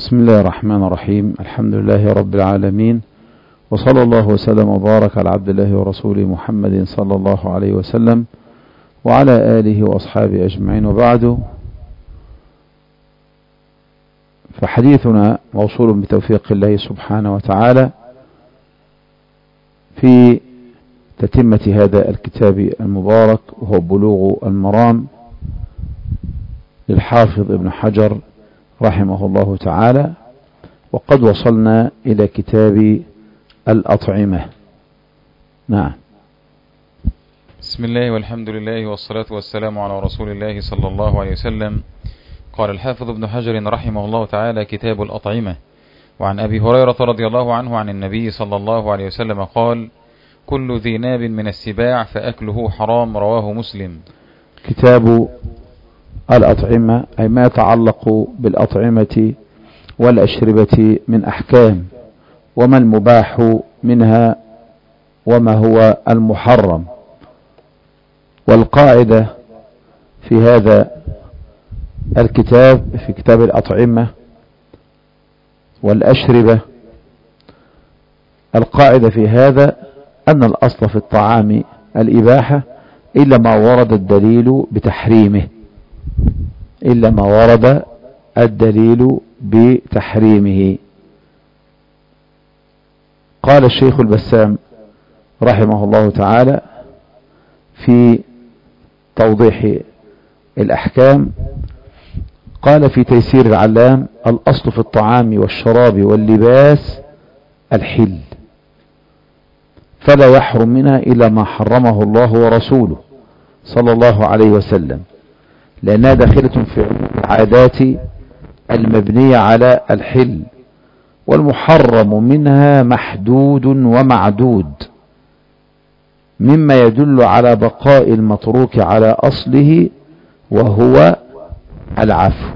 بسم الله الرحمن الرحيم. الحمد لله رب العالمين، وصلى الله وسلم وبارك على عبد الله ورسوله محمد صلى الله عليه وسلم وعلى آله وأصحابه أجمعين، وبعد، فحديثنا موصول بتوفيق الله سبحانه وتعالى في تتمة هذا الكتاب المبارك، وهو بلوغ المرام للحافظ ابن حجر رحمه الله تعالى. وقد وصلنا إلى كتاب الأطعمة. نعم. بسم الله والحمد لله والصلاة والسلام على رسول الله صلى الله عليه وسلم. قال الحافظ ابن حجر رحمه الله تعالى: كتاب الأطعمة. وعن أبي هريرة رضي الله عنه عن النبي صلى الله عليه وسلم قال: كل ذي ناب من السباع فأكله حرام. رواه مسلم. كتاب الأطعمة أي ما يتعلق بالأطعمة والأشربة من أحكام، وما المباح منها وما هو المحرم. والقاعدة في هذا الكتاب، في كتاب الأطعمة والأشربة، القاعدة في هذا أن الأصل في الطعام الإباحة إلا ما ورد الدليل بتحريمه، إلا ما ورد الدليل بتحريمه. قال الشيخ البسام رحمه الله تعالى في توضيح الأحكام، قال في تيسير العلام: الأصل في الطعام والشراب واللباس الحل، فلا يحرم منها إلا ما حرمه الله ورسوله صلى الله عليه وسلم، لأنها داخلة في العادات المبنية على الحل. والمحرم منها محدود ومعدود، مما يدل على بقاء المتروك على أصله وهو العفو.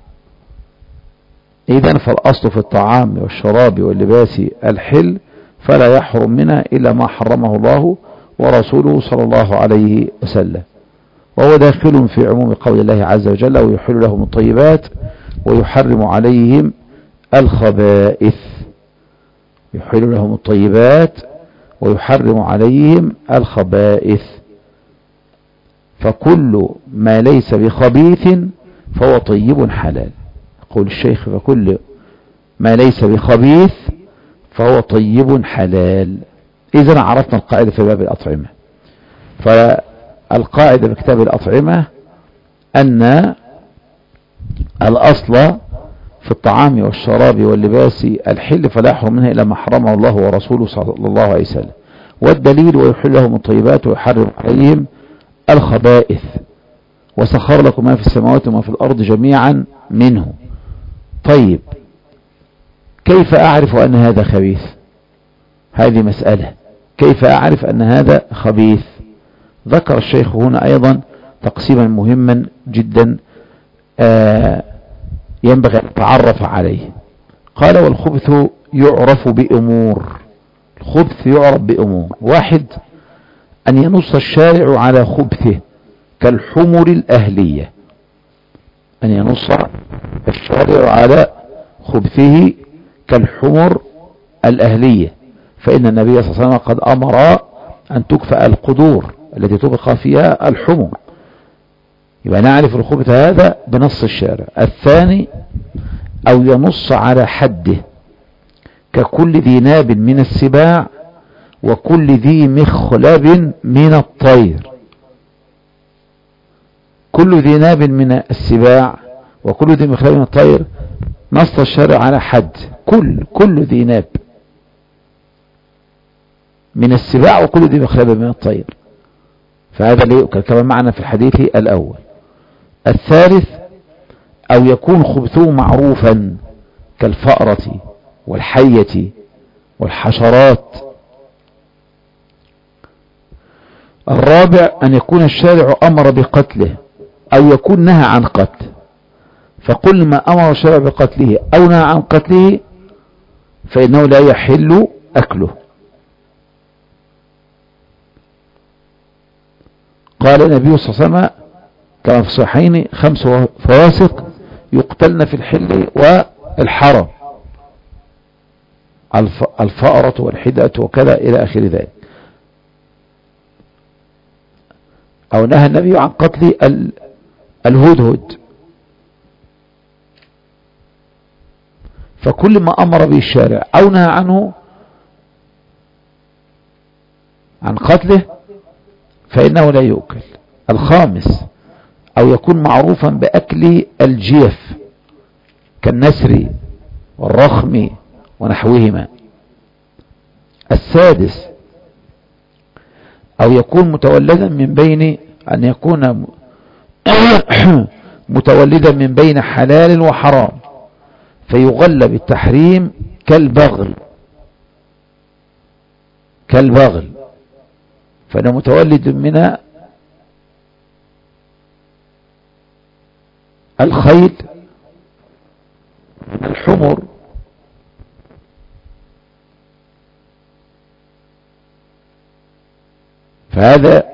إذن فالأصل في الطعام والشراب واللباس الحل، فلا يحرم منها إلا ما حرمه الله ورسوله صلى الله عليه وسلم، وهو داخل في عموم قول الله عز وجل: ويحل لهم الطيبات ويحرم عليهم الخبائث. يحل لهم الطيبات ويحرم عليهم الخبائث، فكل ما ليس بخبيث فهو طيب حلال. يقول الشيخ: فكل ما ليس بخبيث فهو طيب حلال. إذن عرفنا القاعدة في باب الأطعمة. فالقاعدة في كتاب الأطعمة أن الأصل في الطعام والشراب واللباس الحل، فلا يحرم منها إلا ما حرمه الله ورسوله صلى الله عليه وسلم. والدليل: ويحل لهم الطيبات ويحرم عليهم الخبائث، وسخر لكم ما في السماوات وما في الأرض جميعا منه. طيب، كيف أعرف أن هذا خبيث؟ هذه مسألة. كيف أعرف أن هذا خبيث؟ ذكر الشيخ هنا أيضا تقسيما مهما جدا ينبغي أن نتعرف عليه. قال: والخبث يعرف بأمور. الخبث يعرف بأمور: واحد، أن ينص الشارع على خبثه كالحمر الأهلية، أن ينص الشارع على خبثه كالحمر الأهلية، فإن النبي صلى الله عليه وسلم قد أمر أن تكفأ القدور التي تبقى فيها الحمر. يبقى نعرف الخبث هذا بنص الشارع. الثاني: أو ينص على حده ككل ذي ناب من السباع وكل ذي مخلب من الطير. كل ذي ناب من السباع وكل ذي مخلب من الطير، نص الشارع على حد كل ذي ناب من السباع وكل ذي مخلب من الطير، فهذا اللي كما معنا في الحديث الأول. الثالث: أو يكون خبثه معروفا كالفأرة والحية والحشرات. الرابع: أن يكون الشارع أمر بقتله أو يكون نهى عن قتله، فكل ما أمر الشارع بقتله أو نهى عن قتله فإنه لا يحل أكله. قال النبي صلى الله عليه وسلم كما في الصحيحين: 5 فواسق يقتلن في الحل الحرم، الفأرة والحدأة وكذا إلى آخر ذلك. أو نهى النبي عن قتل الهدهد. فكل ما أمر به الشارع أو نهى عنه عن قتله فإنه لا يؤكل. الخامس أو يكون معروفا بأكل الجيف كالنسر والرخم ونحوهما. السادس أو يكون متولدا من بين أن يكون متولدا من بين حلال وحرام فيغلب التحريم كالبغل فأنا متولد من الخيل الحمر فهذا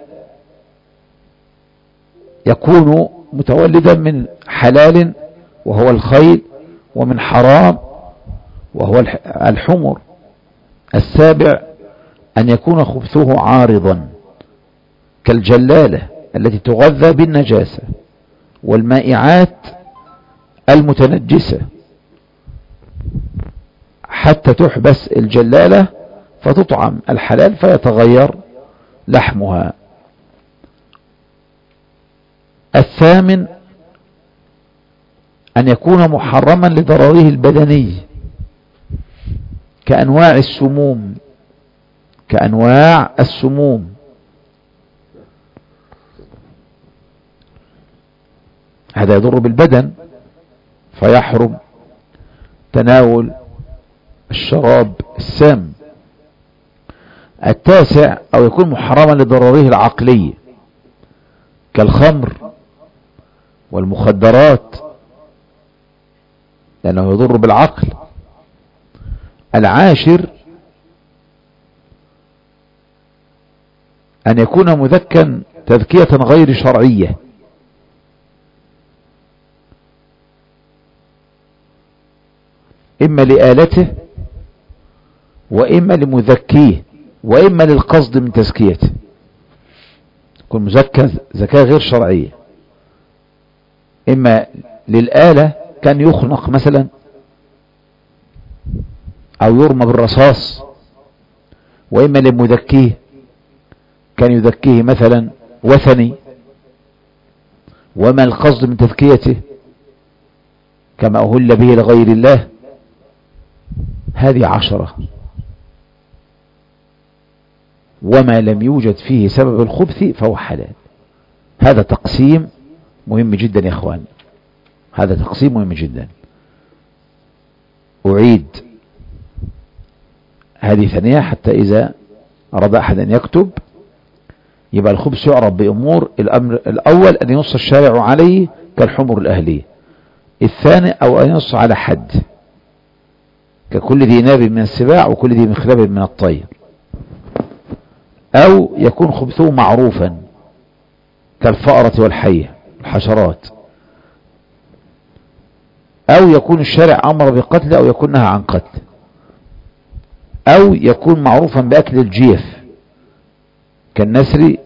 يكون متولدا من حلال وهو الخيل ومن حرام وهو الحمر. السابع أن يكون خبثه عارضا كالجلالة التي تغذى بالنجاسة والمائعات المتنجسة حتى تحبس الجلالة فتطعم الحلال فيتغير لحمها. الثامن أن يكون محرما لضرره البدني كأنواع السموم هذا يضر بالبدن فيحرم تناول الشراب السام. التاسع أو يكون محرما لضرره العقلي كالخمر والمخدرات لأنه يضر بالعقل. العاشر أن يكون مذكا تذكية غير شرعية إما لآلته وإما لمذكيه وإما للقصد من تزكيته. يكون مزكى زكاة غير شرعية إما للآلة كان يخنق مثلا أو يرمى بالرصاص، وإما لمذكيه كان يذكيه مثلا وثني وما القصد من تزكيته كما أهل به لغير الله. هذه 10. وما لم يوجد فيه سبب الخبث فهو حلال. هذا تقسيم مهم جدا يا اخوان، هذا تقسيم مهم جدا. أعيد هذه ثانية حتى إذا أراد أحد أن يكتب يبقى الخبث يعرف بأمور. الأمر الأول أن ينص الشارع عليه كالحمر الأهلية. الثاني أو أن ينص على حد ككل ذي ناب من السباع وكل ذي مخلب من الطير. أو يكون خبثه معروفا كالفأرة والحية الحشرات. أو يكون الشارع أمر بقتله أو يكون نهى عن قتله. أو يكون معروفا بأكل الجيف كالنسر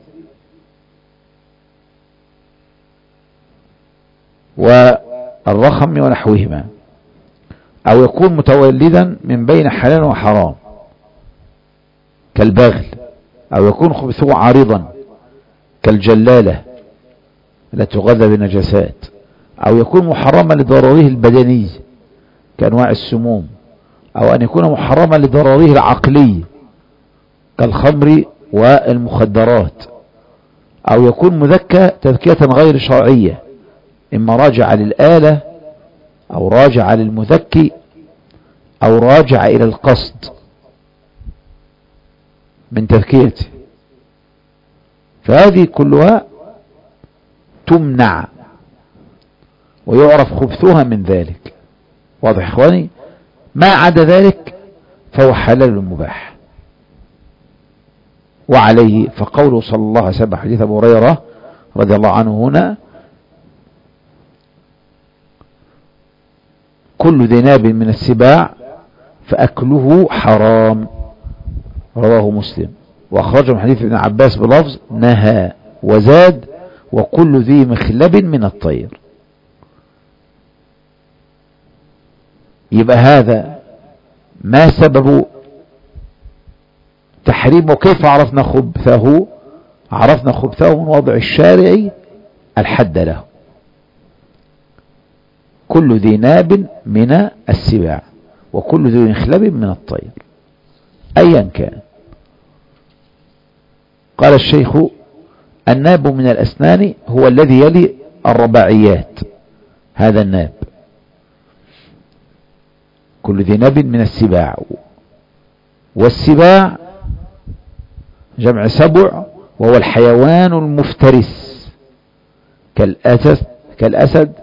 والرخم ونحوهما. أو يكون متولدا من بين حلال وحرام كالبغل. أو يكون خبثه عارضا كالجلالة التي تغذى بالنجاسات. أو يكون محرما لضرره البدني كأنواع السموم. أو أن يكون محرما لضرره العقلي كالخمر والمخدرات. أو يكون مذكى تذكية غير شرعية إما راجع للآلة أو راجع للمذكي أو راجع إلى القصد من تذكيته. فهذه كلها تمنع ويعرف خبثها من ذلك. واضح إخواني؟ ما عدا ذلك فهو حلال مباح. وعليه فقوله صلى الله عليه وسلم حديث أبو هريرة رضي الله عنه هنا: كل ذي ناب من السباع فأكله حرام. رواه مسلم. وأخرجه من حديث ابن عباس بلفظ نهى، وزاد وكل ذي مخلب من الطير. يبقى هذا ما سبب تحريم، وكيف عرفنا خبثه؟ عرفنا خبثه من وضع الشارع الحد له. كل ذي ناب من السباع وكل ذي مخلب من الطير أيا كان. قال الشيخ: الناب من الأسنان هو الذي يلي الرباعيات، هذا الناب. كل ذي ناب من السباع، والسباع جمع سبع، وهو الحيوان المفترس كالأسد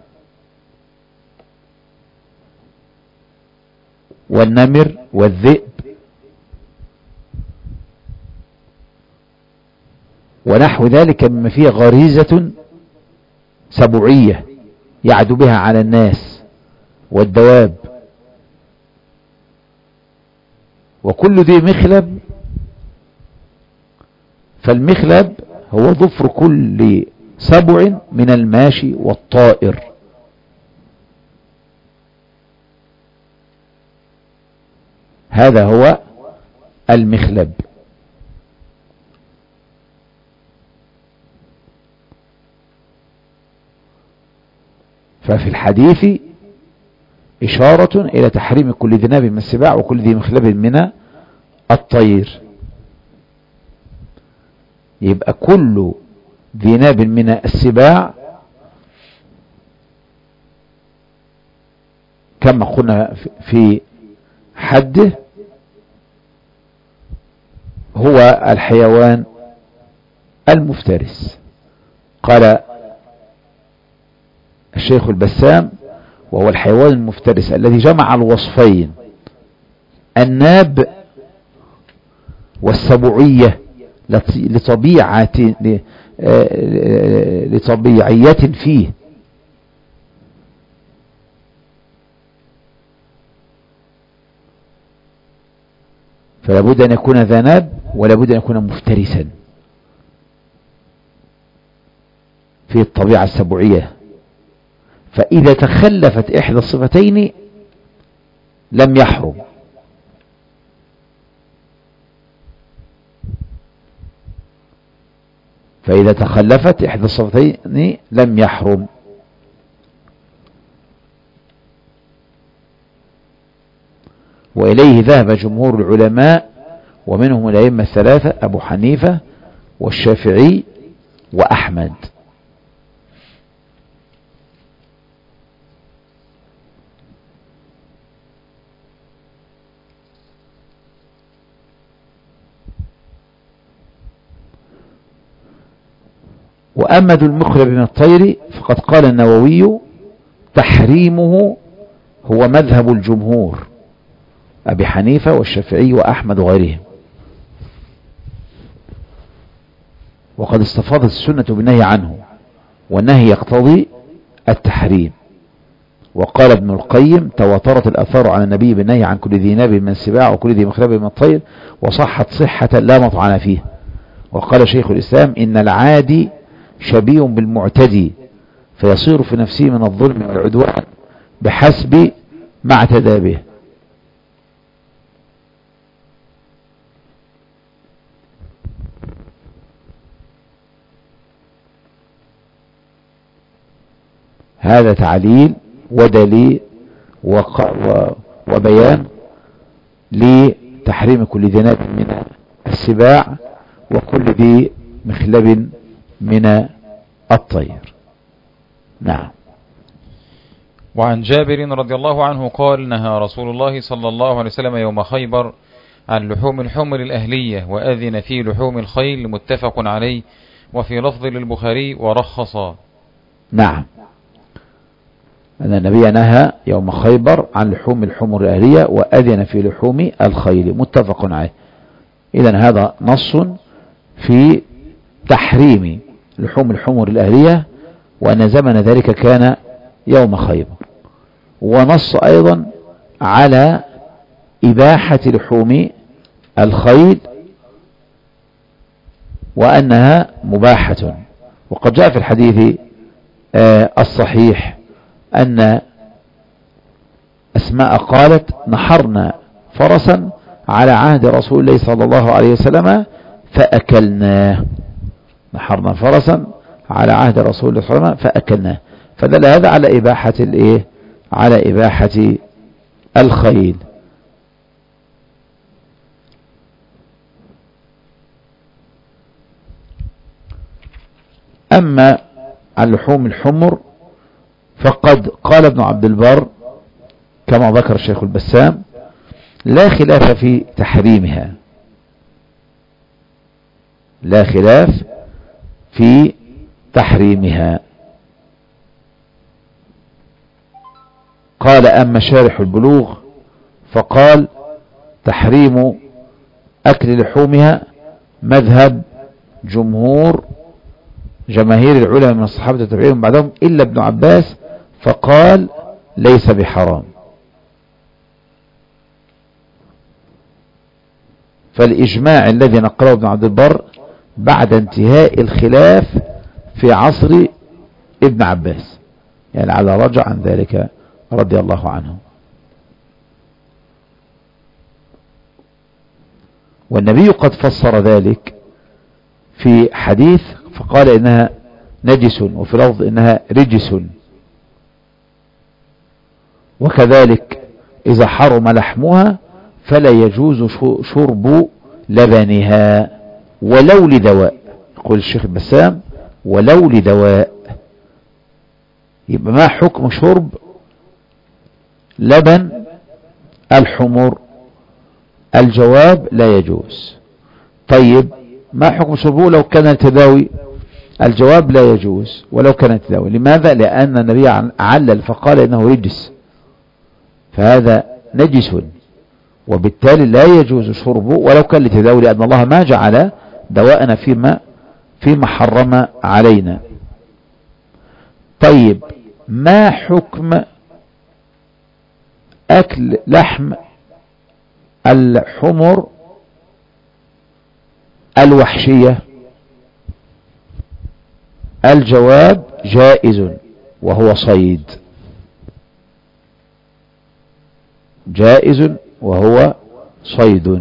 والنمر والذئب ونحو ذلك مما فيه غريزة سبوعية يعدو بها على الناس والدواب. وكل ذي مخلب، فالمخلب هو ظفر كل سبع من الماشي والطائر. هذا هو المخلب. ففي الحديث إشارة إلى تحريم كل ذي ناب من السباع وكل ذي مخلب من الطير. يبقى كل ذي ناب من السباع كما قلنا في حده هو الحيوان المفترس. قال الشيخ البسام: وهو الحيوان المفترس الذي جمع الوصفين الناب والسبوعية لطبيعية فيه. فلا بد أن يكون ذا ناب ولا بد أن يكون مفترسا في الطبيعة السبوعية. فإذا تخلفت إحدى الصفتين لم يحرم. فإذا تخلفت إحدى الصفتين لم يحرم. وإليه ذهب جمهور العلماء ومنهم الأئمة الثلاثة أبو حنيفة والشافعي وأحمد. وأما ذو المخلب من الطير فقد قال النووي: تحريمه هو مذهب الجمهور أبي حنيفة والشافعي وأحمد وغيرهم. وقد استفاضت السنة بالنهي عنه، والنهي يقتضي التحريم. وقال ابن القيم: تواترت الآثار عن النبي بالنهي عن كل ذي ناب من السباع وكل ذي مخلب من الطير، وصحت صحة لا مطعن فيه. وقال شيخ الإسلام: إن العادي شبيه بالمعتدي، فيصير في نفسه من الظلم والعدوان بحسب ما اعتدى به. هذا تعليل ودليل وبيان لتحريم كل ذي ناب من السباع وكل ذي مخلب من الطير. نعم. وعن جابر رضي الله عنه قال: نهى رسول الله صلى الله عليه وسلم يوم خيبر عن لحوم الحمر الأهلية، وأذن في لحوم الخيل، متفق عليه. وفي لفظ للبخاري: ورخصا. نعم، أن النبي نهى يوم خيبر عن لحوم الحمر الأهلية وأذن في لحوم الخيل، متفق عليه. إذن هذا نص في تحريم لحوم الحمر الأهلية، وأن زمن ذلك كان يوم خيبر. ونص أيضا على إباحة لحوم الخيل وأنها مباحة. وقد جاء في الحديث الصحيح أن أسماء قالت نحرنا فرسا على عهد رسول الله صلى الله عليه وسلم فأكلناه. نحرنا فرسا على عهد رسول الله صلى الله عليه وسلم فأكلناه. فدل هذا على إباحة على إباحة الخيل. أما عن لحوم الحمر فقد قال ابن عبد البر كما ذكر الشيخ البسام لا خلاف في تحريمها، لا خلاف في تحريمها. قال أما شارح البلوغ فقال تحريم أكل لحومها مذهب جماهير العلماء من الصحابة والتابعين بعدهم إلا ابن عباس فقال ليس بحرام. فالإجماع الذي نقله ابن عبد البر بعد انتهاء الخلاف في عصر ابن عباس، يعني على رجع عن ذلك رضي الله عنه. والنبي قد فسر ذلك في حديث فقال إنها نجس، وفي لفظ إنها رجس. وكذلك إذا حرم لحمها فلا يجوز شرب لبنها ولو لدواء. يقول الشيخ البسام ولو لدواء. يبقى ما حكم شرب لبن الحمر؟ الجواب لا يجوز. طيب ما حكم شربه لو كان تداوي؟ الجواب لا يجوز ولو كان تداوي. لماذا؟ لأن النبي علل فقال إنه رجس، فهذا نجس، وبالتالي لا يجوز شربه ولو كان لتداوي، لأن الله ما جعل دواءنا فيما حرم علينا. طيب ما حكم أكل لحم الحمر الوحشية؟ الجواب جائز وهو صيد، جائز وهو صيد.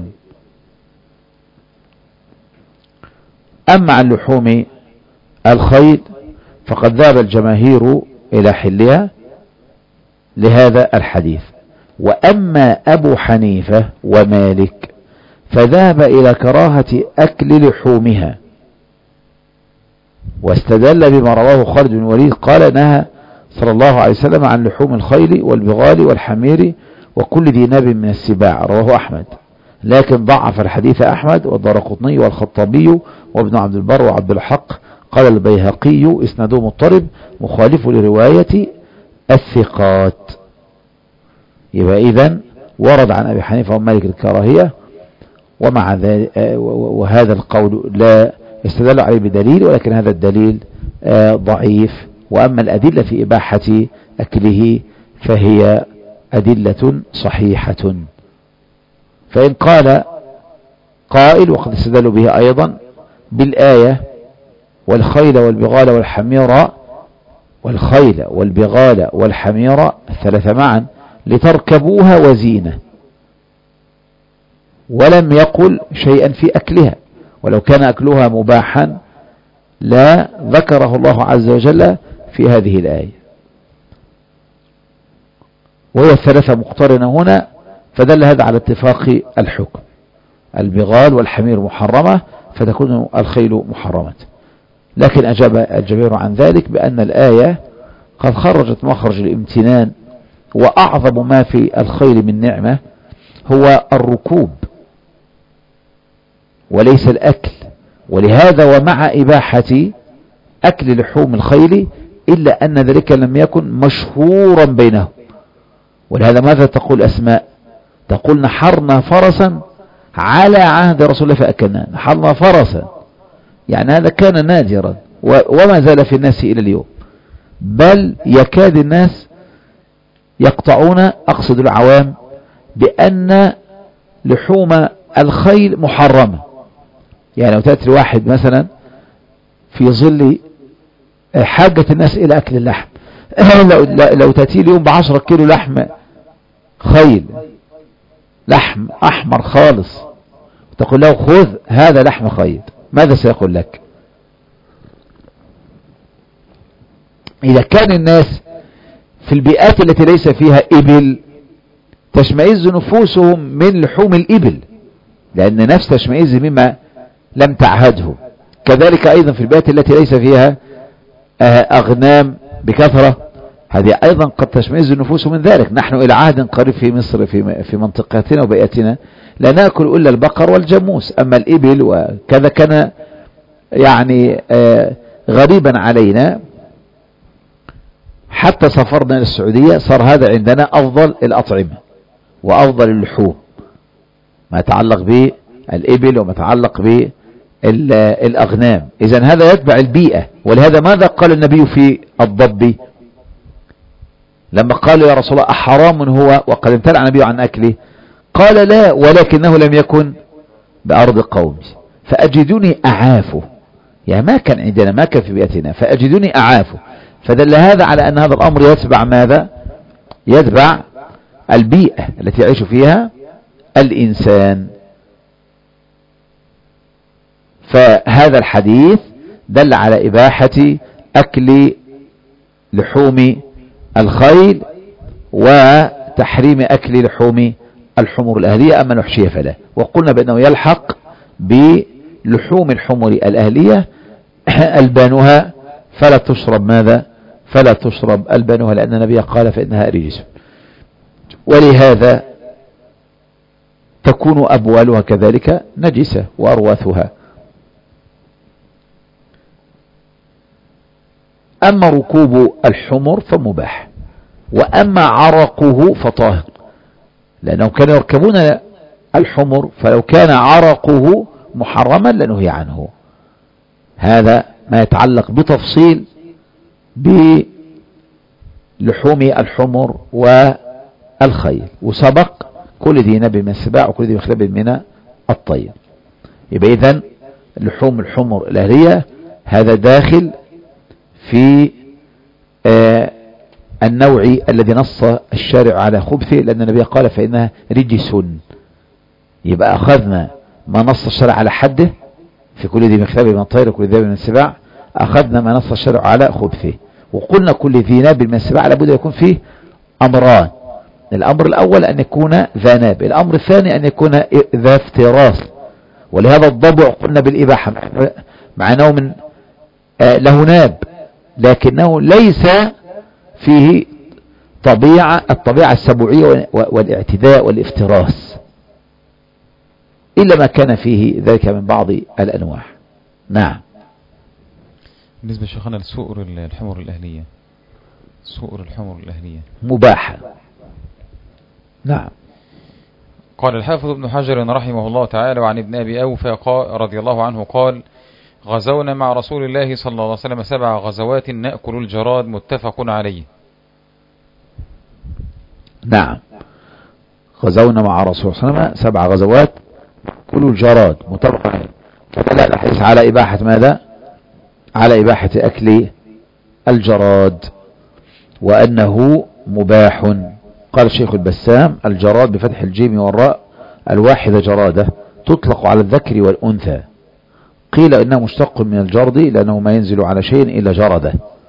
أما عن لحوم الخيل فقد ذهب الجماهير إلى حلها لهذا الحديث. وأما أبو حنيفة ومالك فذهب إلى كراهة أكل لحومها، واستدل بما رواه خالد بن الوليد قال نهى صلى الله عليه وسلم عن لحوم الخيل والبغال والحمير وكل ذي ناب من السباع، رواه أحمد. لكن ضعف الحديث أحمد والدارقطني والخطابي وابن عبد البر وعبد الحق. قال البيهقي إسناده مضطرب مخالف لرواية الثقات. يبقى إذن ورد عن أبي حنيفة ومالك الكراهية، ومع ذلك وهذا القول لا يستدل عليه بدليل، ولكن هذا الدليل ضعيف. وأما الأدلة في إباحة أكله فهي أدلة صحيحة. فإن قال قائل وقد استدلوا به أيضا بالآية والخيل والبغال والحمير، والخيل والبغال والحمير الثلاثة معا لتركبوها وزينة، ولم يقل شيئا في أكلها، ولو كان أكلها مباحا لا ذكره الله عز وجل في هذه الآية. وهي الثلاثة مقترنة هنا، فدل هذا على اتفاق الحكم. البغال والحمير محرمة فتكون الخيل محرمة. لكن أجاب الجميع عن ذلك بأن الآية قد خرجت مخرج الامتنان، وأعظم ما في الخيل من نعمة هو الركوب وليس الأكل. ولهذا ومع إباحة أكل لحوم الخيل إلا أن ذلك لم يكن مشهورا بينهم. ولهذا ماذا تقول أسماء؟ تقول نحرنا فرسا على عهد رسول الله فأكلنا. نحرنا فرسا يعني هذا كان نادرا وما زال في الناس إلى اليوم، بل يكاد الناس يقطعون، أقصد العوام، بأن لحوم الخيل محرمة. يعني لو تأتي واحد مثلا في ظل حاجة الناس إلى أكل اللحم لو تأتي اليوم ب10 كيلو لحم خيل، لحم أحمر خالص، تقول له خذ هذا لحم خيل، ماذا سيقول لك؟ إذا كان الناس في البيئات التي ليس فيها إبل تشمئز نفوسهم من لحوم الإبل، لأن نفس تشمئز مما لم تعهده. كذلك أيضا في البيئات التي ليس فيها أغنام بكثرة، هذه أيضا قد تشمئز النفوس من ذلك. نحن إلى عهد قريب في مصر في منطقتنا وبيئتنا لا نأكل إلا البقر والجاموس، أما الإبل وكذا كان يعني غريبا علينا. حتى سافرنا إلى السعودية صار هذا عندنا أفضل الأطعمة وأفضل اللحوم، ما يتعلق بالإبل وما يتعلق بالأغنام. إذن هذا يتبع البيئة. ولهذا ماذا قال النبي في الضب لما قال يا رسول الله أحرام هو وقد امتنع النبي عن أكله؟ قال لا، ولكنه لم يكن بأرض قومي فأجدني أعافه. يعني ما كان عندنا، ما كان في بيئتنا، فأجدني أعافه. فدل هذا على أن هذا الأمر يتبع ماذا؟ يتبع البيئة التي يعيش فيها الإنسان. فهذا الحديث دل على إباحة أكل لحوم الخيل وتحريم أكل لحوم الحمر الأهلية، أما نحشية فلا. وقلنا بأنه يلحق بلحوم الحمر الأهلية ألبانها فلا تشرب ماذا؟ فلا تشرب ألبانها، لأن النبي قال فإنها رجس. ولهذا تكون أبوالها كذلك نجسة وأرواثها. أما ركوب الحمر فمباح، وأما عرقه فطاهر، لأنهم كانوا يركبون الحمر، فلو كان عرقه محرما لنهي عنه. هذا ما يتعلق بتفصيل بلحوم الحمر والخيل. وسبق كل ذي نبي من السباع وكل ذي مخلب من الطير. يبقى إذن لحوم الحمر الأهلية هذا داخل في النوع الذي نص الشارع على خبثه، لأن النبي قال فإنها رجس. يبقى أخذنا ما نص الشارع على حده في كل ذي مخلب من الطير وكل ذي من السباع، أخذنا ما نص الشارع على خبثه. وقلنا كل ذي ناب من السباع لابد يكون فيه أمران: الأمر الأول أن يكون ذا ناب، الأمر الثاني أن يكون ذا افتراس. ولهذا الضبع قلنا بالإباحة مع أنه من له ناب، لكنه ليس فيه الطبيعة السبوعية والاعتداء والافتراس، إلا ما كان فيه ذلك من بعض الأنواع. نعم. بالنسبة شيخنا لسؤر الحمر الأهلية، سؤر الحمر الأهلية مباحة. نعم. قال الحافظ ابن حجر رحمه الله تعالى: وعن ابن أبي أوفى رضي الله عنه قال: غزونا مع رسول الله صلى الله عليه وسلم 7 غزوات نأكل الجراد، متفق عليه. نعم، غزونا مع رسول الله صلى الله عليه وسلم 7 غزوات كل الجراد، متفق عليه. فدل الحديث على إباحة ماذا؟ على إباحة أكل الجراد وأنه مباح. قال الشيخ البسام: الجراد بفتح الجيم والراء الواحدة جرادة، تطلق على الذكر والأنثى. قيل إنه مشتق من الجرد لأنه ما ينزل على شيء إلا جرده.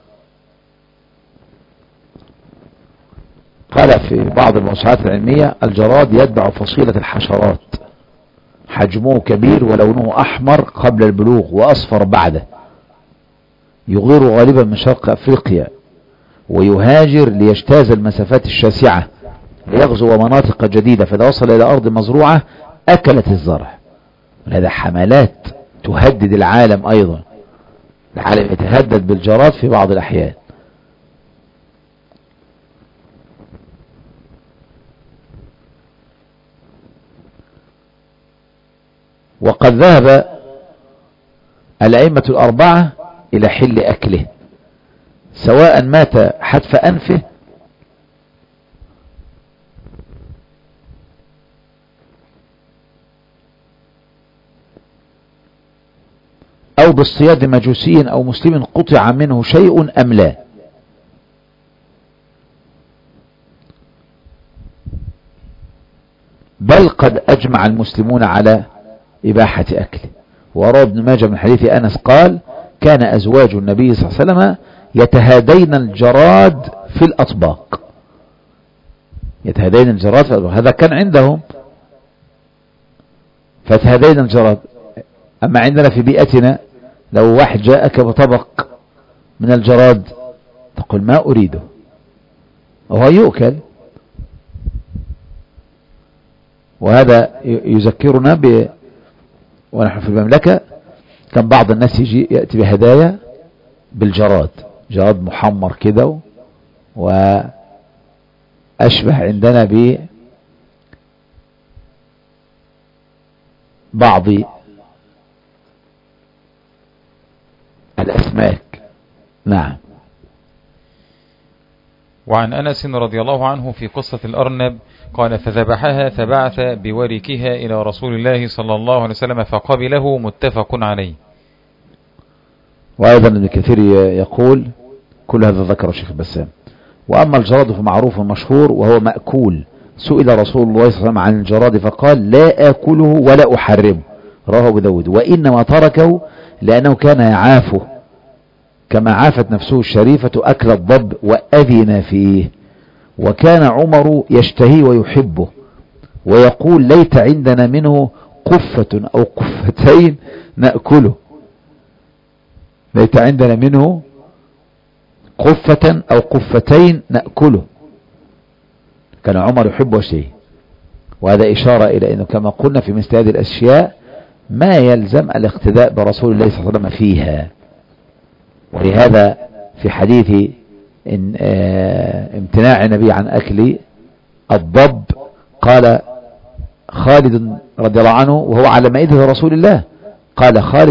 قال في بعض الموسوعات العلمية: الجراد يتبع فصيلة الحشرات، حجمه كبير ولونه أحمر قبل البلوغ وأصفر بعده، يغير غالبا من شرق أفريقيا، ويهاجر ليجتاز المسافات الشاسعة ليغزو مناطق جديدة، فإذا وصل إلى أرض مزروعة أكلت الزرع. هذا حملات تهدد العالم أيضا، العالم يتهدد بالجراد في بعض الأحيان. وقد ذهب الأئمة الأربعة إلى حل أكله، سواء مات حتف أنفه أو باصطياد مجوسي أو مسلم قطع منه شيء أم لا. بل قد أجمع المسلمون على إباحة أكله. وروى ابن ماجه من حديث أنس قال كان أزواج النبي صلى الله عليه وسلم يتهادين الجراد في الأطباق. يتهادين الجراد في الأطباق، هذا كان عندهم، فتهادين الجراد. أما عندنا في بيئتنا لو واحد جاءك بطبق من الجراد تقول ما أريده، وهو يؤكل. وهذا يذكرنا ونحن في المملكة كان بعض الناس يأتي بهدايا بالجراد، جراد محمر كده، وأشبه عندنا ببعض الأسماك. نعم. وعن أنس رضي الله عنه في قصة الأرنب قال فذبحها فبعث بوركها إلى رسول الله صلى الله عليه وسلم فقبله، متفق عليه. وأيضا ابن كثير يقول كل هذا ذكر الشيخ البسام. وأما الجراد فمعروف مشهور وهو مأكول. سئل رسول الله صلى الله عليه وسلم عن الجراد فقال لا آكله ولا أحرمه، رواه أبو داود، وإنما تركه لأنه كان يعافه كما عافت نفسه الشريفة أكل الضب وأذن فيه. وكان عمر يشتهي ويحبه ويقول ليت عندنا منه قفة أو قفتين نأكله، ليت عندنا منه قفة أو قفتين نأكله. كان عمر يحب ويشتهي، وهذا إشارة إلى أنه كما قلنا في مثل هذه الأشياء ما يلزم الاقتداء برسول الله صلى الله عليه وسلم فيها. ولهذا في حديث امتناع النبي عن أكل الضب قال خالد رضي الله عنه وهو على مائدة رسول الله، قال خالد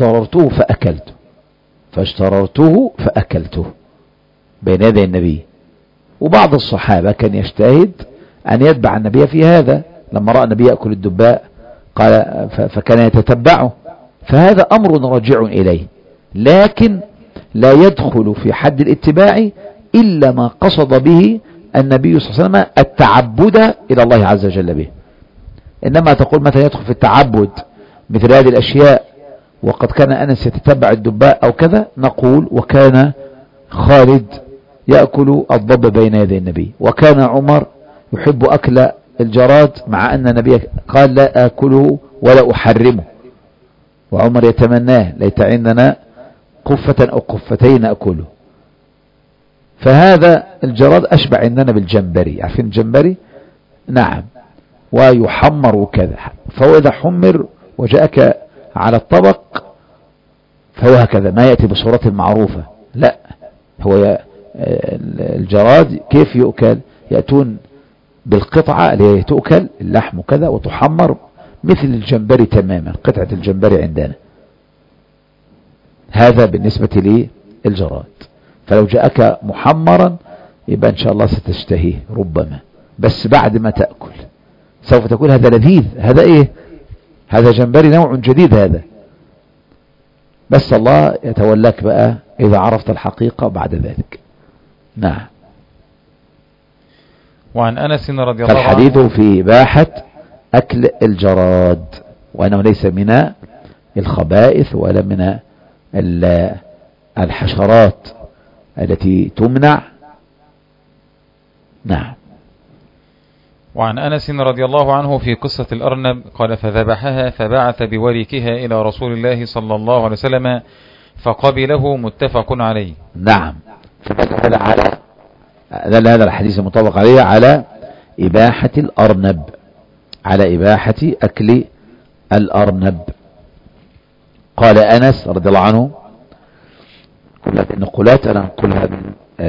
فاجتررته فأكلته بين يدي النبي. وبعض الصحابة كان يجتهد أن يتبع النبي في هذا، لما رأى النبي يأكل الدباء قال فكان يتتبعه، فهذا أمر راجع إليه، لكن لا يدخل في حد الاتباع إلا ما قصد به النبي صلى الله عليه وسلم التعبد إلى الله عز وجل به. إنما تقول مثلا يدخل في التعبد مثل هذه الأشياء وقد كان أنس يتتبع الدباء أو كذا، نقول وكان خالد يأكل الضب بين يدي النبي، وكان عمر يحب أكل الجراد مع أن النبي قال لا آكله ولا أحرمه، وعمر يتمناه ليت عندنا قفة أو قفتين نأكله. فهذا الجراد أشبه عندنا بالجمبري، عارفين الجمبري؟ نعم، ويحمر كذا، فهو إذا حمر وجاءك على الطبق فهو هكذا ما يأتي بصورة معروفة، لا، هو الجراد كيف يؤكل؟ يأتون بالقطعة اللي تؤكل اللحم كذا وتحمر مثل الجمبري تماما، قطعة الجمبري عندنا. هذا بالنسبة للجراد. فلو جاءك محمرا يبقى إن شاء الله ستشتهيه ربما، بس بعد ما تأكل سوف تقول هذا لذيذ، هذا إيه؟ هذا جمبري نوع جديد هذا. بس الله يتولاك بقى إذا عرفت الحقيقة بعد ذلك. نعم. وعن أنس رضي الله عنه فالحديث في إباحة أكل الجراد، وأنه ليس من الخبائث ولا من الحشرات التي تمنع. نعم. وعن أنس رضي الله عنه في قصة الأرنب قال فذبحها فبعث بوركها إلى رسول الله صلى الله عليه وسلم فقبله، متفق عليه. نعم. هذا الحديث المتفق عليه على إباحة الأرنب، على إباحة أكل الأرنب. قال أنس رضي الله عنه، نقولات أنا نقولها من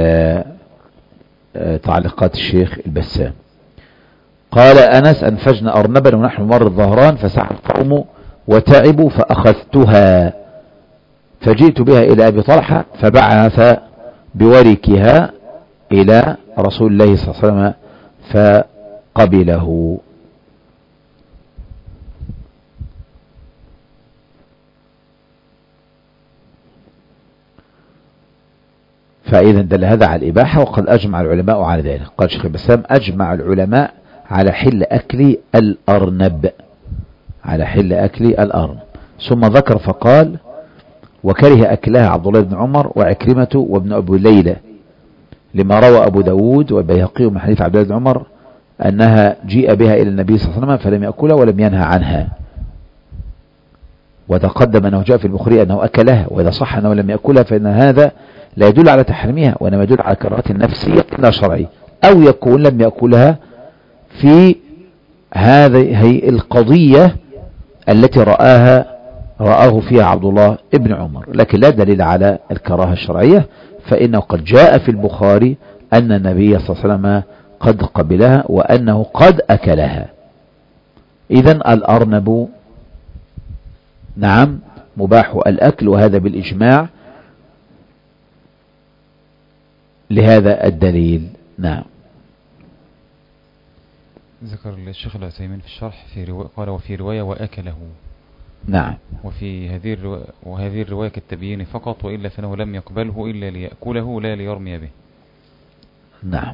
تعليقات الشيخ البسام. قال أنس أنفجنا أرنبا ونحن مر الظهران فسعى القوم وتعبوا فأخذتها فجئت بها إلى أبي طلحة فبعث بوركها إلى رسول الله صلى الله عليه وسلم فقبله. فإذا دل هذا على الإباحة، وقد أجمع العلماء على ذلك. قال شيخ البسام: أجمع العلماء على حل أكل الأرنب، على حل أكل الأرنب. ثم ذكر فقال: وكره أكلها عبد الله بن عمر وعكرمة وابن أبي ليلى، لما روى أبو داود والبيهقي من حديث عبد الله بن عمر أنها جيء بها إلى النبي صلى الله عليه وسلم فلم يأكلها ولم ينهى عنها. وتقدم أنه جاء في البخاري أنه أكلها، وإذا صح أنه لم يأكلها فإن هذا لا يدل على تحريمها، وإنما يدل على كراهة النفسية لا شرعية، أو يكون لم يأكلها في هذه القضية التي رآه فيها عبد الله ابن عمر، لكن لا دليل على الكراهة الشرعية، فإنه قد جاء في البخاري أن النبي صلى الله عليه وسلم قد قبلها وأنه قد أكلها. إذن الأرنب نعم مباح الأكل، وهذا بالإجماع لهذا الدليل. نعم. ذكر الشيخ العثيمين في الشرح قال: وفي رواية وأكله. نعم. وهذه الرواية كالتبيين فقط، وإلا فإنه لم يقبله إلا ليأكله لا ليرمي به. نعم.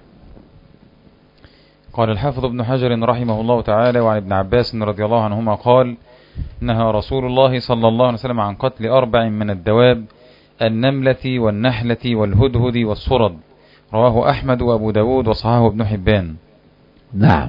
قال الحافظ ابن حجر رحمه الله تعالى: وعن ابن عباس رضي الله عنهما قال: نهى رسول الله صلى الله عليه وسلم عن قتل 4 من الدواب: النملة والنحلة والهدهد والصرد. رواه أحمد وأبو داود وصححه ابن حبان. نعم.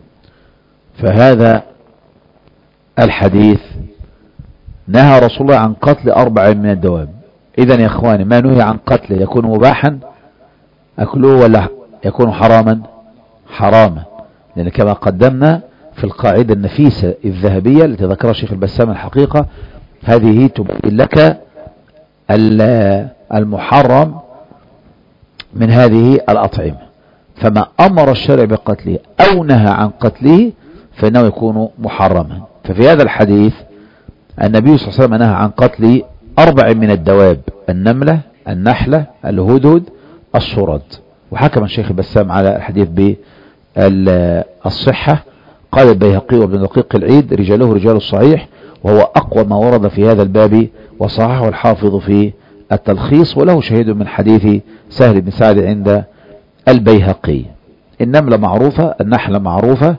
فهذا الحديث نهى رسول الله عن قتل 4 من الدواب. إذن يا إخواني، ما نهي عن قتله يكون مباحا أكله ولا يكون حراما؟ حراما، لأن كما قدمنا في القاعدة النفيسة الذهبية التي ذكرها شيخ البسام الحقيقة، هذه تبين لك المحرم من هذه الأطعمة. فما أمر الشرع بقتله أو نهى عن قتله فإنه يكون محرما. ففي هذا الحديث النبي صلى الله عليه وسلم نهى عن قتل 4 من الدواب: النملة، النحلة، الهدهد، الصرد. وحكم الشيخ البسام على الحديث بالصحة. قال البيهقي وابن دقيق العيد: رجاله رجال الصحيح، وهو أقوى ما ورد في هذا الباب، وصححه الحافظ في التلخيص، وله شهيد من حديث سهل بن سعد عند البيهقي. النملة معروفة، النحلة معروفة،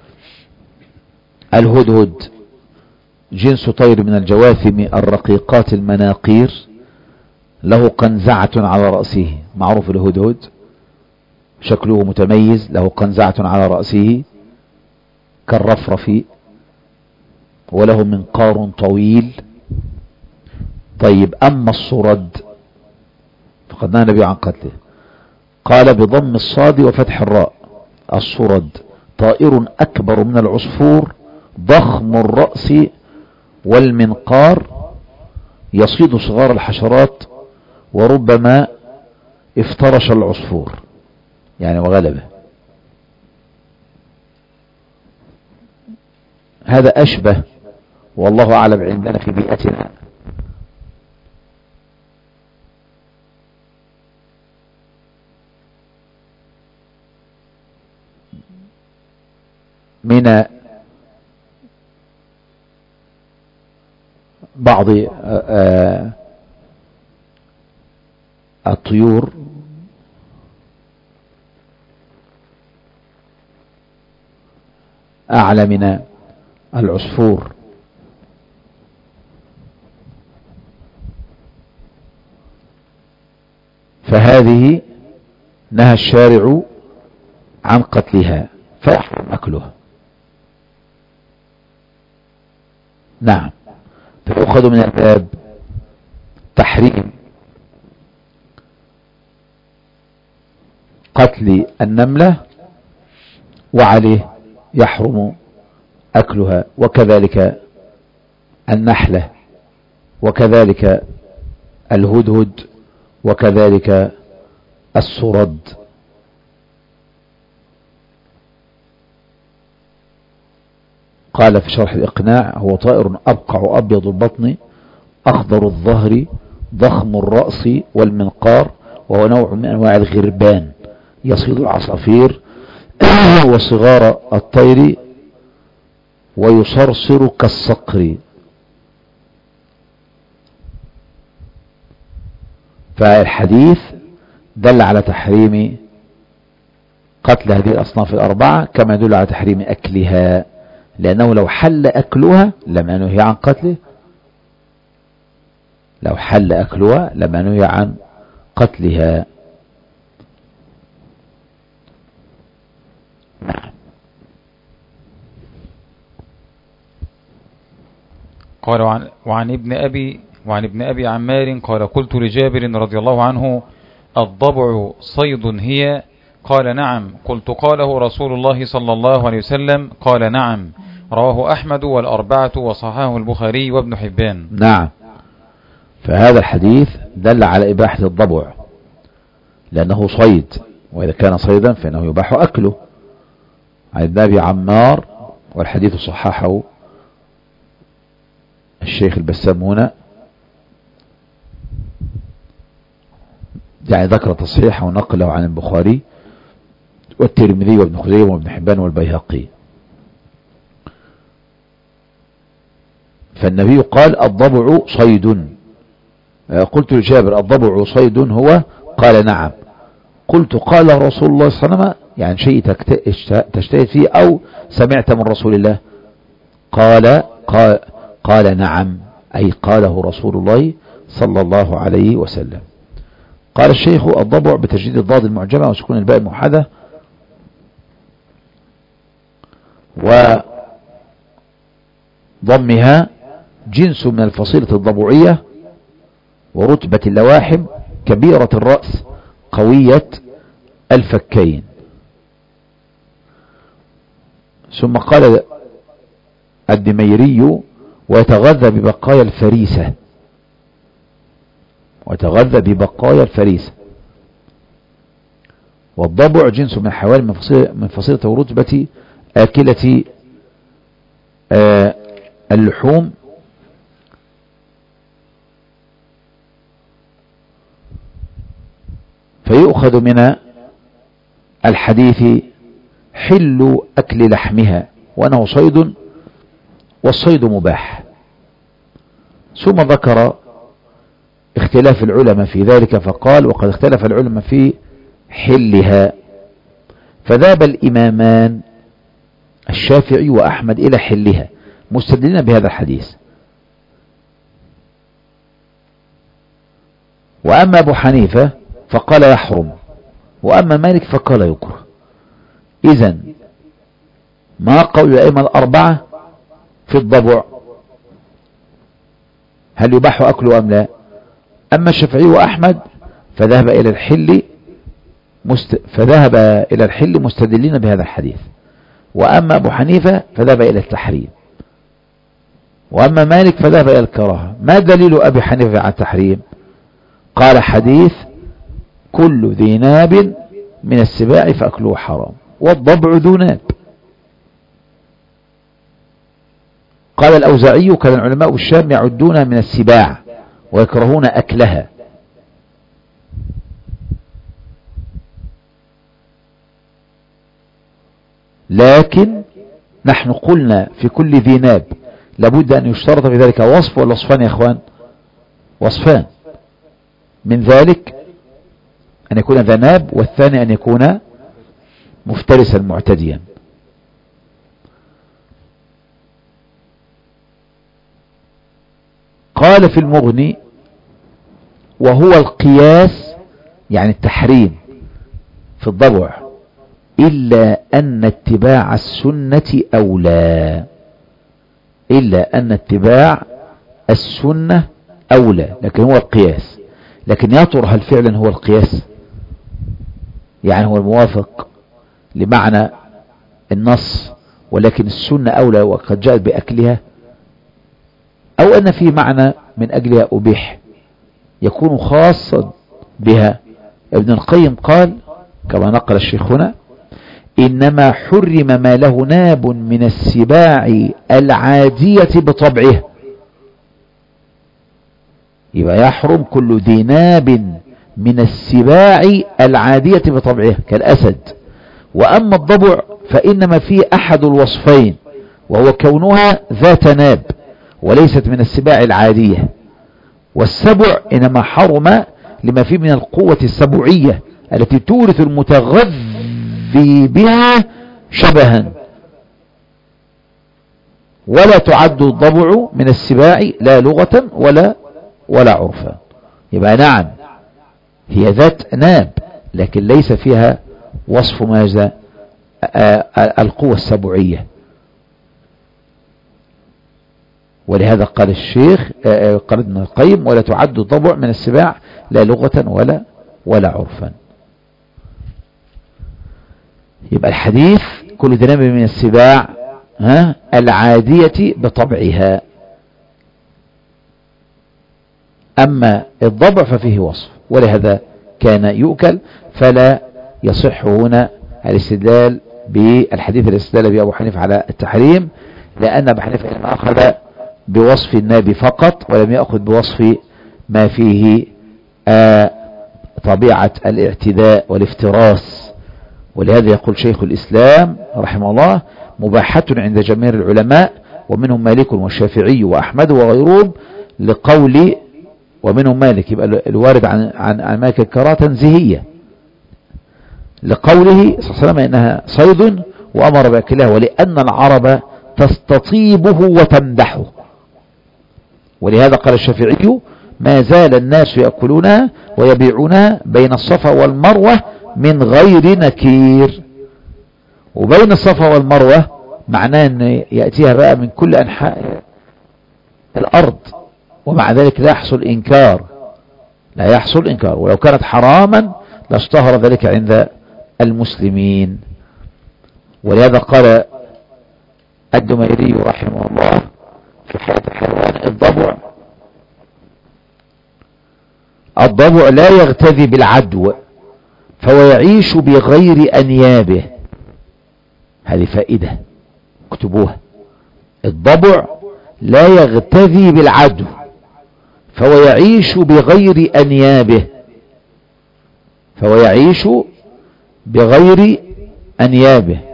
الهدهد جنس طير من الجواثم الرقيقات المناقير، له قنزعة على رأسه، معروف الهدهد شكله متميز، له قنزعة على رأسه كالرفرف، وله منقار طويل. طيب، أما الصرد فقد نهى النبي عن قتله. قال بضم الصاد وفتح الراء: الصرد طائر أكبر من العصفور، ضخم الرأس والمنقار، يصيد صغار الحشرات، وربما افترش العصفور يعني وغلبه. هذا أشبه والله أعلم عندنا في بيئتنا من بعض الطيور أعلى من العصفور، فهذه نهى الشارع عن قتلها فيحرم أكلها. نعم. فيؤخذ من الباب تحريم قتل النملة، وعليه يحرم أكلها، وكذلك النحلة، وكذلك الهدهد، وكذلك الصرد. قال في شرح الإقناع: هو طائر أبقع أبيض البطن أخضر الظهر ضخم الرأس والمنقار، وهو نوع من أنواع الغربان، يصيد العصافير وصغار الطير ويصرصر كالصقر. فالحديث دل على تحريم قتل هذه الأصناف الأربعة كما يدل على تحريم أكلها، لأنه لو حل أكلها لم ينهي عن قتله، لو حل أكلها لم ينهي عن قتلها. قال وعن ابن أبي عمار قال قلت لجابر رضي الله عنه الضبع صيد هي؟ قال نعم. قلت قاله رسول الله صلى الله عليه وسلم؟ قال نعم. رواه أحمد والأربعة وصححه البخاري وابن حبان. نعم، فهذا الحديث دل على إباحة الضبع لأنه صيد، وإذا كان صيدا فإنه يباح أكله. عن ابن أبي عمار، والحديث صححه الشيخ البسام هنا، يعني ذكر تصحيحه ونقله عن البخاري والترمذي وابن خزيمة وابن حبان والبيهقي. فالنبي قال الضبع صيد. قلت لجابر الضبع صيد هو؟ قال نعم. قلت قال رسول الله صلى الله عليه وسلم، يعني شيء تجتهد فيه أو سمعت من رسول الله؟ قال نعم، أي قاله رسول الله صلى الله عليه وسلم. قال الشيخ الضبع بتجديد الضاد المعجمة وسكون الباء الموحدة وضمها جنس من الفصيلة الضبعية ورتبة اللواحم كبيرة الرأس قوية الفكين. ثم قال الدميري ويتغذى ببقايا الفريسة، ويتغذى ببقايا الفريسة. والضبع جنس من الحيوان من فصيلة ورتبة آكلة اللحوم فيؤخذ من الحديث حل أكل لحمها وأنه صيد، والصيد مباح. ثم ذكر اختلاف العلماء في ذلك فقال وقد اختلف العلماء في حلها، فذهب الإمامان الشافعي وأحمد إلى حلها مستدلين بهذا الحديث، وأما أبو حنيفة فقال يحرم، وأما مالك فقال يكره. إذن ما قول الأئمة الأربعة في الضبع؟ هل يباح أكله أم لا؟ أما الشافعي وأحمد فذهب إلى الحل مستدلين بهذا الحديث، وأما أبو حنيفة فذهب إلى التحريم، وأما مالك فذهب إلى الكراهة. ما دليل أبي حنيفة على التحريم؟ قال حديث كل ذي ناب من السباع فأكله حرام، والضبع ذو ناب. قال الأوزاعي كان العلماء الشام يعدون من السباع ويكرهون أكلها. لكن نحن قلنا في كل ذي ناب لابد أن يشترط في ذلك وصف ولا وصفان يا أخوان؟ وصفان، من ذلك أن يكون ذا ناب، والثاني أن يكون مفترسا معتديا. قال في المغني وهو القياس يعني التحريم في الضبع إلا أن اتباع السنة أولى، إلا أن اتباع السنة أولى، لكن هو القياس. لكن يا ترى هل فعلا هو القياس؟ يعني هو الموافق لمعنى النص ولكن السنة أولى وقد جاءت بأكلها، أو أن في معنى من أجلها أبيح يكون خاصا بها. ابن القيم قال كما نقل الشيخ هنا إنما حرم ما له ناب من السباع العادية بطبعه، يبقى يحرم كل ذي ناب من السباع العادية بطبعه كالأسد. وأما الضبع فإنما فيه أحد الوصفين وهو كونها ذات ناب وليست من السباع العادية، والسبع إنما حرم لما فيه من القوة السبوعية التي تورث المتغذي بها شبها. ولا تعد الضبع من السباع لا لغة ولا عرفا. يبقى نعم هي ذات ناب لكن ليس فيها وصف ماذا؟ القوة السبوعية. ولهذا قال الشيخ قال ابن القيم ولا تعد الضبع من السباع لا لغة ولا عرفا. يبقى الحديث كل ذنب من السباع العادية بطبعها. أما الضبع ففيه وصف ولهذا كان يؤكل، فلا يصح هنا الاستدلال بالحديث الاستدلال بأبو حنيفة على التحريم، لأن أبو حنيفة إنما أخذ بوصف الناب فقط ولم يأخذ بوصف ما فيه طبيعة الاعتداء والافتراس. ولهذا يقول شيخ الإسلام رحمه الله مباحة عند جميع العلماء ومنهم مالك والشافعي وأحمد وغيرهم لقول، ومنهم مالك يبقى الوارد عن مالك الكراهة تنزيهية لقوله صلى الله عليه وسلم إنها صيد وأمر بأكلها، ولأن العرب تستطيبه وتمدحه. ولهذا قال الشافعي ما زال الناس يأكلونها ويبيعونها بين الصفا والمروة من غير نكير. وبين الصفا والمروة معناه أن يأتيها بقى من كل أنحاء الأرض، ومع ذلك لا يحصل إنكار، ولو كانت حراما لاشتهر ذلك عند المسلمين. ولهذا قال الدميري رحمه الله في حياة الحيوان الضبع لا يغتذي بالعدو فهو يعيش بغير أنيابه. هذه فائدة اكتبوها. الضبع لا يغتذي بالعدو فهو يعيش بغير أنيابه،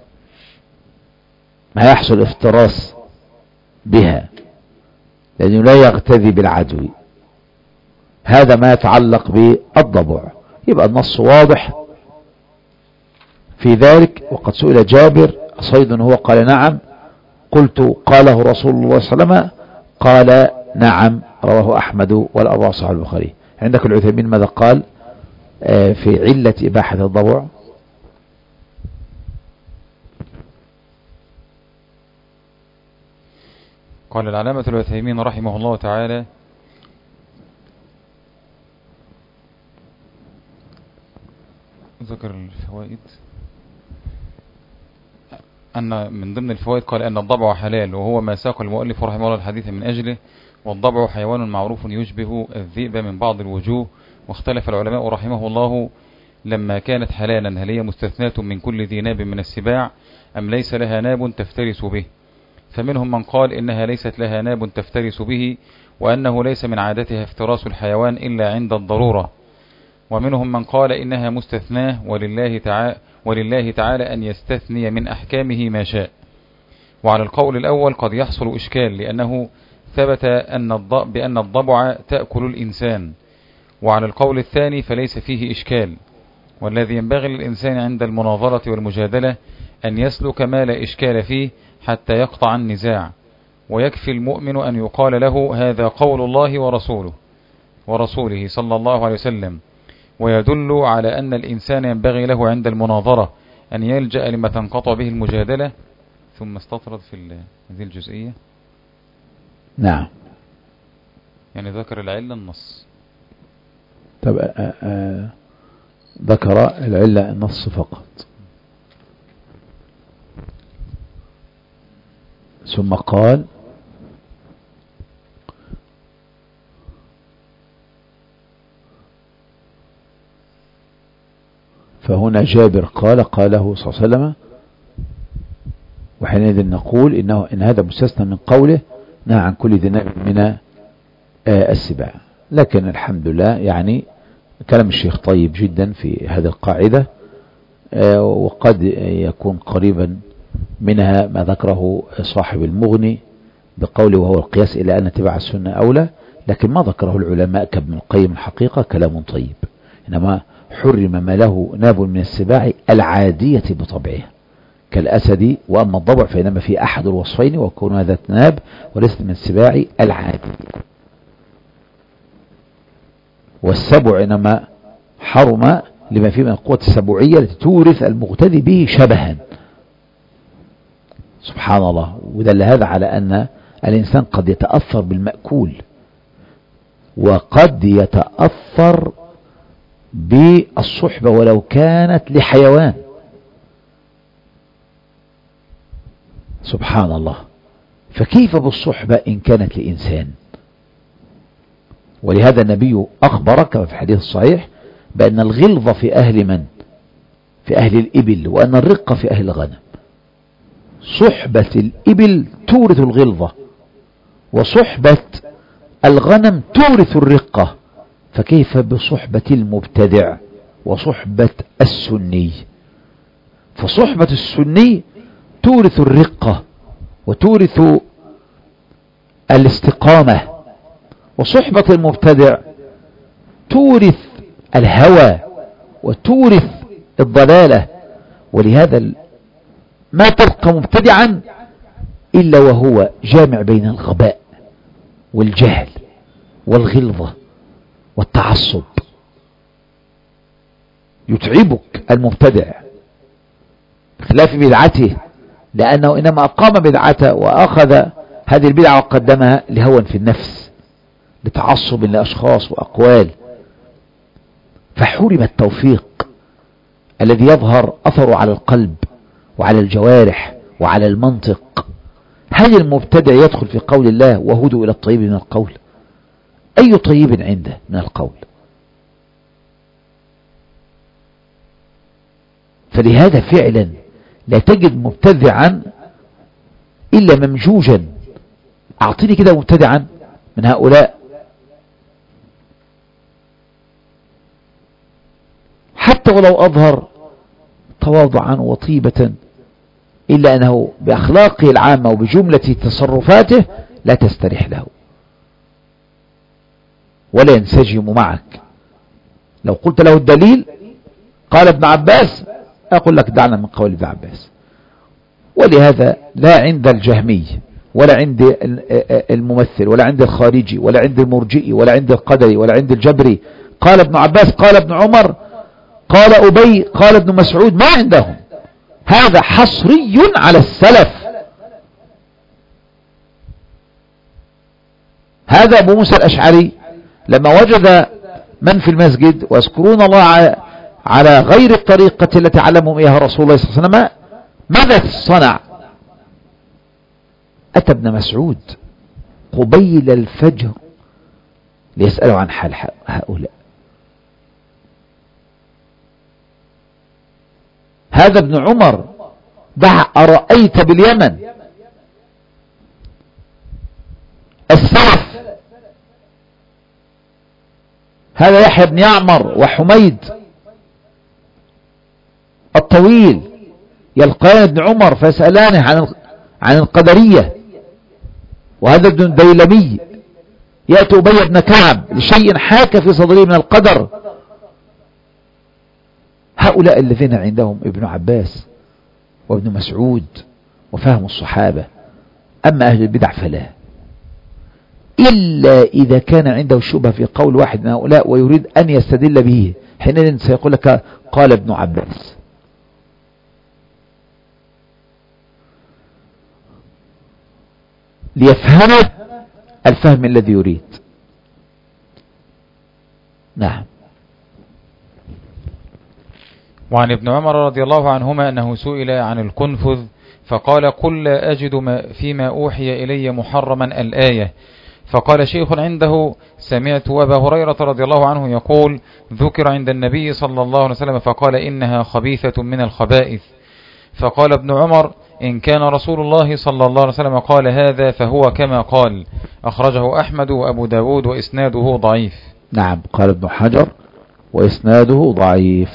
ما يحصل افتراس بها لأنه لا يغتذي بالعدو. هذا ما يتعلق بالضبع. يبقى النص واضح في ذلك. وقد سئل جابر صيد هو؟ قال نعم. قلت قاله رسول الله صلى الله عليه وسلم؟ قال نعم. رواه أحمد والأربعة صحيح البخاري. عندك العثيمين ماذا قال في علة إباحة الضبع؟ قال العلامة العثيمين رحمه الله تعالى ذكر الفوائد أن من ضمن الفوائد قال أن الضبع حلال، وهو ما ساق المؤلف رحمه الله الحديث من أجله. والضبع حيوان معروف يشبه الذئب من بعض الوجوه. واختلف العلماء رحمه الله لما كانت حلالا هل هي مستثناة من كل ذي ناب من السباع أم ليس لها ناب تفترس به؟ فمنهم من قال إنها ليست لها ناب تفترس به، وأنه ليس من عادتها افتراس الحيوان إلا عند الضرورة. ومنهم من قال إنها مستثناه ولله تعالى أن يستثني من أحكامه ما شاء. وعلى القول الأول قد يحصل إشكال لأنه ثبت بأن الضبع تأكل الإنسان، وعلى القول الثاني فليس فيه إشكال. والذي ينبغي للإنسان عند المناظرة والمجادلة أن يسلك ما لا إشكال فيه حتى يقطع النزاع. ويكفي المؤمن أن يقال له هذا قول الله ورسوله صلى الله عليه وسلم. ويدل على أن الإنسان ينبغي له عند المناظرة أن يلجأ لما تنقطع به المجادلة. ثم استطرد في هذه الجزئية. نعم. يعني ذكر العلة النص. طب ذكر العلة النص فقط، ثم قال فهنا جابر قاله صلى الله عليه وسلم، وحينئذ نقول إن هذا مستثنى من قوله نهى عن كل ذي ناب من السباع. لكن الحمد لله يعني كلام الشيخ طيب جدا في هذه القاعدة، وقد يكون قريبا منها ما ذكره صاحب المغني بقوله وهو القياس إلى أن اتباع السنة أولى. لكن ما ذكره العلماء كابن القيم الحقيقة كلام طيب، إنما حرم ما له ناب من السباع العادية بطبعها كالأسد، وأما الضبع فإنما في أحد الوصفين وكونها ذات ناب وليست من السباع العادية. والسبع إنما حرم لما فيه من القوة السبوعية التي تورث المقتدي به شبها. سبحان الله. ودل هذا على أن الإنسان قد يتأثر بالمأكول وقد يتأثر بالصحبة ولو كانت لحيوان. سبحان الله. فكيف بالصحبة إن كانت لإنسان؟ ولهذا النبي أخبر كما في الحديث الصحيح بأن الغلظة في أهل من؟ في أهل الإبل، وأن الرقة في أهل الغنم. صحبة الإبل تورث الغلظة، وصحبة الغنم تورث الرقة، فكيف بصحبة المبتدع وصحبة السني؟ فصحبة السني تورث الرقة وتورث الاستقامة، وصحبة المبتدع تورث الهوى وتورث الضلالة. ولهذا ما تلقى مبتدعا إلا وهو جامع بين الغباء والجهل والغلظة والتعصب. يتعبك المبتدع بخلاف بدعته، لأنه إنما أقام بدعته وأخذ هذه البدعة وقدمها لهوى في النفس، لتعصب لأشخاص وأقوال، فحرم التوفيق الذي يظهر أثره على القلب وعلى الجوارح وعلى المنطق. هل المبتدع يدخل في قول الله وهدوا إلى الطيب من القول؟ أي طيب عنده من القول؟ فلهذا فعلا لا تجد مبتدعا إلا ممجوجا. أعطيني كده مبتدعا من هؤلاء، حتى ولو أظهر تواضعا وطيبة، إلا أنه بأخلاقه العامة وبجملة تصرفاته لا تستريح له ولا ينسجم معك. لو قلت له الدليل قال ابن عباس أقول لك دعنا من قول ابن عباس. ولهذا لا عند الجهمي ولا عند الممثل ولا عند الخارجي ولا عند المرجئي ولا عند القدري ولا عند الجبري قال ابن عباس قال ابن عمر قال أبي قال ابن مسعود، ما عندهم. هذا حصري على السلف. هذا أبو موسى الأشعري لما وجد من في المسجد ويذكرون الله على غير الطريقة التي علمهم إياها رسول الله صلى الله عليه وسلم، ماذا صنع؟ أتى ابن مسعود قبيل الفجر ليسأله عن حال هؤلاء. هذا ابن عمر دع أرأيت باليمن السلف، هذا يحيى بن يعمر وحميد الطويل يلقان ابن عمر فيسألانه عن القدرية، وهذا ابن الديلمي يأتي أبي بن كعب لشيء حاك في صدره من القدر. هؤلاء الذين عندهم ابن عباس وابن مسعود وفهم الصحابة. أما أهل البدع فلا، إلا إذا كان عنده شبهة في قول واحد من هؤلاء ويريد أن يستدل به، حينئذ سيقول لك قال ابن عباس. ليفهم الفهم الذي يريد. نعم. وعن ابن عمر رضي الله عنهما أنه سئل عن القنفذ فقال قل لا أجد فيما أوحي إلي محرما الآية. فقال شيخ عنده سمعت أبا هريرة رضي الله عنه يقول ذكر عند النبي صلى الله عليه وسلم فقال إنها خبيثة من الخبائث. فقال ابن عمر إن كان رسول الله صلى الله عليه وسلم قال هذا فهو كما قال. أخرجه أحمد وأبو داود وإسناده ضعيف. نعم. قال ابن حجر وإسناده ضعيف.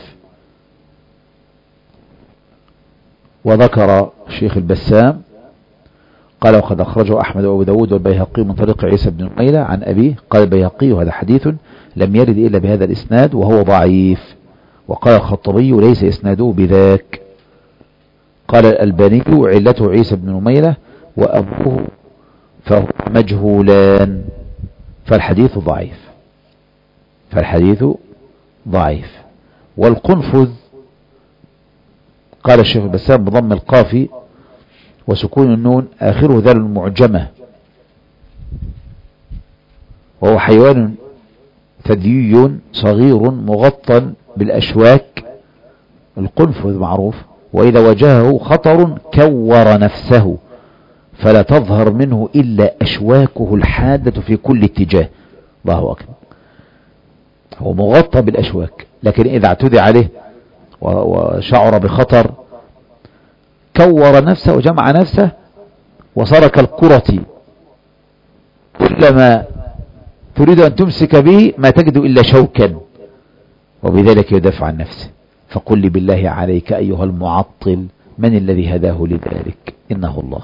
وذكر شيخ البسام قال وقد أخرجه أحمد وأبو داود والبيهقي من طريق عيسى بن نميلة عن أبيه. قال البيهقي هذا حديث لم يرد إلا بهذا الإسناد وهو ضعيف. وقال الخطبي ليس إسناده بذاك. قال الألباني علته عيسى بن نميلة وأبوه فهو مجهولان، فالحديث ضعيف. والقنفذ قال الشيخ البسام بضم القاف وسكون النون آخره ذال المعجمة، وهو حيوان ثديي صغير مغطى بالأشواك. القنفذ معروف، وإذا واجهه خطر كور نفسه فلا تظهر منه إلا أشواكه الحادة في كل اتجاه. الله أكبر. هو مغطى بالأشواك، لكن إذا اعتدي عليه وشعر بخطر كور نفسه وجمع نفسه وصار كالكرة، كلما تريد أن تمسك به ما تجد إلا شوكا، وبذلك يدافع عن نفسه. فقل لي بالله عليك أيها المعطل من الذي هداه لذلك؟ إنه الله.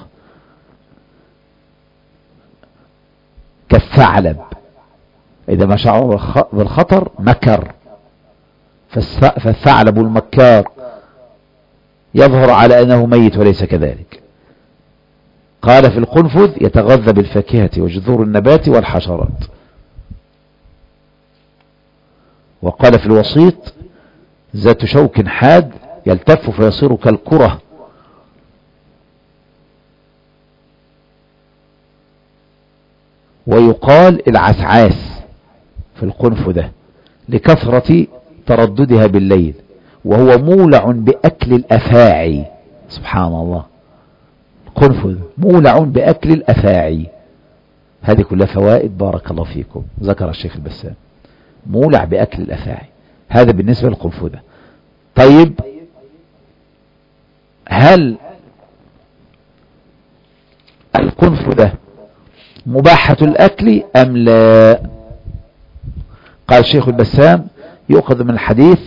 كالثعلب إذا ما شعر بالخطر مكر، فالثعلب المكار يظهر على أنه ميت وليس كذلك. قال في القنفذ يتغذى بالفاكهة وجذور النبات والحشرات. وقال في الوسيط ذات شوك حاد يلتف فيصير كالكرة. ويقال العسعاس في القنفذة لكثرة ترددها بالليل، وهو مولع بأكل الأفاعي. سبحان الله، القنفذ مولع بأكل الأفاعي. هذه كلها فوائد بارك الله فيكم. ذكر الشيخ البسام مولع بأكل الأفاعي، هذا بالنسبة للقنفذة. طيب هل القنفذة مباحة الأكل أم لا؟ قال الشيخ البسام يؤخذ من الحديث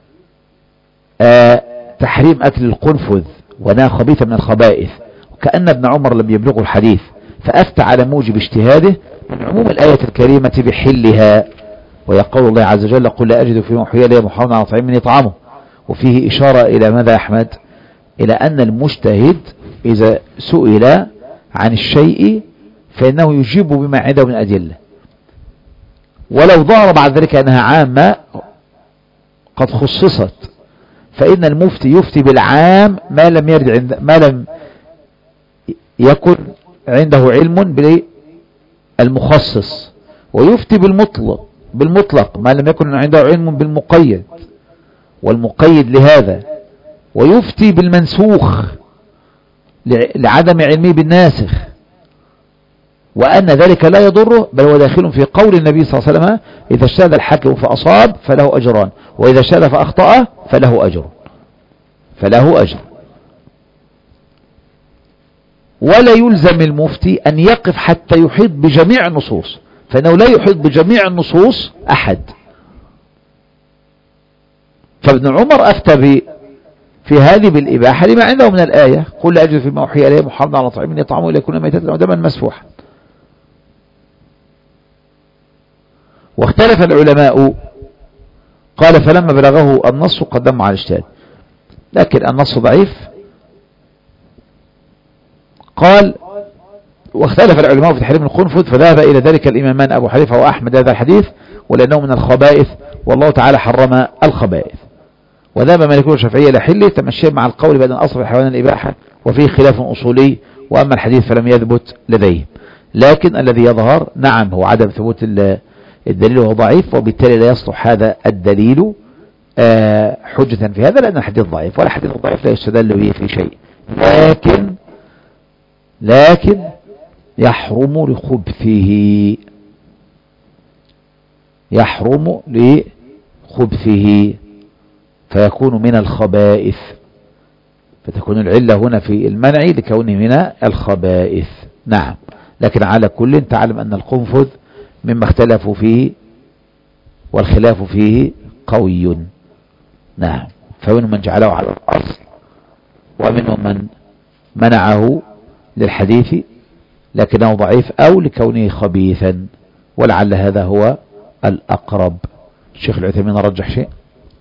تحريم أكل القنفذ وأنها خبيثة من الخبائث، وكأن ابن عمر لم يبلغه الحديث فأفتى على موجب اجتهاده من عموم الآية الكريمة بحلها، ويقول الله عز وجل قل لا أجد فيما أوحي إلي محرما على طعام يطعمه. وفيه إشارة إلى ماذا يا أحمد؟ إلى أن المجتهد إذا سئل عن الشيء فإنه يجيب بما عنده من أدلة، ولو ظهر بعد ذلك أنها عامة قد خصصت، فإن المفتي يفتي بالعام ما لم يرد ما لم يكن عنده علم بالمخصص، ويفتي بالمطلق ما لم يكن عنده علم بالمقيد والمقيد لهذا، ويفتي بالمنسوخ لعدم علمه بالناسخ، وأن ذلك لا يضره، بل هو داخل في قول النبي صلى الله عليه وسلم إذا اجتهد الحاكم فأصاب فله أجران، وإذا اجتهد فأخطأ فله أجر. ولا يلزم المفتي أن يقف حتى يحيط بجميع النصوص، فإنه لا يحيط بجميع النصوص أحد. فابن عمر أفتى في هذه بالإباحة لما عنده من الآية قل لا أجد فيما أوحي إليه محرما على طعام يطعمه إلا يكون ميتة أو دما مسفوحا. واختلف العلماء، قال فلما بلغه النص قدم على الاجتهاد، لكن النص ضعيف. قال واختلف العلماء في تحريم القنفذ، فذهب إلى ذلك الإمامان أبو حنيفة وأحمد هذا الحديث ولأنه من الخبائث والله تعالى حرم الخبائث. وذهب مالكون الشافعية لحله تمشي مع القول بأن أصل الحيوان الإباحة، وفيه خلاف أصولي، وأما الحديث فلم يثبت لديه. لكن الذي يظهر نعم هو عدم ثبوت الدليل وهو ضعيف، وبالتالي لا يصلح هذا الدليل حجة في هذا، لأن الحديث ضعيف، ولا حديث ضعيف لا يستدل به في شيء. لكن يحرم لخبثه فيكون من الخبائث، فتكون العلة هنا في المنع لكونه من الخبائث. نعم، لكن على كل تعلم أن القنفذ مما اختلفوا فيه والخلاف فيه قوي. نعم، فمنهم من جعله على الأصل، ومنهم من منعه للحديث لكنه ضعيف أو لكونه خبيثا، ولعل هذا هو الأقرب. الشيخ العثيمين رجح شيء؟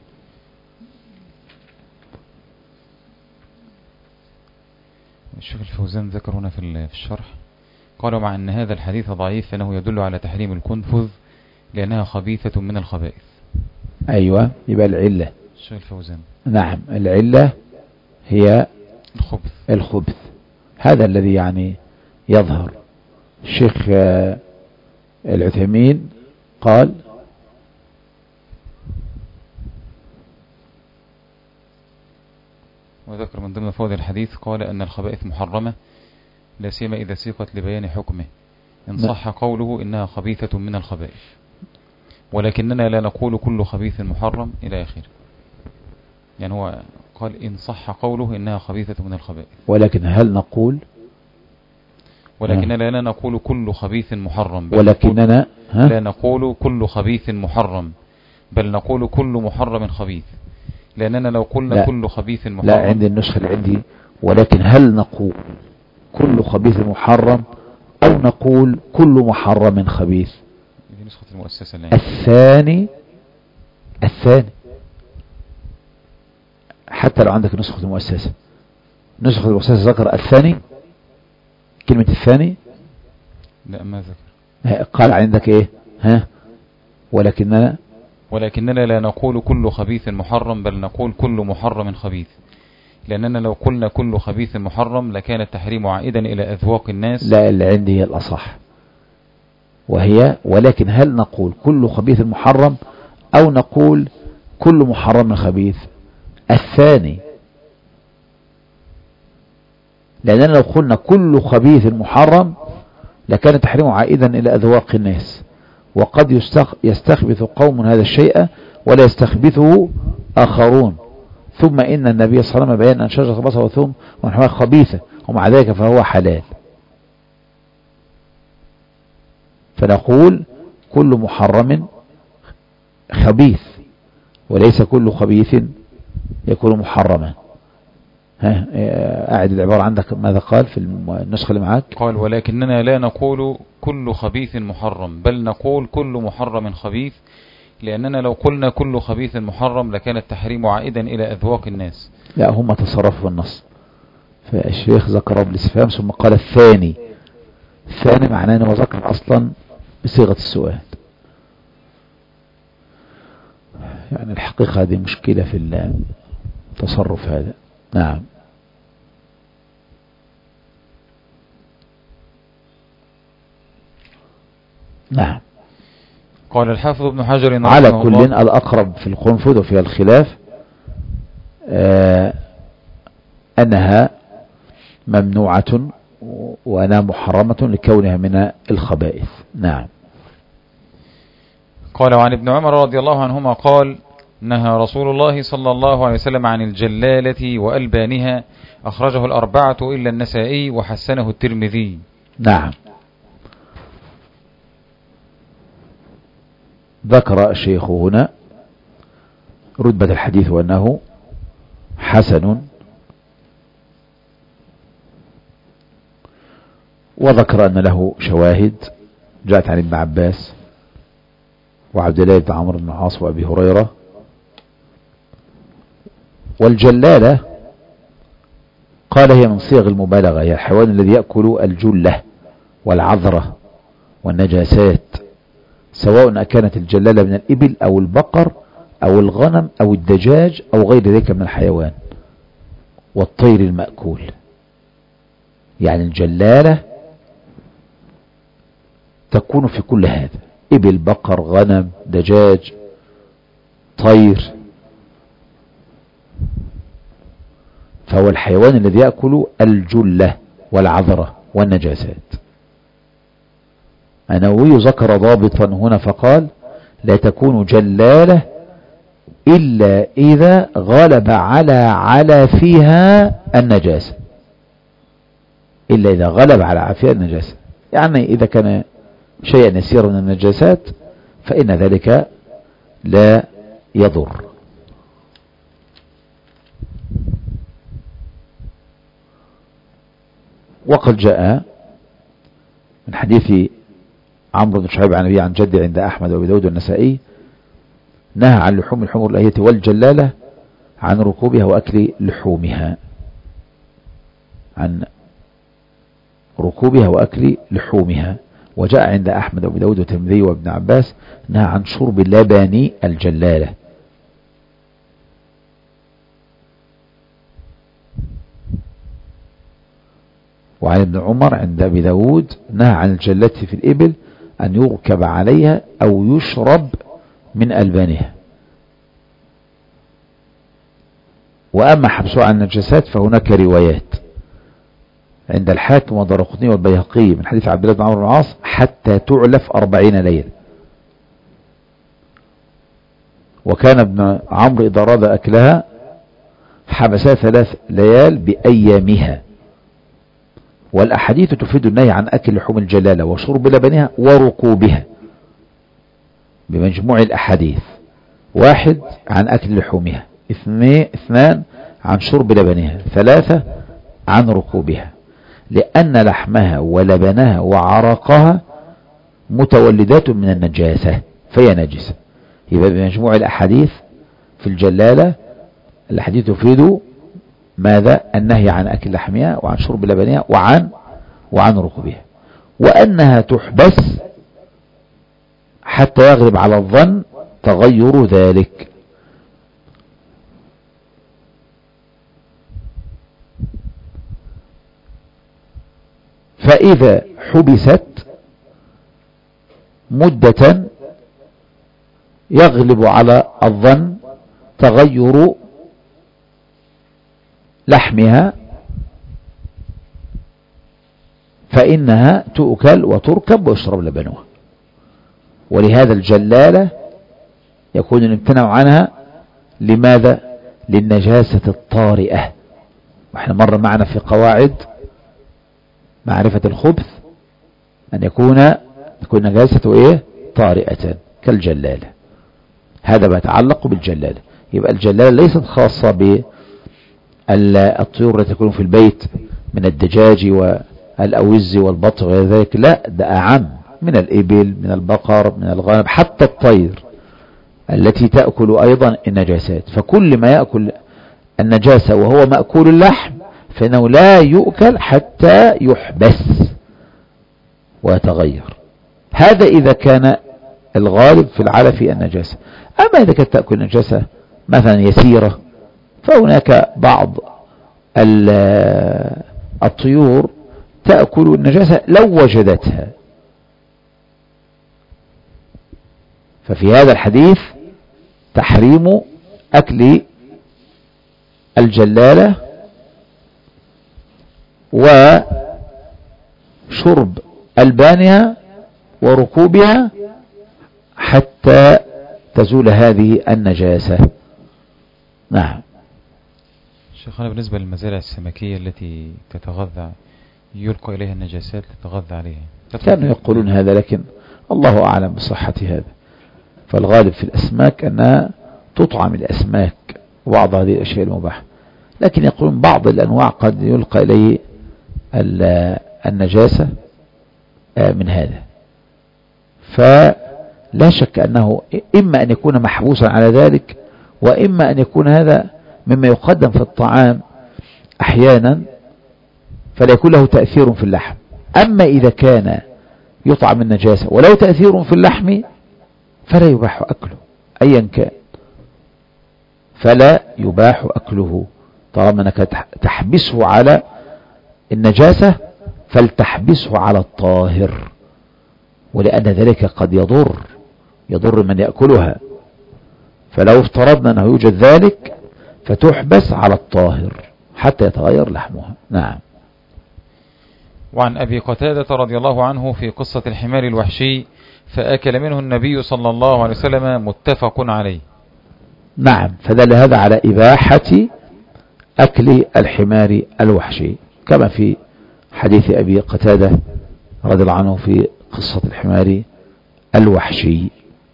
الشيخ الفوزان ذكر هنا في الشرح، قالوا مع أن هذا الحديث ضعيف فإنه يدل على تحريم الكنفذ لأنها خبيثة من الخبائث. أيوة، يبقى العلة الشيخ الفوزان. نعم، العلة هي الخبث. هذا الذي يعني يظهر. الشيخ العثيمين قال وذكر من ضمن فوائد الحديث قال أن الخبائث محرمة لا سيما إذا سيقت لبيان حكمه، إن صح قوله إنها خبيثة من الخبائث، ولكننا لا نقول كل خبيث محرم إلى آخره. يعني هو قال إن صح قوله إنها خبيثة من الخبائث، ولكن هل نقول ولكننا لا نقول كل خبيث محرم، ولكننا لا نقول كل خبيث محرم، بل نقول كل محرم خبيث، لأننا لو قلنا كل خبيث محرم. لا، عندي النسخة اللي عندي ولكن هل نقول كل خبيث محرم أو نقول كل محرم خبيث؟ دي نسخة المؤسسة الثاني حتى لو عندك نسخة المؤسسة، نسخة المؤسسة ذكر الثاني، كلمة الثاني لا ما ذكر. قال عندك ايه؟ ولكننا لا نقول كل خبيث محرم، بل نقول كل محرم خبيث، لأننا لو قلنا كل خبيث محرم لكان التحريم عائدا إلى أذواق الناس. لا، اللي عندي هي الأصح، وهي ولكن هل نقول كل خبيث محرم أو نقول كل محرم خبيث؟ الثاني، لأننا لو قلنا كل خبيث محرم لكان التحريم عائدا إلى أذواق الناس، وقد يستخبث قوم هذا الشيء ولا يستخبثه آخرون، ثم إن النبي صلى الله عليه وسلم بيان أن شجرة البصل والثوم ونحوها خبيثة ومع ذلك فهو حلال. فنقول كل محرم خبيث وليس كل خبيث يكون محرما. أعد العبارة عندك، ماذا قال في النسخة اللي معاك؟ قال ولكننا لا نقول كل خبيث محرم، بل نقول كل محرم خبيث، لأننا لو قلنا كل خبيث محرم لكان التحريم عائدا إلى أذواق الناس. لا، هم تصرفوا في النص، فالشيخ ذكر بالاستفهام ثم قال الثاني معناه أنه ذكر أصلا بصيغة السؤال. يعني الحقيقة هذه مشكلة في التصرف هذا. نعم. قال الحافظ ابن حجر على كل الأقرب في القنفذ وفيها الخلاف أنها ممنوعة وأنها محرمة لكونها من الخبائث. نعم. قال وعن ابن عمر رضي الله عنهما قال نهى رسول الله صلى الله عليه وسلم عن الجلالة وألبانها، أخرجه الأربعة إلا النسائي وحسنه الترمذي. نعم. ذكر الشيخ هنا رتبة الحديث وأنه حسن، وذكر أن له شواهد جاءت عن ابن عباس وعبد الله بن عمرو بن العاص وأبي هريرة. والجلالة قال هي من صيغ المبالغة، هي الحيوان الذي يأكل الجلة والعذرة والنجاسات، سواء كانت الجلالة من الإبل أو البقر أو الغنم أو الدجاج أو غير ذلك من الحيوان والطير المأكول. يعني الجلالة تكون في كل هذا، إبل بقر غنم دجاج طير، فهو الحيوان الذي يأكل الجلة والعذرة والنجاسات. النووي ذكر ضابطا هنا فقال لا تكون جلالة إلا إذا غلب على فيها النجاسة، إلا إذا غلب على فيها النجاسة، يعني إذا كان شيئا يسيرا من النجاسات فإن ذلك لا يضر. وقد جاء من حديث عمرو بن شعيب عن أبيه عن جده عند أحمد وأبي داود والنسائي نهى عن لحوم الحمر الأهلية والجلالة، عن ركوبها وأكل لحومها، عن ركوبها وأكل لحومها. وجاء عند أحمد وأبي داود والترمذي وابن عباس نهى عن شرب لبن الجلالة. وعن ابن عمر عند أبي داود نهى عن الجلة في الإبل أن يركب عليها أو يشرب من ألبانها. وأما حبسها عن النجاسات فهناك روايات عند الحاكم والدارقطني والبيهقي من حديث عبد الله بن عمرو بن العاص حتى تعلف 40 ليلة. وكان ابن عمرو إذا أراد أكلها حبسها 3 ليال بأيامها. والأحاديث تفيد النهي عن أكل لحوم الجلالة وشرب لبنها وركوبها بمجموع الأحاديث: 1 عن أكل لحومها، 2 عن شرب لبنها، 3 عن ركوبها، لأن لحمها ولبنها وعرقها متولدات من النجاسة فهي نجسة. يبقى بمجموع الأحاديث في الجلالة الحديث تفيد ماذا؟ النهي عن أكل لحمها وعن شرب لبنها وعن ركوبها، وأنها تحبس حتى يغلب على الظن تغير ذلك. فإذا حبست مدة يغلب على الظن تغير لحمها فإنها تؤكل وتركب ويشرب لبنها. ولهذا الجلالة يكون الامتناع عنها لماذا؟ للنجاسة الطارئة. واحنا مر معنا في قواعد معرفة الخبث أن يكون نجاسة إيه؟ طارئة كالجلالة. هذا ما يتعلق بالجلالة. يبقى الجلالة ليست خاصة بالطيور التي تكون في البيت من الدجاج والأوز والبط وغير ذلك، لا، ده أعم من الإبل، من البقر، من الغنم، حتى الطير التي تأكل أيضا النجاسات. فكل ما يأكل النجاسة وهو مأكول اللحم فإنه لا يؤكل حتى يحبس ويتغير. هذا إذا كان الغالب في العلف النجاسة. أما إذا كانت تأكل نجاسة مثلا يسيرة فهناك بعض الطيور تأكل النجاسة لو وجدتها. ففي هذا الحديث تحريم أكل الجلالة وشرب ألبانها وركوبها حتى تزول هذه النجاسة. نعم. شيخنا، بالنسبة للمزارع السمكية التي تتغذى يلقى إليها النجاسات تتغذى عليها، كانوا يقولون هذا، لكن الله أعلم بصحة هذا. فالغالب في الأسماك أنها تطعم الأسماك وبعض هذه الأشياء المباحة، لكن يقولون بعض الأنواع قد يلقى إليه النجاسة من هذا. فلا شك أنه إما أن يكون محبوسا على ذلك، وإما أن يكون هذا مما يقدم في الطعام أحيانا فلا يكون له تأثير في اللحم. أما إذا كان يطعم النجاسة ولو تأثير في اللحم فلا يباح أكله أيا كان، فلا يباح أكله طالما أنك تحبسه على النجاسة فلتحبسه على الطاهر، ولأن ذلك قد يضر من يأكلها. فلو افترضنا أنه يوجد ذلك فتحبس على الطاهر حتى يتغير لحمها. نعم. وعن أبي قتادة رضي الله عنه في قصة الحمار الوحشي فأكل منه النبي صلى الله عليه وسلم، متفق عليه. نعم. فدل هذا على إباحة أكل الحمار الوحشي كما في حديث أبي قتادة رضي الله عنه في قصة الحمار الوحشي.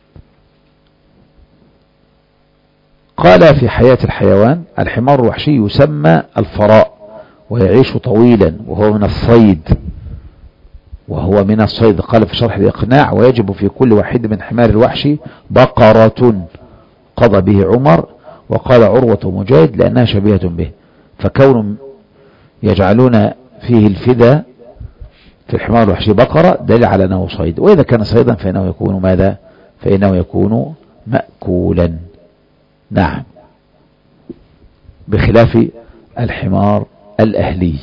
قال في حياة الحيوان: الحمار الوحشي يسمى الفراء ويعيش طويلا وهو من الصيد، وهو من الصيد. قال في شرح الإقناع: ويجب في كل واحد من حمار الوحش بقرة، قضى به عمر. وقال عروة مجاهد: لأنها شبيهة به. فكون يجعلون فيه الفدا في الحمار الوحشي بقرة دليل على أنه صيد، وإذا كان صيدا فإنه يكون ماذا؟ فإنه يكون مأكولا. نعم، بخلاف الحمار الأهلي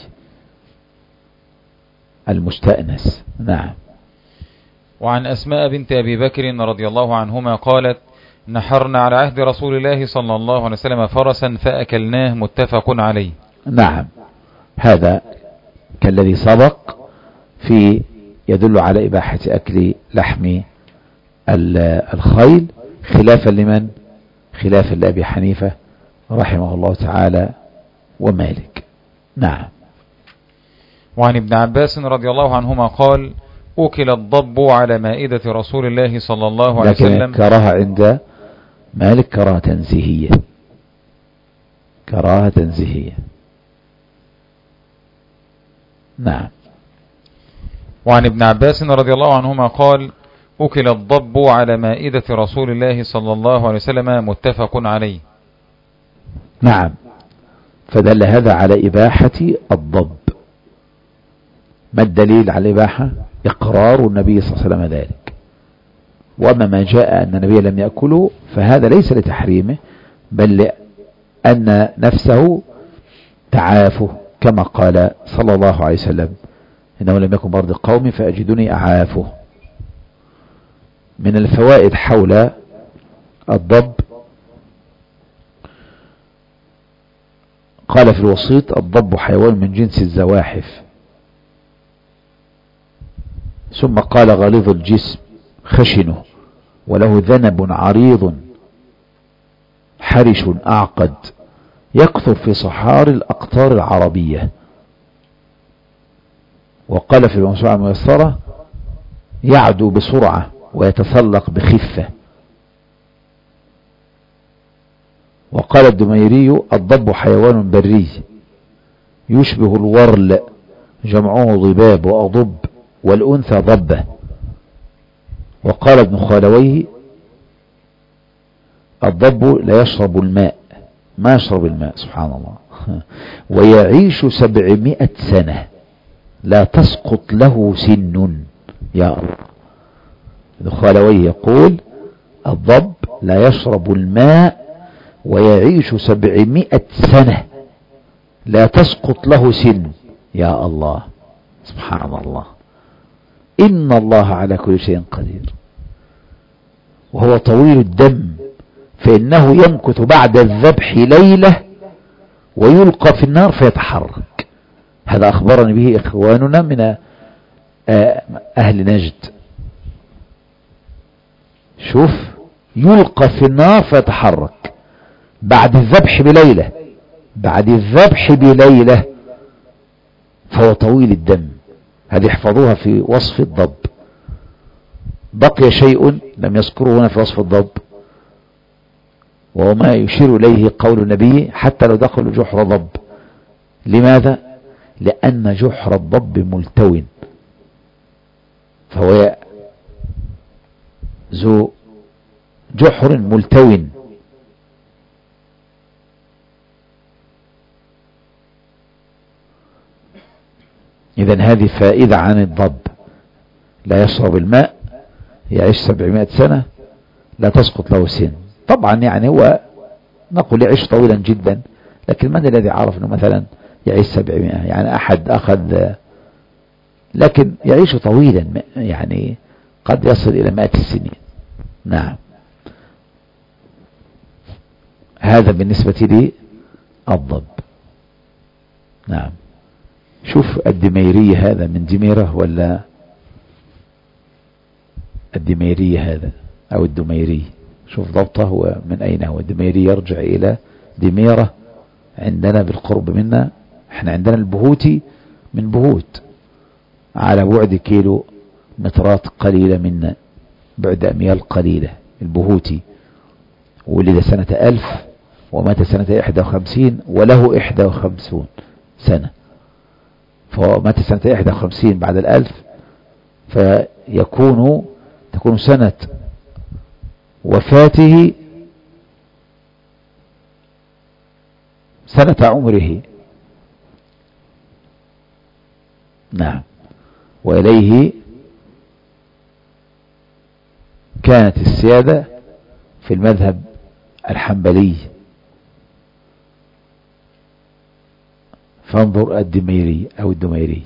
المستأنس. نعم. وعن أسماء بنت أبي بكر رضي الله عنهما قالت: نحرنا على عهد رسول الله صلى الله عليه وسلم فرسا فأكلناه، متفق عليه. نعم، هذا كالذي سبق في يدل على إباحة أكل لحم الخيل، خلافا لمن؟ خلافا لأبي حنيفة رحمه الله تعالى ومالك. نعم. وعن ابن عباس رضي الله عنهما قال: أكل الضب على مائدة رسول الله صلى الله عليه وسلم. لكن كراهة عند مالك كراهة تنزيهية، كراهة تنزيهية. نعم. وعن ابن عباس رضي الله عنهما قال: أكل الضب على مائدة رسول الله صلى الله عليه وسلم، متفق عليه. نعم، فدل هذا على إباحة الضب. ما الدليل على الإباحة؟ إقرار النبي صلى الله عليه وسلم ذلك. وأما ما جاء أن النبي لم يأكله فهذا ليس لتحريمه، بل لأن نفسه تعافه، كما قال صلى الله عليه وسلم: إنه لم يكن برد قومي فأجدني أعافه. من الفوائد حول الضب، قال في الوسيط: الضب حيوان من جنس الزواحف. ثم قال: غليظ الجسم خشنه، وله ذنب عريض حرش أعقد، يكثر في صحار الأقطار العربية. وقال في الموسوعة الميسرة: يعدو بسرعة ويتسلق بخفة. وقال الدميري: الضب حيوان بري يشبه الورل، جمعه ضباب وأضب، والأنثى ضبة. وقال ابن خالويه: الضب لا يشرب الماء، ما يشرب الماء، سبحان الله، ويعيش 700 سنة لا تسقط له سن. يا الله. ابن خالويه يقول: الضب لا يشرب الماء ويعيش 700 سنة لا تسقط له سن. يا الله، سبحان الله. إن الله على كل شيء قدير. وهو طويل الدم، فإنه يمكث بعد الذبح ليلة ويلقى في النار فيتحرك. هذا أخبرني به إخواننا من أهل نجد. شوف، يلقى في النار فيتحرك بعد الذبح بليلة، بعد الذبح بليلة، فهو طويل الدم. هذه احفظوها في وصف الضب. بقي شيء لم يذكره هنا في وصف الضب، وهو ما يشير إليه قول النبي: حتى لو دخلوا جحر ضب. لماذا؟ لأن جحر الضب ملتوٍ، فهو ذو جحر ملتوٍ. إذن هذه فائدة عن الضب: لا يشرب الماء، يعيش 700 سنة لا تسقط له سن. طبعا يعني هو نقول يعيش طويلا جدا، لكن من الذي عرف أنه مثلا يعيش 700؟ يعني أحد أخذ، لكن يعيش طويلا، يعني قد يصل إلى 100 السنين. نعم، هذا بالنسبة لي الضب. نعم. شوف الدميري، هذا من دميرة ولا الدميري هذا أو الدميري؟ شوف ضبطه، هو من أين هو؟ الدميري يرجع إلى دميرة عندنا بالقرب منا. احنا عندنا البهوتي من بهوت على بعد كيلو مترات قليلة منا، بعد أميال قليلة. البهوتي ولد سنة 1000 ومات سنة 51 وله 51 سنة، فهو مات سنة 51 بعد 1000 تكون سنة وفاته سنة عمره. نعم. وإليه كانت السيادة في المذهب الحنبلي. فانظر الدميري أو الدميري.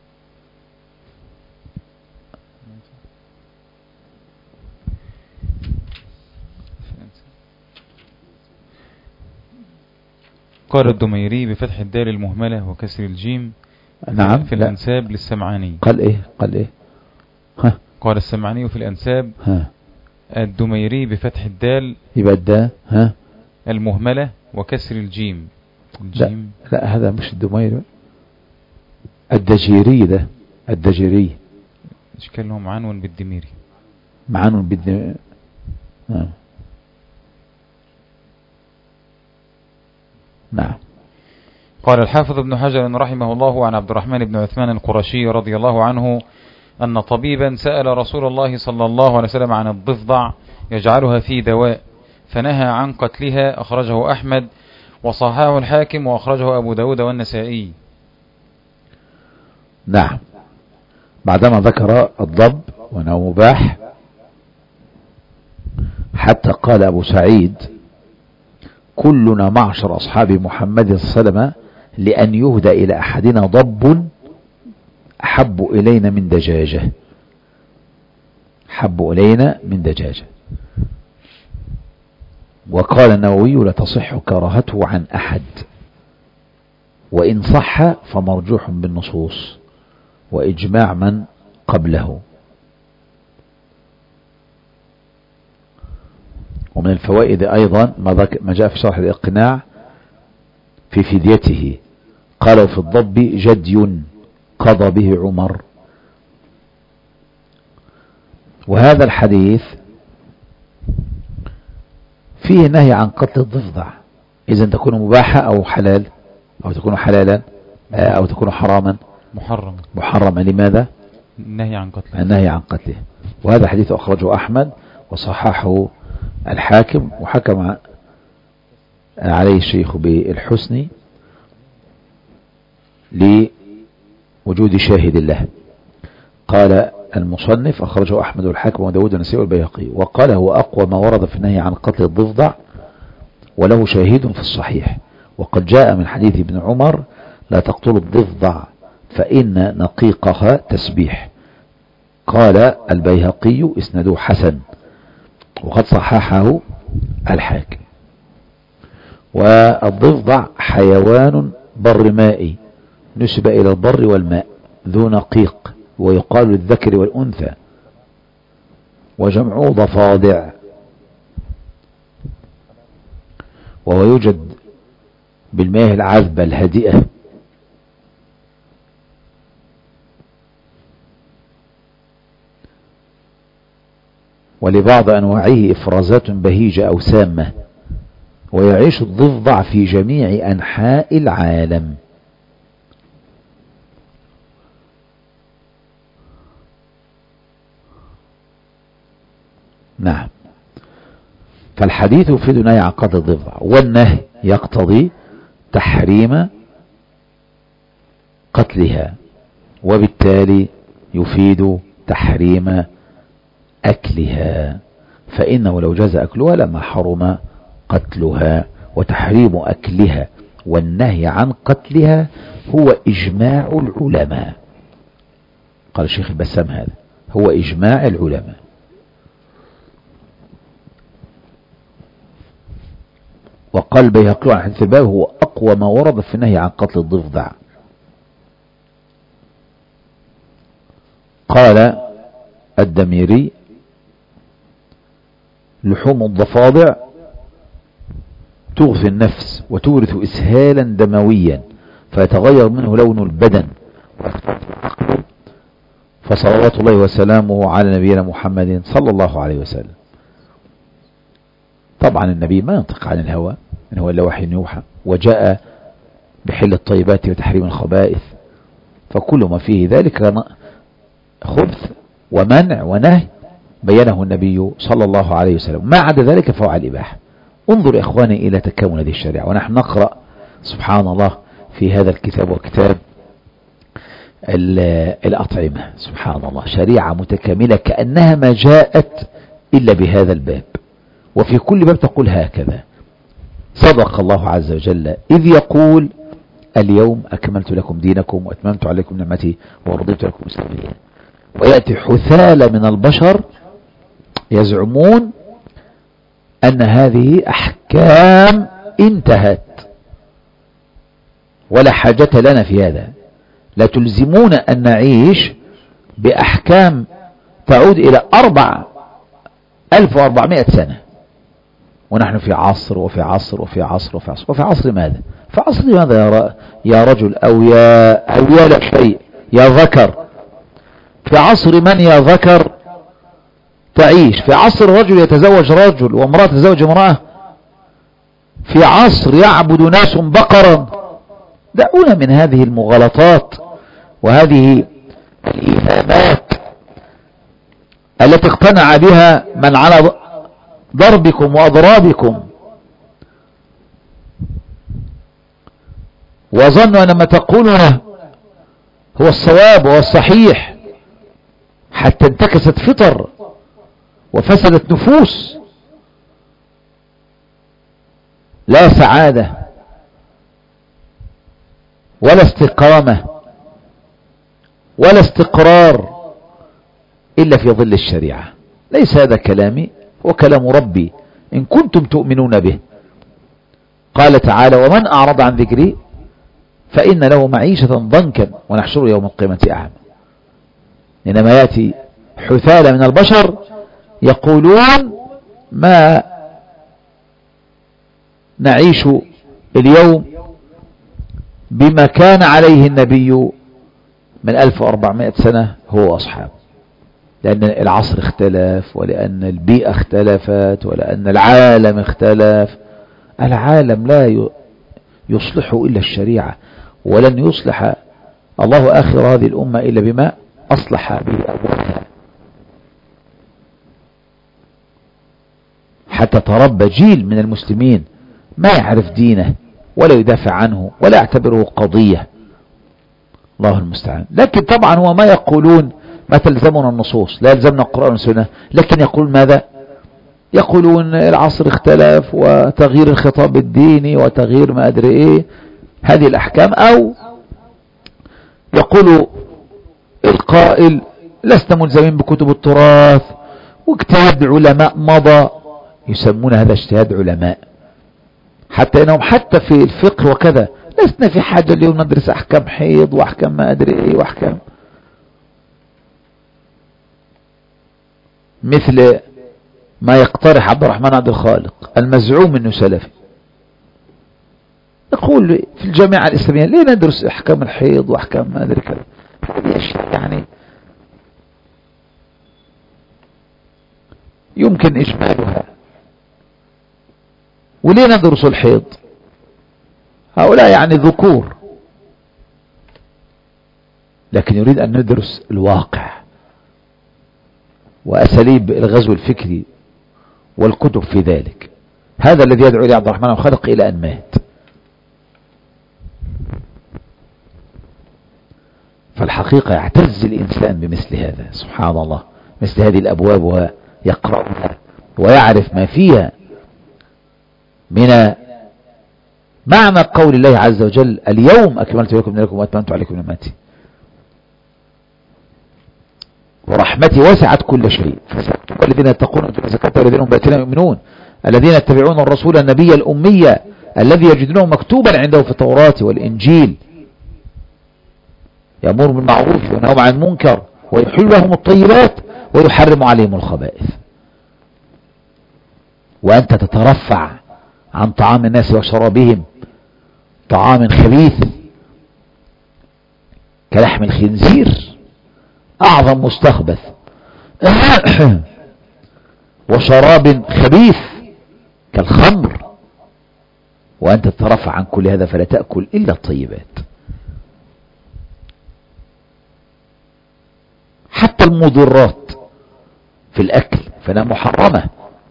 قال الدميري بفتح الدال المهملة وكسر الجيم. نعم. في الأنساب للسمعاني. قال إيه ها. قال السمعاني في الأنساب. ها. الدميري بفتح الدال يبقى الدال ها المهملة وكسر الجيم. لا هذا مش الدميري، الدجيري. ده الدجيري اشكالهم معنون بالدميري. معنون بالدميري. نعم. قال الحافظ ابن حجر رحمه الله عن عبد الرحمن بن عثمان القرشي رضي الله عنه أن طبيبا سأل رسول الله صلى الله عليه وسلم عن الضفدع يجعلها في دواء فنهى عن قتلها. أخرجه أحمد وصححه الحاكم وأخرجه أبو داود والنسائي. نعم. بعدما ذكر الضب وأنه مباح حتى قال أبو سعيد كلنا معشر أصحاب محمد صلى الله عليه وسلم لأن يهدى إلى أحدنا ضب أحب إلينا من دجاجة. حب إلينا من دجاجة. وقال النووي لا تصح كراهته عن أحد، وإن صح فمرجوح بالنصوص وإجماع من قبله. ومن الفوائد أيضا ما جاء في شرح الإقناع في فديته. قالوا في الضب جدي قضى به عمر. وهذا الحديث فيه نهي عن قتل الضفدع، إذا تكون مباحة أو حلال أو تكون حلالا أو تكون حراما. محرما. لماذا؟ النهي عن قتله. وهذا حديث أخرجه أحمد وصححه الحاكم وحكم عليه الشيخ بالحسن لوجود شاهد له. قال المصنف أخرجه أحمد والحاكم وداود والنسائي والبيهقي، وقال هو أقوى ما ورد في النهي عن قتل الضفدع وله شاهد في الصحيح. وقد جاء من حديث ابن عمر لا تقتلوا الضفدع فإن نقيقها تسبيح. قال البيهقي اسنده حسن وقد صححه الحاكم. والضفدع حيوان بر مائي نسب إلى البر والماء ذو نقيق، ويقال للذكر والأنثى، وجمعه ضفادع، وهو يوجد بالمياه العذبة الهادئة. ولبعض أنواعه إفرازات بهيجة أو سامة. ويعيش الضفدع في جميع أنحاء العالم. نعم. فالحديث يفيد نهي عن قتل الضفدع، والنهي يقتضي تحريم قتلها، وبالتالي يفيد تحريم أكلها، فإنه لو جاز أكلها لما حرم قتلها. وتحريم أكلها والنهي عن قتلها هو إجماع العلماء. قال الشيخ البسام هذا هو إجماع العلماء. وقال البيهقي عن حديث الباب هو أقوى ما ورد في النهي عن قتل الضفدع. قال الدميري لحوم الضفادع تغثي النفس وتورث إسهالا دمويا فيتغير منه لون البدن فصلوات الله وسلامه على نبينا محمد صلى الله عليه وسلم. طبعا النبي ما ينطق عن الهوى، إن هو إلا وحي يوحى، وجاء بحل الطيبات وتحريم الخبائث، فكل ما فيه ذلك خبث ومنع ونهي بينه النبي صلى الله عليه وسلم. ما عدا ذلك فهو على الإباحة. انظر يا إخواني إلى تكامل هذه الشريعة، ونحن نقرأ سبحان الله في هذا الكتاب وكتاب الأطعمة، سبحان الله، شريعة متكاملة كأنها ما جاءت إلا بهذا الباب، وفي كل باب تقول هكذا. صدق الله عز وجل إذ يقول اليوم أكملت لكم دينكم وأتممت عليكم نعمتي ورضيت لكم الإسلام. ويأتي حثالة من البشر يزعمون أن هذه أحكام انتهت ولا حاجة لنا في هذا، لا تلزمون أن نعيش بأحكام تعود إلى 4400 سنة، ونحن في عصر وفي عصر وفي عصر وفي عصر وفي عصر ماذا؟ في عصر ماذا يا رجل أو يا لا شيء يا ذكر؟ في عصر من يا ذكر تعيش؟ في عصر رجل يتزوج رجل وامرأة تتزوج امرأة؟ في عصر يعبد ناس بقرا؟ دعونا من هذه المغالطات وهذه الإيهامات التي اقتنع بها من على ضربكم وأضرابكم، وظنوا أن ما تقولونه هو الصواب وهو الصحيح، حتى انتكست فطر وفسدت نفوس. لا سعادة ولا استقامة ولا استقرار إلا في ظل الشريعة. ليس هذا كلامي، هو كلام ربي إن كنتم تؤمنون به. قال تعالى ومن أعرض عن ذكري فإن له معيشة ضنكا ونحشره يوم القيامة أعمى. إنما يأتي حثالة من البشر يقولون ما نعيش اليوم بما كان عليه النبي من 1400 سنة هو أصحابه، لأن العصر اختلف ولأن البيئة اختلفت ولأن العالم اختلف. العالم لا يصلح إلا الشريعة، ولن يصلح الله آخر هذه الأمة إلا بما أصلح به أولها، حتى تربى جيل من المسلمين ما يعرف دينه ولا يدافع عنه ولا يعتبره قضية. الله المستعان. لكن طبعا هو ما يقولون ما تلزمنا النصوص، لا يلزمنا القرآن والسنة، لكن يقول ماذا؟ يقولون العصر اختلف وتغيير الخطاب الديني وتغيير ما أدري إيه هذه الأحكام، أو يقول القائل لسنا ملزمين بكتب التراث واجتهاد علماء مضى. يسمون هذا اجتهاد علماء، حتى انهم حتى في الفقه وكذا لسنا في حاجة اليوم ندرس احكام حيض واحكام ما ادري ايه واحكام، مثل ما يقترح عبد الرحمن عبد الخالق المزعوم انه سلفي، يقول في الجامعة الاسلامية ليه ندرس احكام الحيض واحكام ما ادري كذا؟ هذه اشياء يعني يمكن اجمالها. وليه ندرس الحيض؟ هؤلاء يعني ذكور، لكن يريد أن ندرس الواقع وأساليب الغزو الفكري والكتب في ذلك. هذا الذي يدعو إليه عبد الرحمن الخالق إلى أن مات. فالحقيقة يعتز الإنسان بمثل هذا، سبحان الله، مثل هذه الأبواب ويقرأها ويعرف ما فيها من معنى قول الله عز وجل اليوم أكملت لكم دينكم وأتممت عليكم نعمتي ورحمتي وسعت كل شيء. والذين يتقون ويؤتون الزكاة والذين هم بآياتنا يؤمنون الذين يتبعون الرسول النبي الأمي الذي يجدونه مكتوبا عنده في التوراة والإنجيل يأمر بالمعروف وينهى عن المنكر ويحل لهم الطيبات ويحرم عليهم الخبائث. وأنت تترفع عن طعام الناس وشرابهم طعام خبيث كلحم الخنزير أعظم مستخبث وشراب خبيث كالخمر، وأنت تترفع عن كل هذا فلا تأكل إلا الطيبات. حتى المضرات في الأكل فإنها محرمة،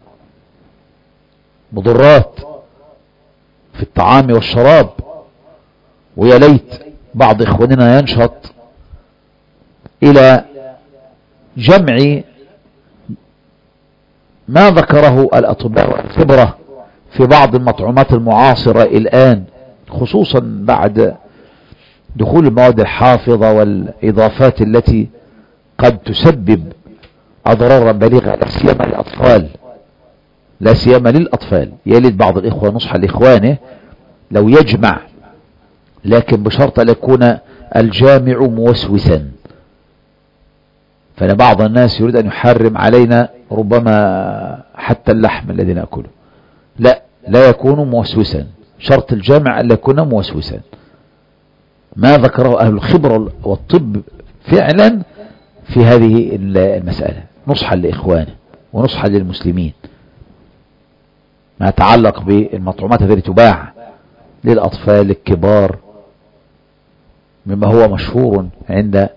مضرات في الطعام والشراب. ويا ليت بعض إخواننا ينشط إلى جمع ما ذكره الأطباء والخبرة في بعض المطعومات المعاصرة الآن، خصوصا بعد دخول المواد الحافظة والإضافات التي قد تسبب أضرارا بليغة لا سيما للأطفال، لا سيما للأطفال. يلد بعض الإخوة نصح لإخوانه لو يجمع، لكن بشرط أن يكون الجامع موسوسا. فإن بعض الناس يريد أن يحرم علينا ربما حتى اللحم الذي نأكله، لا يكون موسوسا، شرط الجامع أن يكون موسوسا. ما ذكره أهل الخبرة والطب فعلا في هذه المسألة، نصحا لإخوانه ونصحا للمسلمين، ما يتعلق بالمطعومات التي تباع للأطفال الكبار مما هو مشهور عند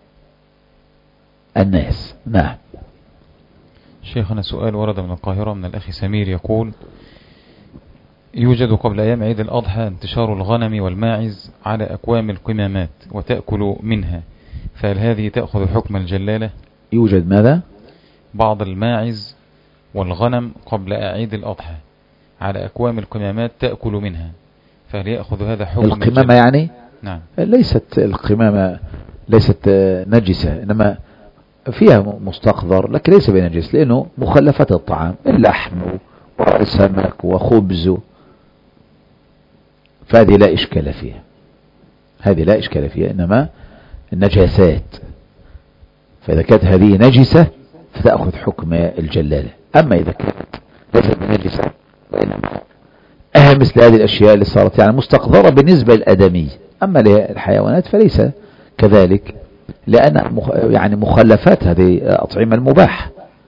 الناس. نعم. شيخنا سؤال ورد من القاهرة من الأخ سمير يقول: يوجد قبل أيام عيد الأضحى انتشار الغنم والماعز على أكوام القمامات وتأكل منها، فهل هذه تأخذ حكم الجلالة؟ يوجد ماذا؟ بعض الماعز والغنم قبل عيد الأضحى على أكوام القمامات تأكل منها، فهل يأخذ هذا حكم القمامة يعني؟ نعم. ليست القمامة ليست نجسة، إنما فيها مستقذر لكن ليس بنجس، لأنه مخلفات الطعام، اللحم والسمك وخبز، فهذه لا إشكال فيها، هذه لا إشكال فيها، إنما النجاسات، فإذا كانت هذه نجسة فتأخذ حكم الجلالة. أما إذا كانت ليست بنجسة وإنما مثل هذه الأشياء اللي صارت يعني مستقذرة بالنسبة للآدمي، أما للحيوانات فليس كذلك، لأن يعني مخلفات هذه أطعمة المباح.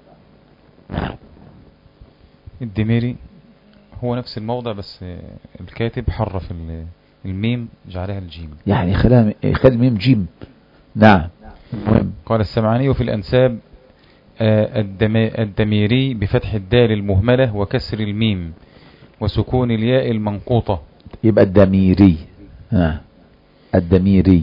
الدميري هو نفس الموضع بس الكاتب حرف الميم جعلها الجيم، يعني خلي الميم جيم. نعم. المهم قال السمعاني في الأنساب: الدميري بفتح الدال المهملة وكسر الميم وسكون الياء المنقوطة، يبقى الدميري. الدميري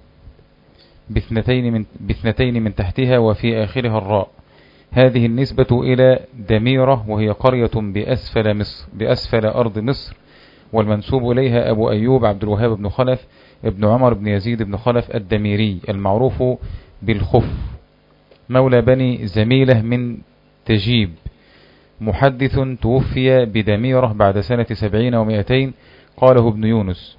باثنتين من تحتها وفي آخرها الراء. هذه النسبة إلى دميرة وهي قرية بأسفل أرض مصر، والمنسوب إليها أبو أيوب عبد الوهاب بن خلف ابن عمر بن يزيد بن خلف الدميري المعروف بالخف، مولى بني زميلة من تجيب، محدث توفي بدميرة بعد سنة 70 و200، قاله ابن يونس.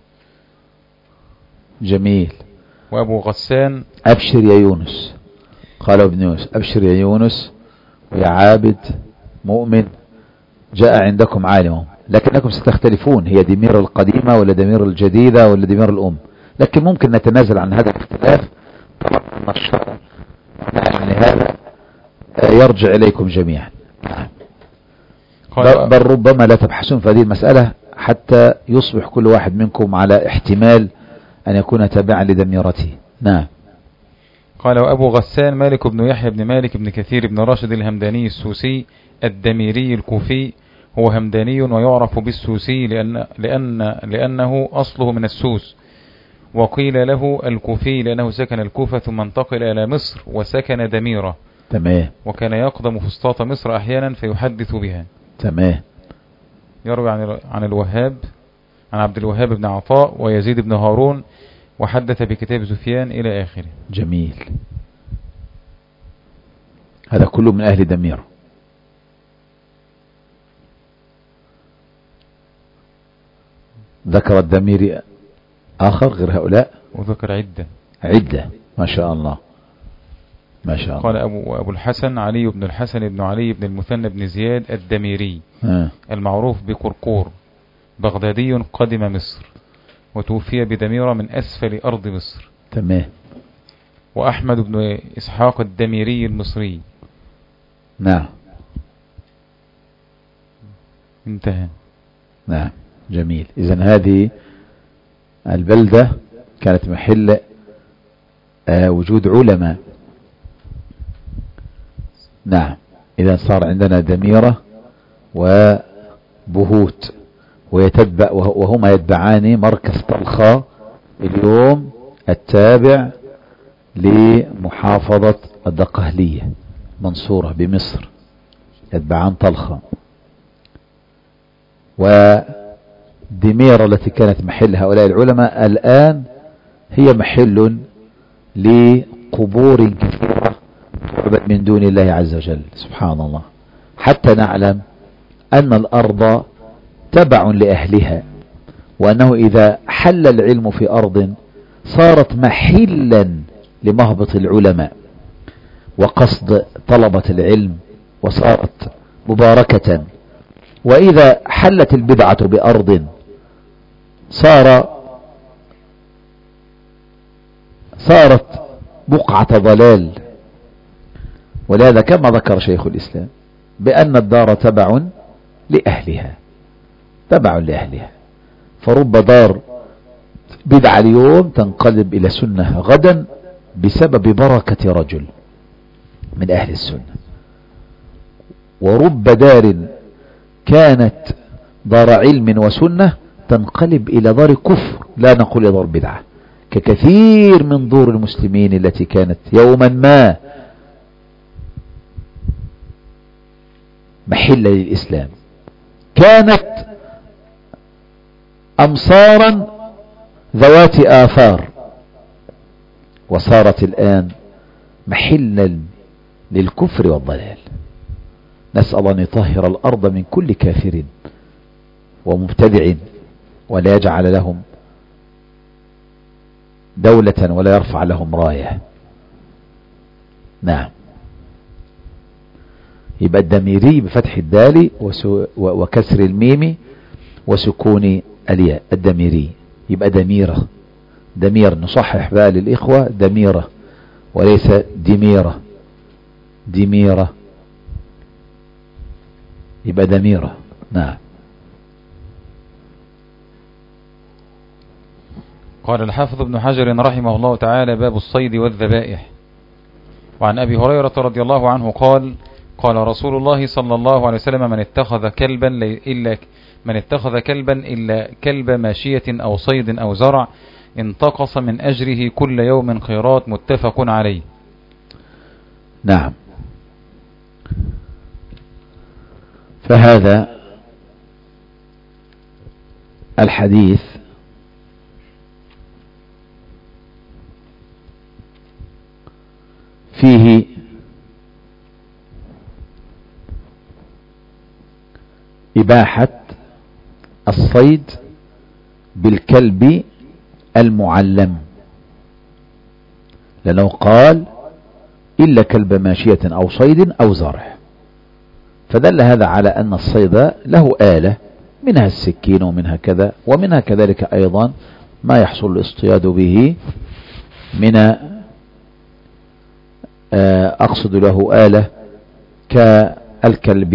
جميل. وأبو غسان: أبشر يا يونس، قال ابن يونس: أبشر يا يونس ويا عابد مؤمن، جاء عندكم عالم، لكنكم ستختلفون، هي دمير القديمة ولا دمير الجديدة ولا دمير الأم، لكن ممكن نتنازل عن هذا الاختلاف طبعا أن الشرع يعني هذا يرجع إليكم جميعا. بل ربما لا تبحثون في هذه المسألة حتى يصبح كل واحد منكم على احتمال أن يكون تابعا لدميرته. نعم. قال: وأبو غسان مالك بن يحيى بن مالك بن كثير بن راشد الهمداني السوسي الدميري الكوفي، هو همداني ويعرف بالسوسي لأنه أصله من السوس، وقيل له الكوفي لأنه سكن الكوفة ثم انتقل إلى مصر وسكن دميرة. تمام. وكان يقدم فسطاط مصر أحيانا فيحدث بها. تمام. يروي عن الوهاب عن عبد الوهاب بن عطاء ويزيد بن هارون، وحدث بكتاب سفيان إلى آخره. جميل. هذا كله من أهل دمير. ذكر الدميري آخر غير هؤلاء؟ وذكر عدة. ما شاء الله ما شاء الله. قال أبو الحسن علي بن الحسن بن علي بن المثنى بن زياد الدميري المعروف بقرقور، بغدادي قدم مصر وتوفي بدميرة من أسفل أرض مصر. تمام. وأحمد بن إسحاق الدميري المصري. نعم. انتهى. نعم. جميل. إذن هذه البلدة كانت محل وجود علماء. نعم. إذا صار عندنا دميرة وبهوت ويتبع، وهما يتبعان مركز طلخة اليوم التابع لمحافظة الدقهلية منصورة بمصر، يتبعان طلخة. ودميرة التي كانت محل هؤلاء العلماء الآن هي محل لقبور كثيرة تعبد من دون الله عز وجل. سبحان الله، حتى نعلم أن الأرض تبع لأهلها، وأنه إذا حل العلم في أرض صارت محلا لمهبط العلماء وقصد طلبة العلم، وصارت مباركة. وإذا حلت البدعة بأرض صارت بقعة ضلال. ولهذا كما ذكر شيخ الإسلام بأن الدار تبع لأهلها، تبع لأهلها. فرب دار بدعة اليوم تنقلب إلى سنة غدا بسبب بركة رجل من أهل السنة، ورب دار كانت دار علم وسنة تنقلب إلى دار كفر، لا نقول إلى دار بدعة، ككثير من دور المسلمين التي كانت يوما ما محلة للإسلام، كانت أمصارا ذوات آثار، وصارت الآن محلا للكفر والضلال. نسأل أن يطهر الأرض من كل كافر ومبتدع، ولا يجعل لهم دولة ولا يرفع لهم راية. نعم. يبقى الدميري بفتح الدال وكسر الميم وسكون الياء، الدميري. يبقى دميرة، دمير، نصحح بقى للإخوة، دميرة وليس دميرة، دميرة، يبقى دميرة. نعم. قال الحافظ ابن حجر رحمه الله تعالى: باب الصيد والذبائح. وعن أبي هريرة رضي الله عنه قال: قال رسول الله صلى الله عليه وسلم: من اتخذ كلبا إلا كلب ماشية أو صيد أو زرع انتقص من أجره كل يوم قيراط. متفق عليه. نعم. فهذا الحديث فيه إباحة الصيد بالكلب المعلم، لأنه قال إلا كلب ماشية أو صيد أو زرع، فدل هذا على أن الصيد له آلة، منها السكين ومنها كذا، ومنها كذلك أيضا ما يحصل الاصطياد به من أقصد له آلة كالكلب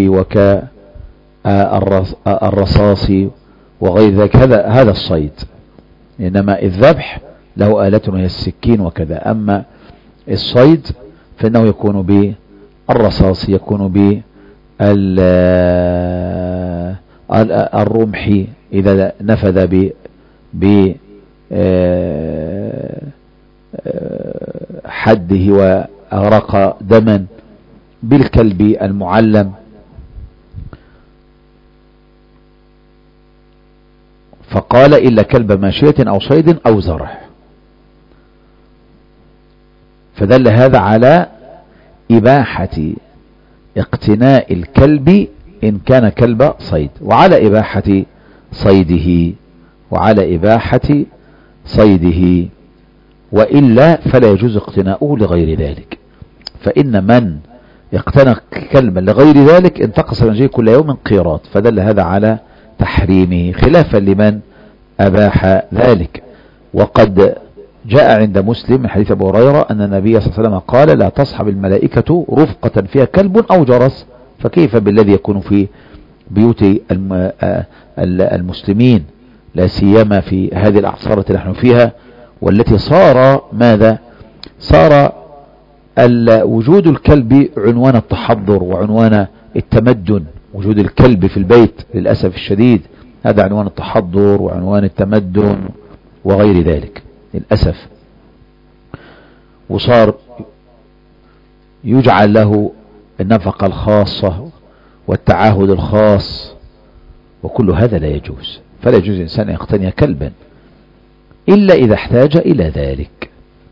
وكالرصاص وغير ذلك، هذا الصيد. إنما الذبح له آلة وهي السكين وكذا. أما الصيد فإنه يكون بالرصاص، يكون بالرمح إذا نفذ بحده وأغرق دما، بالكلب المعلم. فقال إلا كلب ماشية أو صيد أو زرع، فدل هذا على إباحة اقتناء الكلب إن كان كلب صيد، وعلى إباحة صيده، وإلا فلا يجوز اقتناؤه لغير ذلك. فإن من اقتنى كلبا لغير ذلك انتقص من جيه كل يوم قيراط، فدل هذا على تحريمه، خلافا لمن أباح ذلك. وقد جاء عند مسلم من حديث أبو هريرة أن النبي صلى الله عليه وسلم قال: لا تصحب الملائكة رفقة فيها كلب أو جرس، فكيف بالذي يكون في بيوت المسلمين، لا سيما في هذه الأعصار التي نحن فيها، والتي صار ماذا؟ صار وجود الكلب عنوان التحضر وعنوان التمدن. وجود الكلب في البيت للأسف الشديد هذا عنوان التحضر وعنوان التمدن وغير ذلك للأسف. وصار يجعل له النفقة الخاصة والتعاهد الخاص، وكل هذا لا يجوز. فلا يجوز الإنسان أن يقتني كلبا إلا إذا احتاج إلى ذلك،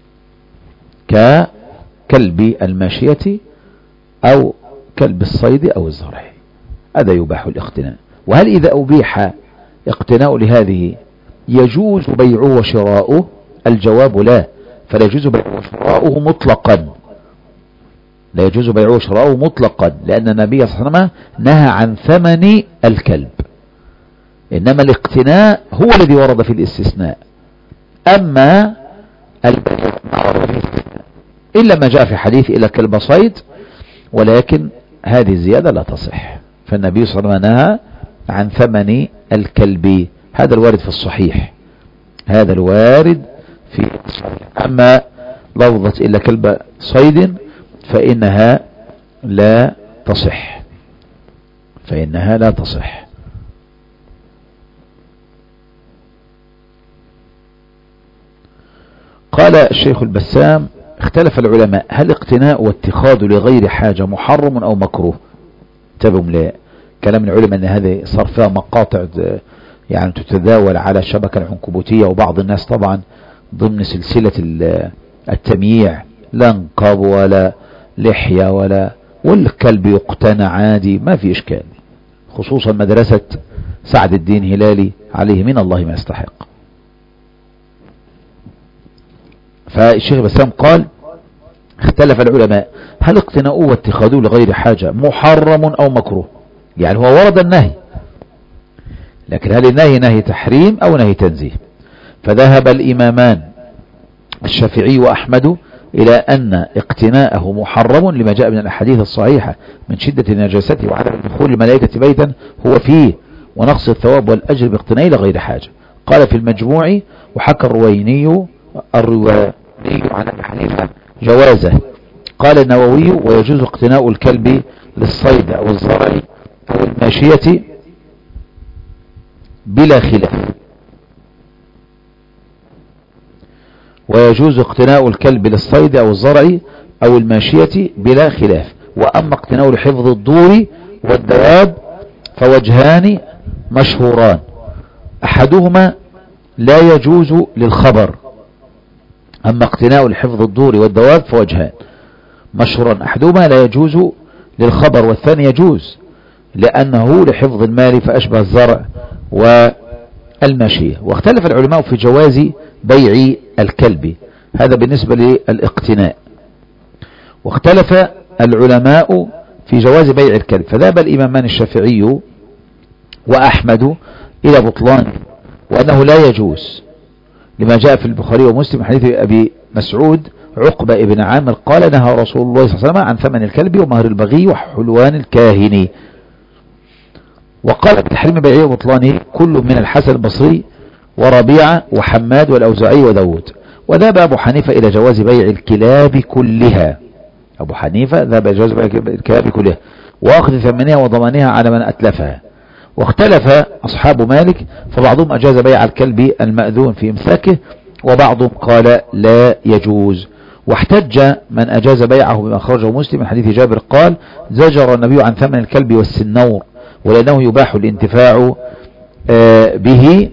ككلب الماشية أو كلب الصيد أو الزرع، هذا يباح الاقتناء. وهل إذا أبيح اقتناء لهذه يجوز بيعه وشراؤه؟ الجواب لا، فلا يجوز بيعه وشراؤه مطلقا، لا يجوز بيعه وشراؤه مطلقا، لأن النبي صلى الله عليه وسلم نهى عن ثمن الكلب، إنما الاقتناء هو الذي ورد في الاستثناء. أما البيع إلا ما جاء في حديث إلى كلب صيد، ولكن هذه الزيادة لا تصح، فالنبي صلى الله عليه وسلم نهى عن ثمن الكلب، هذا الوارد في الصحيح، هذا الوارد في الصحيح. أما لفظة إلا كلب صيد فإنها لا تصح، فإنها لا تصح. قال الشيخ البسام: اختلف العلماء هل اقتناء واتخاذ لغير حاجة محرم أو مكروه؟ تبهم لكلام العلماء أن هذا صار فيها مقاطع يعني تتداول على الشبكة العنكبوتية، وبعض الناس طبعا ضمن سلسلة التمييع لا نقاب ولا لحية والكلب يقتنى عادي ما في إشكال، خصوصا مدرسة سعد الدين هلالي عليه من الله ما يستحق. فالشيخ بسام قال: اختلف العلماء هل اقتناؤه واتخاذه لغير حاجة محرم أو مكروه؟ يعني هو ورد النهي، لكن هل النهي نهي تحريم أو نهي تنزيه؟ فذهب الإمامان الشافعي وأحمد إلى أن اقتناءه محرم لما جاء من الأحاديث الصحيحة من شدة نجاسته وعدم دخول الملائكة بيتا هو فيه ونقص الثواب والأجر باقتنائه لغير حاجة. قال في المجموع: وحكى الرويني عن أبي حنيفة جوازه. قال النووي: ويجوز اقتناء الكلب للصيد أو الزرع أو الماشية بلا خلاف. ويجوز اقتناء الكلب للصيد أو الزرع أو الماشية بلا خلاف. وأما اقتناء لحفظ الدور والدواب فوجهان مشهوران، أحدهما لا يجوز للخبر. أما اقتناء لحفظ الدور والدواب فوجهان مشهوران، أحدهما لا يجوز للخبر والثاني يجوز لأنه لحفظ المال فأشبه الزرع والماشية. واختلف العلماء في جواز بيع الكلب، هذا بالنسبة للاقتناء. واختلف العلماء في جواز بيع الكلب، فذهب الإمامان الشافعي وأحمد إلى بطلان وأنه لا يجوز لما جاء في البخاري ومسلم حديث أبي مسعود عقبة ابن عامر قال: نهى رسول الله صلى الله عليه وسلم عن ثمن الكلب ومهر البغي وحلوان الكاهن. وقال بتحريم بيعه وبطلانه كل من الحسن البصري وربيعة وحماد والأوزاعي وداود. وذهب أبو حنيفة إلى جواز بيع الكلاب كلها، أبو حنيفة ذهب إلى جواز بيع الكلاب كلها وأخذ ثمنها وضمانها على من أتلفها. واختلف أصحاب مالك، فبعضهم أجاز بيع الكلب المأذون في إمساكه وبعضهم قال لا يجوز. واحتج من أجاز بيعه بما خرجه مسلم من حديث جابر قال: زجر النبي عن ثمن الكلب والسنور ولأنه يباح الانتفاع به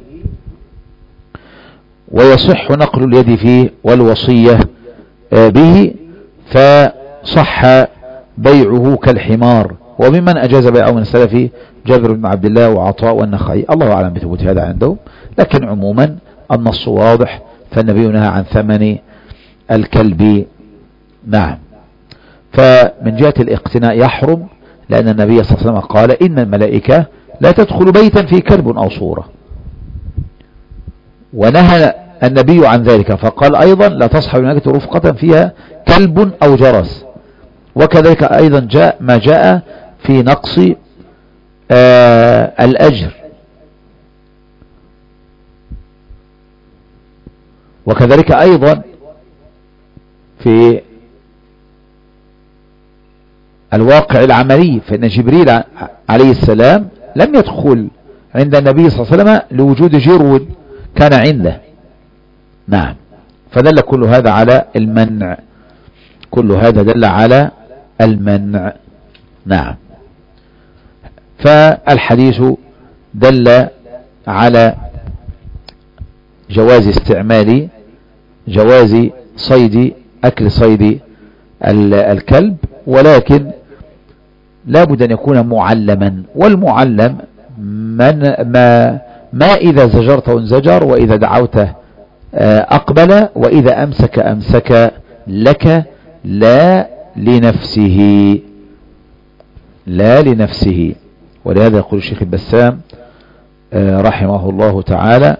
ويصح نقل اليد فيه والوصية به، فصح بيعه كالحمار. وممن أجاز بيعه من السلف جابر بن عبد الله وعطاء والنخعي، الله أعلم بثبوت هذا عندهم، لكن عموما النص واضح، فالنبي نهى عن ثمن الكلب. نعم. فمن جهة الاقتناء يحرم، لأن النبي صلى الله عليه وسلم قال: إن الملائكة لا تدخل بيتا فيه كلب أو صورة، ونهى النبي عن ذلك فقال أيضا: لا تصحب الملائكة رفقة فيها كلب أو جرس. وكذلك أيضا جاء ما جاء في نقص الأجر، وكذلك أيضا في الواقع العملي، فإن جبريل عليه السلام لم يدخل عند النبي صلى الله عليه وسلم لوجود جرود كان عنده. نعم، فدل كل هذا على المنع، كل هذا دل على المنع. نعم، فالحديث دل على جواز استعمال جواز أكل صيد الكلب، ولكن لا بد أن يكون معلما، والمعلم ما إذا زجرته انزجر، وإذا دعوته أقبل، وإذا أمسك لك لا لنفسه. ولهذا يقول الشيخ البسام رحمه الله تعالى: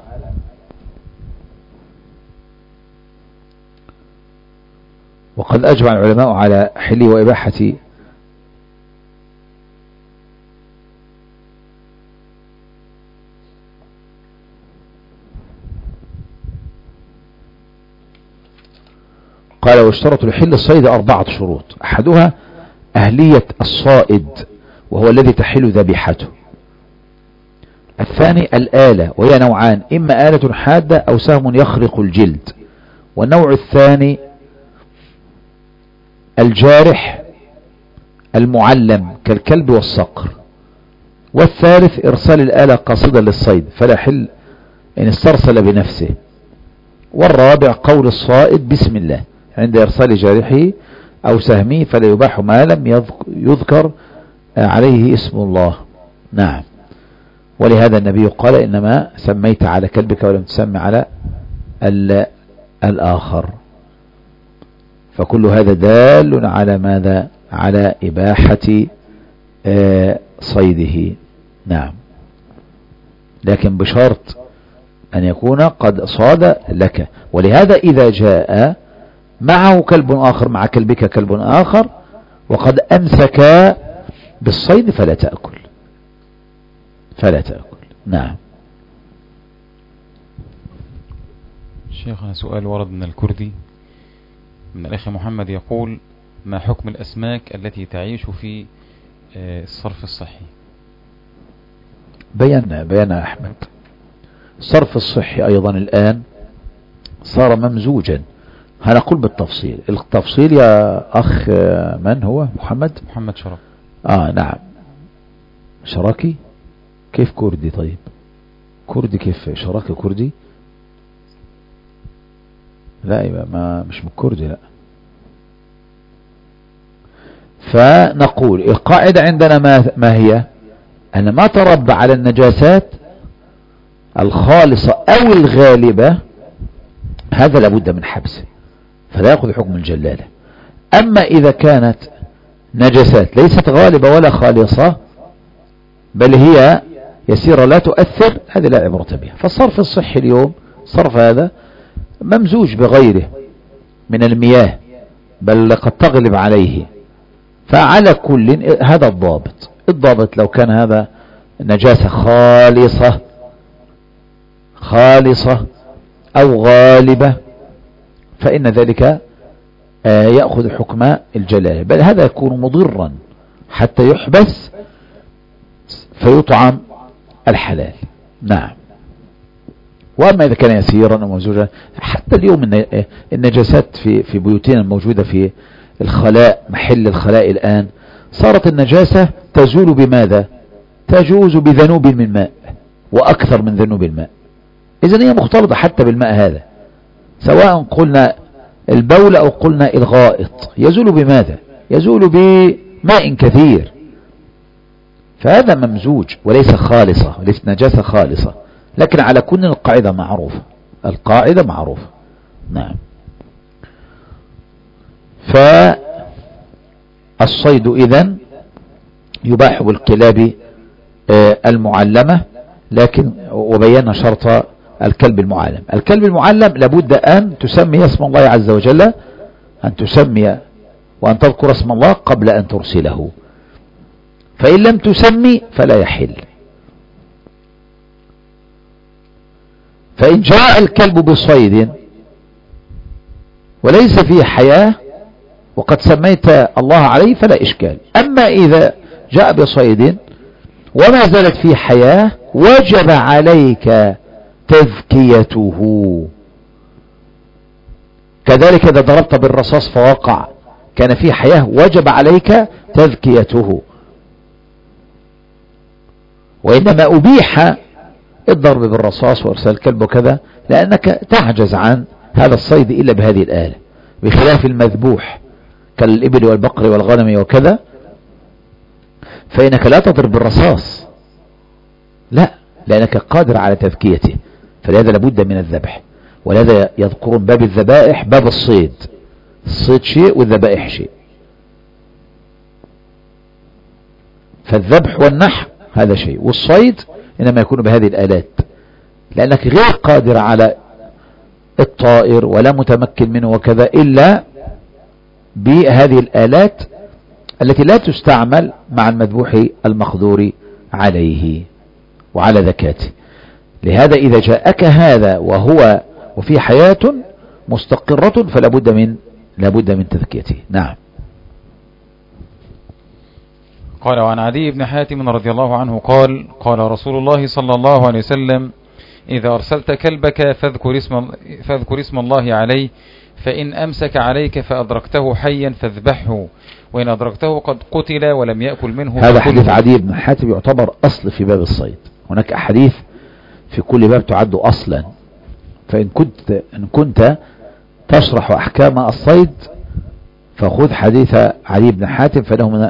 وقد أجمع العلماء على حل وإباحة قال: واشترط لحل الصيد 4 شروط، أحدها أهلية الصائد وهو الذي تحل ذبيحته. الثاني الآلة، وهي نوعان: إما آلة حادة أو سهم يخرق الجلد. والنوع الثاني الجارح المعلم كالكلب والصقر. والثالث إرسال الآلة قاصدا للصيد فلا يحل إن استرسل بنفسه. والرابع قول الصائد بسم الله عند إرسال جارحه أو سهمه، فلا يباح ما لم يذكر عليه اسم الله. نعم، ولهذا النبي قال: إنما سميت على كلبك ولم تسمي على الآخر. فكل هذا دال على ماذا؟ على إباحة صيده. نعم، لكن بشرط أن يكون قد صاد لك. ولهذا إذا جاء معه كلب آخر، مع كلبك كلب آخر، وقد أمسك بالصيد فلا تأكل. نعم. شيخنا سؤال ورد من الكردي من الأخ محمد يقول: ما حكم الأسماك التي تعيش في الصرف الصحي؟ بينا أحمد. الصرف الصحي أيضا الآن صار ممزوجا. هنقول بالتفصيل. التفصيل يا أخ من هو؟ محمد شرف. نعم، شراكي. كيف كردي؟ طيب كردي كيف؟ شراكي كردي؟ لا، يبقى مش من كردي. لا. فنقول القاعدة عندنا ما هي؟ أن ما تربى على النجاسات الخالصة أو الغالبة هذا لابد من حبسه، فلا يأخذ حكم الجلالة. أما إذا كانت نجاسات ليست غالبة ولا خالصة، بل هي يسيرة لا تؤثر، هذه لا عبرة بها. فالصرف الصحي اليوم صرف هذا ممزوج بغيره من المياه، بل قد تغلب عليه. فعلى كل هذا الضابط لو كان هذا نجاسة خالصة أو غالبة فإن ذلك يأخذ حكم الجلالة، بل هذا يكون مضرا حتى يحبس فيطعم الحلال. نعم. وأما إذا كان يسيرا ومزوجا، حتى اليوم النجاسات في بيوتنا الموجودة في الخلاء، محل الخلاء الآن صارت النجاسة تزول بماذا؟ تجوز بذنوب من ماء وأكثر من ذنوب الماء. إذن هي مختلطة حتى بالماء هذا، سواء قلنا البول أو قلنا الغائط، يزول بماذا؟ يزول بماء كثير. فهذا ممزوج وليس خالصة، وليس نجاسة خالصة. لكن على كل القاعدة معروفة. نعم. فالصيد إذن يباح بالكلاب المعلمة، لكن وبينا شرط الكلب المعلم. الكلب المعلم لابد أن تسمي اسم الله عز وجل، أن تسمي وأن تذكر اسم الله قبل أن ترسله، فإن لم تسمي فلا يحل. فإن جاء الكلب بصيد وليس فيه حياة وقد سميت الله عليه فلا إشكال. أما إذا جاء بصيد وما زالت فيه حياة وجب عليك تذكيته. كذلك إذا ضربت بالرصاص فوقع كان فيه حياة وجب عليك تذكيته. وإنما أبيح الضرب بالرصاص وإرسال الكلب وكذا لأنك تعجز عن هذا الصيد إلا بهذه الآلة، بخلاف المذبوح كالإبل والبقر والغنم وكذا فإنك لا تضرب بالرصاص، لا، لأنك قادر على تذكيته. فلهذا لابد من الذبح. ولهذا يذكرون باب الذبائح باب الصيد. الصيد شيء والذبائح شيء. فالذبح والنحر هذا شيء، والصيد إنما يكون بهذه الآلات، لأنك غير قادر على الطائر ولا متمكن منه وكذا إلا بهذه الآلات التي لا تستعمل مع المذبوح المقدور عليه وعلى ذكاته. لهذا إذا جاءك هذا وفي حياة مستقرة فلا بد من تذكيته. نعم. قال وعن عدي بن حاتم رضي الله عنه قال قال رسول الله صلى الله عليه وسلم إذا أرسلت كلبك فاذكر اسم الله عليه، فإن أمسك عليك فأدركته حيا فاذبحه، وإن أدركته قد قتل ولم يأكل منه. هذا حديث عدي بن حاتم يعتبر أصل في باب الصيد. هناك أحاديث في كل باب تعد أصلا. فإن كنت تشرح أحكام الصيد فخذ حديث عدي بن حاتم، فإنه من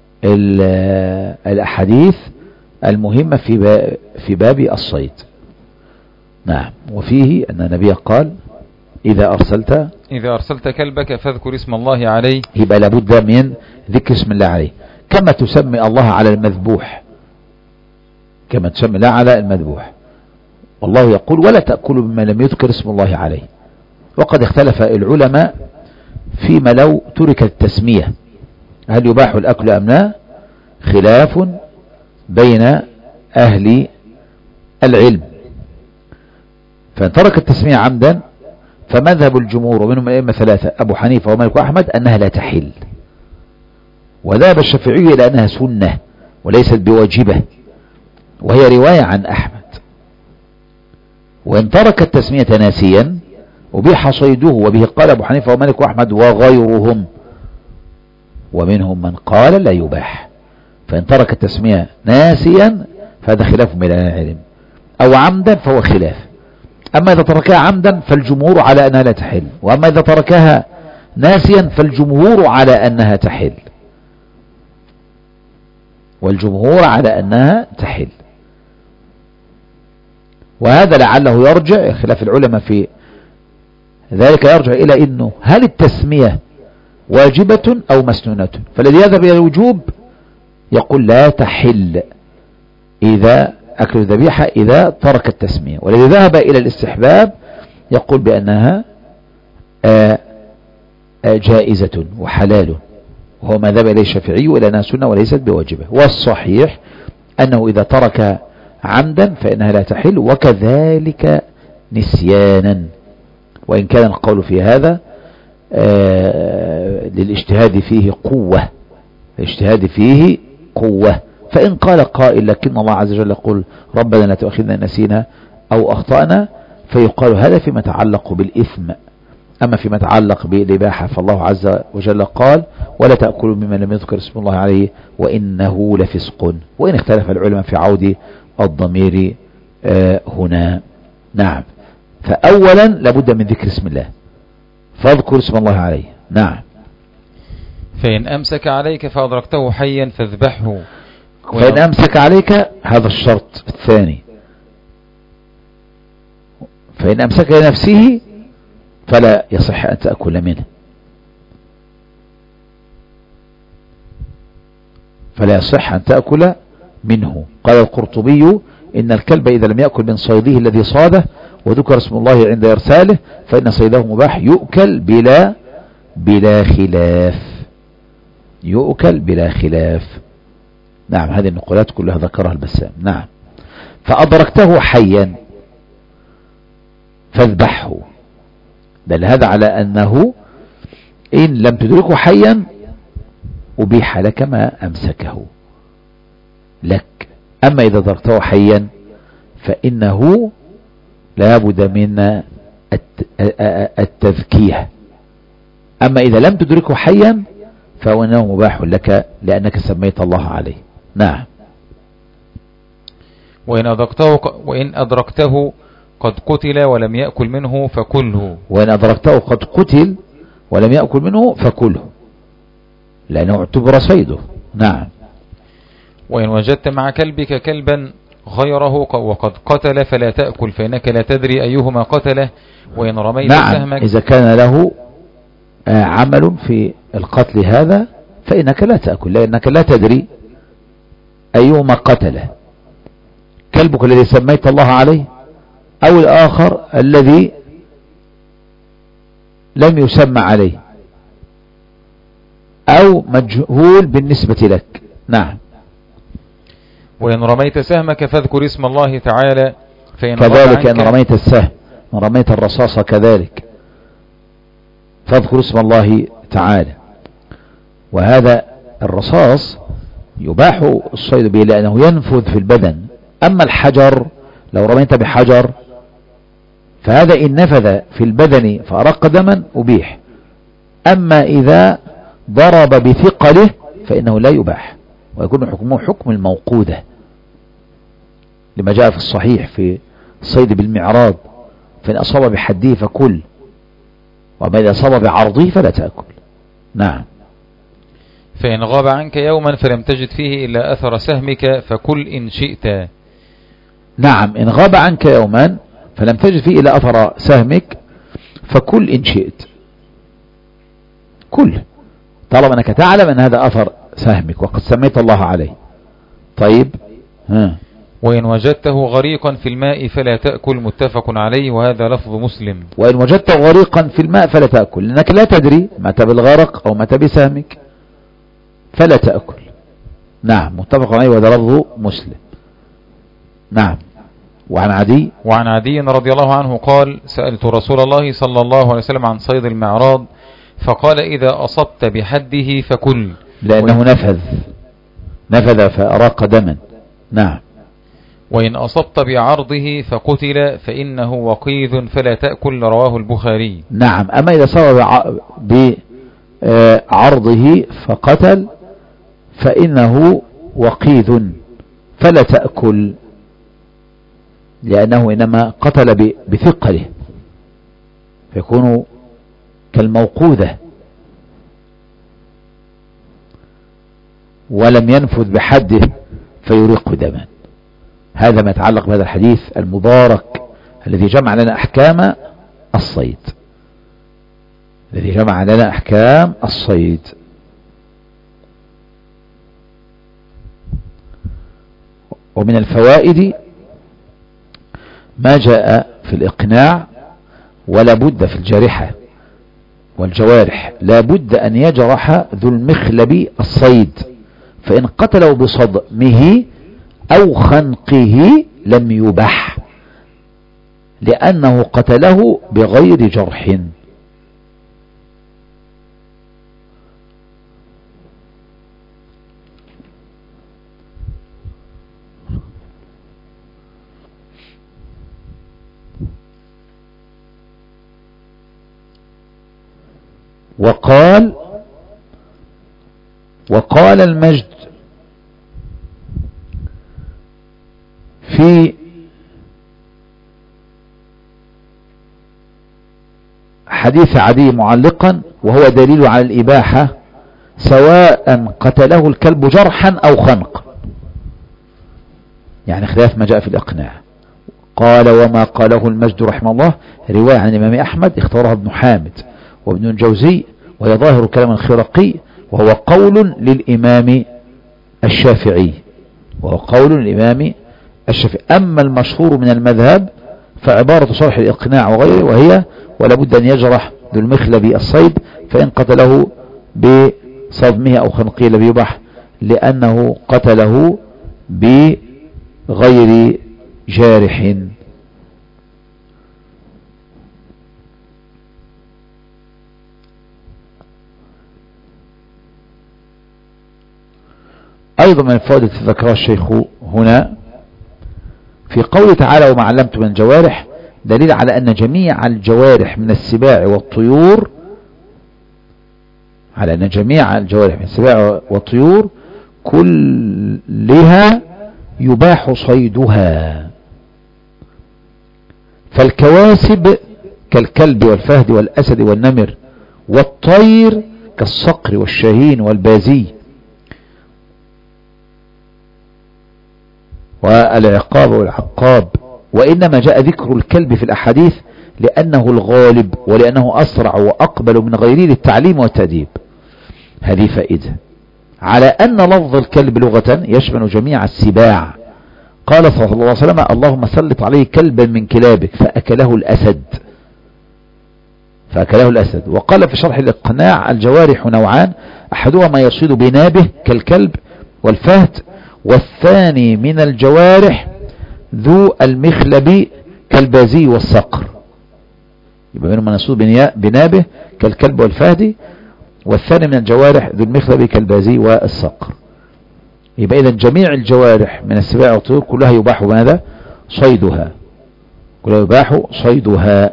الأحاديث المهمة في باب الصيد. نعم. وفيه أن النبي قال إذا أرسلت كلبك فاذكر اسم الله عليه، يبقى لابد من ذكر اسم الله عليه، كما تسمي الله على المذبوح، كما تسمي الله على المذبوح. والله يقول ولا تأكلوا مما لم يذكر اسم الله عليه. وقد اختلف العلماء فيما لو تركت التسمية هل يباح الأكل أم لا، خلاف بين أهل العلم. فإن ترك التسمية عمدا فمذهب الجمهور ومنهم الأئمة ثلاثة أبو حنيفة ومالك وأحمد أنها لا تحل، وذهب الشافعي إلى أنها سنة وليست بواجبة، وهي رواية عن أحمد. وإن ترك التسمية ناسيا أبيح صيده، وبه قال أبو حنيفة ومالك وأحمد وغيرهم، ومنهم من قال لا يباح. فإن ترك التسمية ناسيا فهذا خلاف بين العلم، أو عمدا فهو خلاف. أما إذا تركها عمدا فالجمهور على أنها لا تحل، وأما إذا تركها ناسيا فالجمهور على أنها تحل، والجمهور على أنها تحل. وهذا لعله يرجع خلاف العلماء في ذلك، يرجع إلى أنه هل التسمية واجبة أو مسنونة. فالذي يذهب إلى الوجوب يقول لا تحل إذا أكل الذبيحة إذا ترك التسمية، والذي ذهب إلى الاستحباب يقول بأنها جائزة وحلال، وهو ما ذهب إليه الشافعي إلى أنها سنة وليست بواجبة. والصحيح أنه إذا ترك عمدا فإنها لا تحل، وكذلك نسيانا، وإن كان القول في هذا للاجتهاد فيه قوة، الاجتهاد فيه قوة. فإن قال قائل لكن الله عز وجل يقول ربنا لا تؤاخذنا إن نسينا أو أخطأنا، فيقال هذا فيما يتعلق بالإثم. أما فيما يتعلق بالإباحة فالله عز وجل قال ولا تأكلوا مما لم يذكر اسم الله عليه وإنه لفسق. وإن اختلف العلماء في عود الضمير هنا. نعم. فأولا لابد من ذكر اسم الله، فاذكر اسم الله عليه. نعم. فإن أمسك عليك فأدركته حيا فاذبحه. فإن أمسك عليك هذا الشرط الثاني. فإن أمسك لنفسه فلا يصح أن تأكل منه، فلا يصح أن تأكل منه. قال القرطبي إن الكلب إذا لم يأكل من صيده الذي صاده وذكر اسم الله عند إرساله فإن صيده مباح يؤكل بلا خلاف، يؤكل بلا خلاف. نعم. هذه النقولات كلها ذكرها البسام. نعم. فأدركته حيا فاذبحه، بل هذا على أنه إن لم تدركه حيا أبيح لك ما أمسكه لك. أما إذا أدركته حيا فإنه لا بد من التذكية. أما إذا لم تدركه حيا فهو أنه مباح لك لأنك سميت الله عليه. نعم. وإن أدركته قد قتل ولم يأكل منه فكله. وإن أدركته قد قتل ولم يأكل منه فكله لأنه اعتبر صيده. نعم. وإن وجدت مع كلبك كلبا غيره وقد قتل فلا تأكل فإنك لا تدري أيهما قتله. وإن رميت سهمك إذا كان له عمل في القتل هذا فإنك لا تأكل لأنك لا تدري أيهما قتله، كلبك الذي سميت الله عليه أو الآخر الذي لم يسمى عليه أو مجهول بالنسبة لك. نعم. وإن رميت سهمك فاذكر اسم الله تعالى كذلك أن رميت السهم ورميت الرصاص كذلك فاذكر اسم الله تعالى. وهذا الرصاص يباح الصيد به لأنه ينفذ في البدن. أما الحجر لو رميت بحجر فهذا إن نفذ في البدن فأرق دما أبيح. أما إذا ضرب بثقله فإنه لا يباح ويكون حكمه حكم الموقودة لما جاء في الصحيح في الصيد بالمعراض فإن أصاب بحده فكل وما إذا أصاب بعرضه فلا تأكل. نعم. فإن غاب عنك يوما فلم تجد فيه إلا أثر سهمك فكل إن شئت. نعم. إن غاب عنك يوما فلم تجد فيه إلا أثر سهمك فكل إن شئت. كل طالما أنك تعلم أن هذا أثر سهمك وقد سميت الله عليه. طيب. وإن وجدته غريقا في الماء فلا تأكل متفق عليه وهذا لفظ مسلم. وإن وجدته غريقا في الماء فلا تأكل لأنك لا تدري متى بالغرق أو متى بسهمك فلا تأكل. نعم. متفق عليه وهذا لفظ مسلم. نعم. وعن عدي رضي الله عنه قال سألت رسول الله صلى الله عليه وسلم عن صيد المعراض فقال إذا أصبت بحده فكل لأنه نفذ فأراق دما. نعم. وإن أصبت بعرضه فقتل فإنه وقيذ فلا تأكل رواه البخاري. نعم. أما إذا صار بعرضه فقتل فإنه وقيذ فلا تأكل لأنه إنما قتل بثقله فيكون كالموقوذة ولم ينفذ بحده فيرق دما. هذا ما يتعلق بهذا الحديث المبارك الذي جمع لنا أحكام الصيد. ومن الفوائد ما جاء في الإقناع ولا بد في الجارحة والجوارح لا بد أن يجرح ذو المخلب الصيد فإن قتله بصدمه أو خنقه لم يبح لأنه قتله بغير جرح. وقال المجد في حديث عدي معلقا وهو دليل على الإباحة سواء قتله الكلب جرحا أو خنق يعني خلاف ما جاء في الإقناع. قال وما قاله المجد رحمه الله رواية عن الإمام أحمد اختارها ابن حامد وابن الجوزي وهي ظاهر كلام الخرقي وهو قول للإمام الشافعي أما المشهور من المذهب فعبارة صرح الإقناع وغيره وهي ولا بد أن يجرح ذو المخلب الصيد فإن قتله بصدمه أو خنقه لم يبح لأنه قتله بغير جارح. أيضا من الفوائد التي ذكرها الشيخ هنا في قوله تعالى وما علمت من الجوارح دليل على أن جميع الجوارح من السباع والطيور، على أن جميع الجوارح من السباع والطيور كلها يباح صيدها. فالكواسب كالكلب والفهد والأسد والنمر، والطير كالصقر والشاهين والبازي والعقاب والعقاب. وإنما جاء ذكر الكلب في الأحاديث لأنه الغالب ولأنه أسرع وأقبل من غيره للتعليم والتأديب. هذه فائدة على أن لفظ الكلب لغة يشمل جميع السباع. قال صلى الله عليه وسلم اللهم سلط عليه كلبا من كلابك فأكله الأسد. وقال في شرح الإقناع الجوارح نوعان، أحدها ما يصيد بنابه كالكلب والفهد، والثاني من الجوارح ذو المخلب كالبازي والصقر. يبقى منهم من يصيد بنابه كالكلب والفهد، والثاني من الجوارح ذو المخلب كالبازي والصقر. يبقى إذن جميع الجوارح من السباع والطيور كلها يباح ماذا؟ صيدها. كلها يباح صيدها.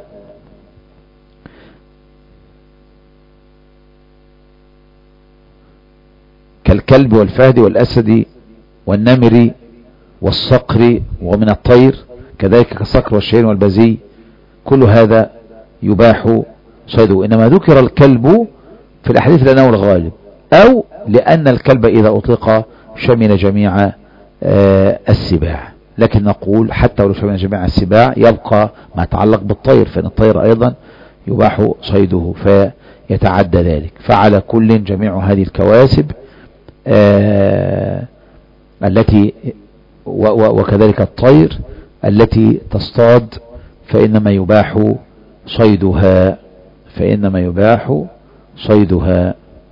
كالكلب والفهد والأسد والنمر والصقر، ومن الطير كذلك كالصقر والشاهين والبازي، كل هذا يباح صيده. إنما ذكر الكلب في الأحاديث لأنه الغالب، أو لأن الكلب إذا أطلق شمل جميع السباع. لكن نقول حتى ولو شمل جميع السباع يبقى ما يتعلق بالطير، فإن الطير أيضا يباح صيده فيتعدى ذلك. فعلى كل جميع هذه الكواسب التي وكذلك الطير التي تصطاد فإنما يباح صيدها.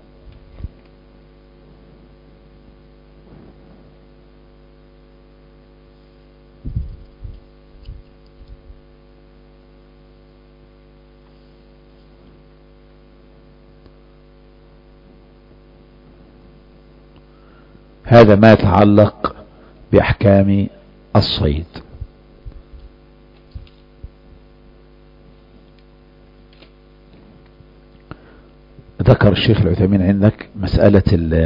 هذا ما يتعلق بأحكام الصيد. ذكر الشيخ العثيمين عندك مسألة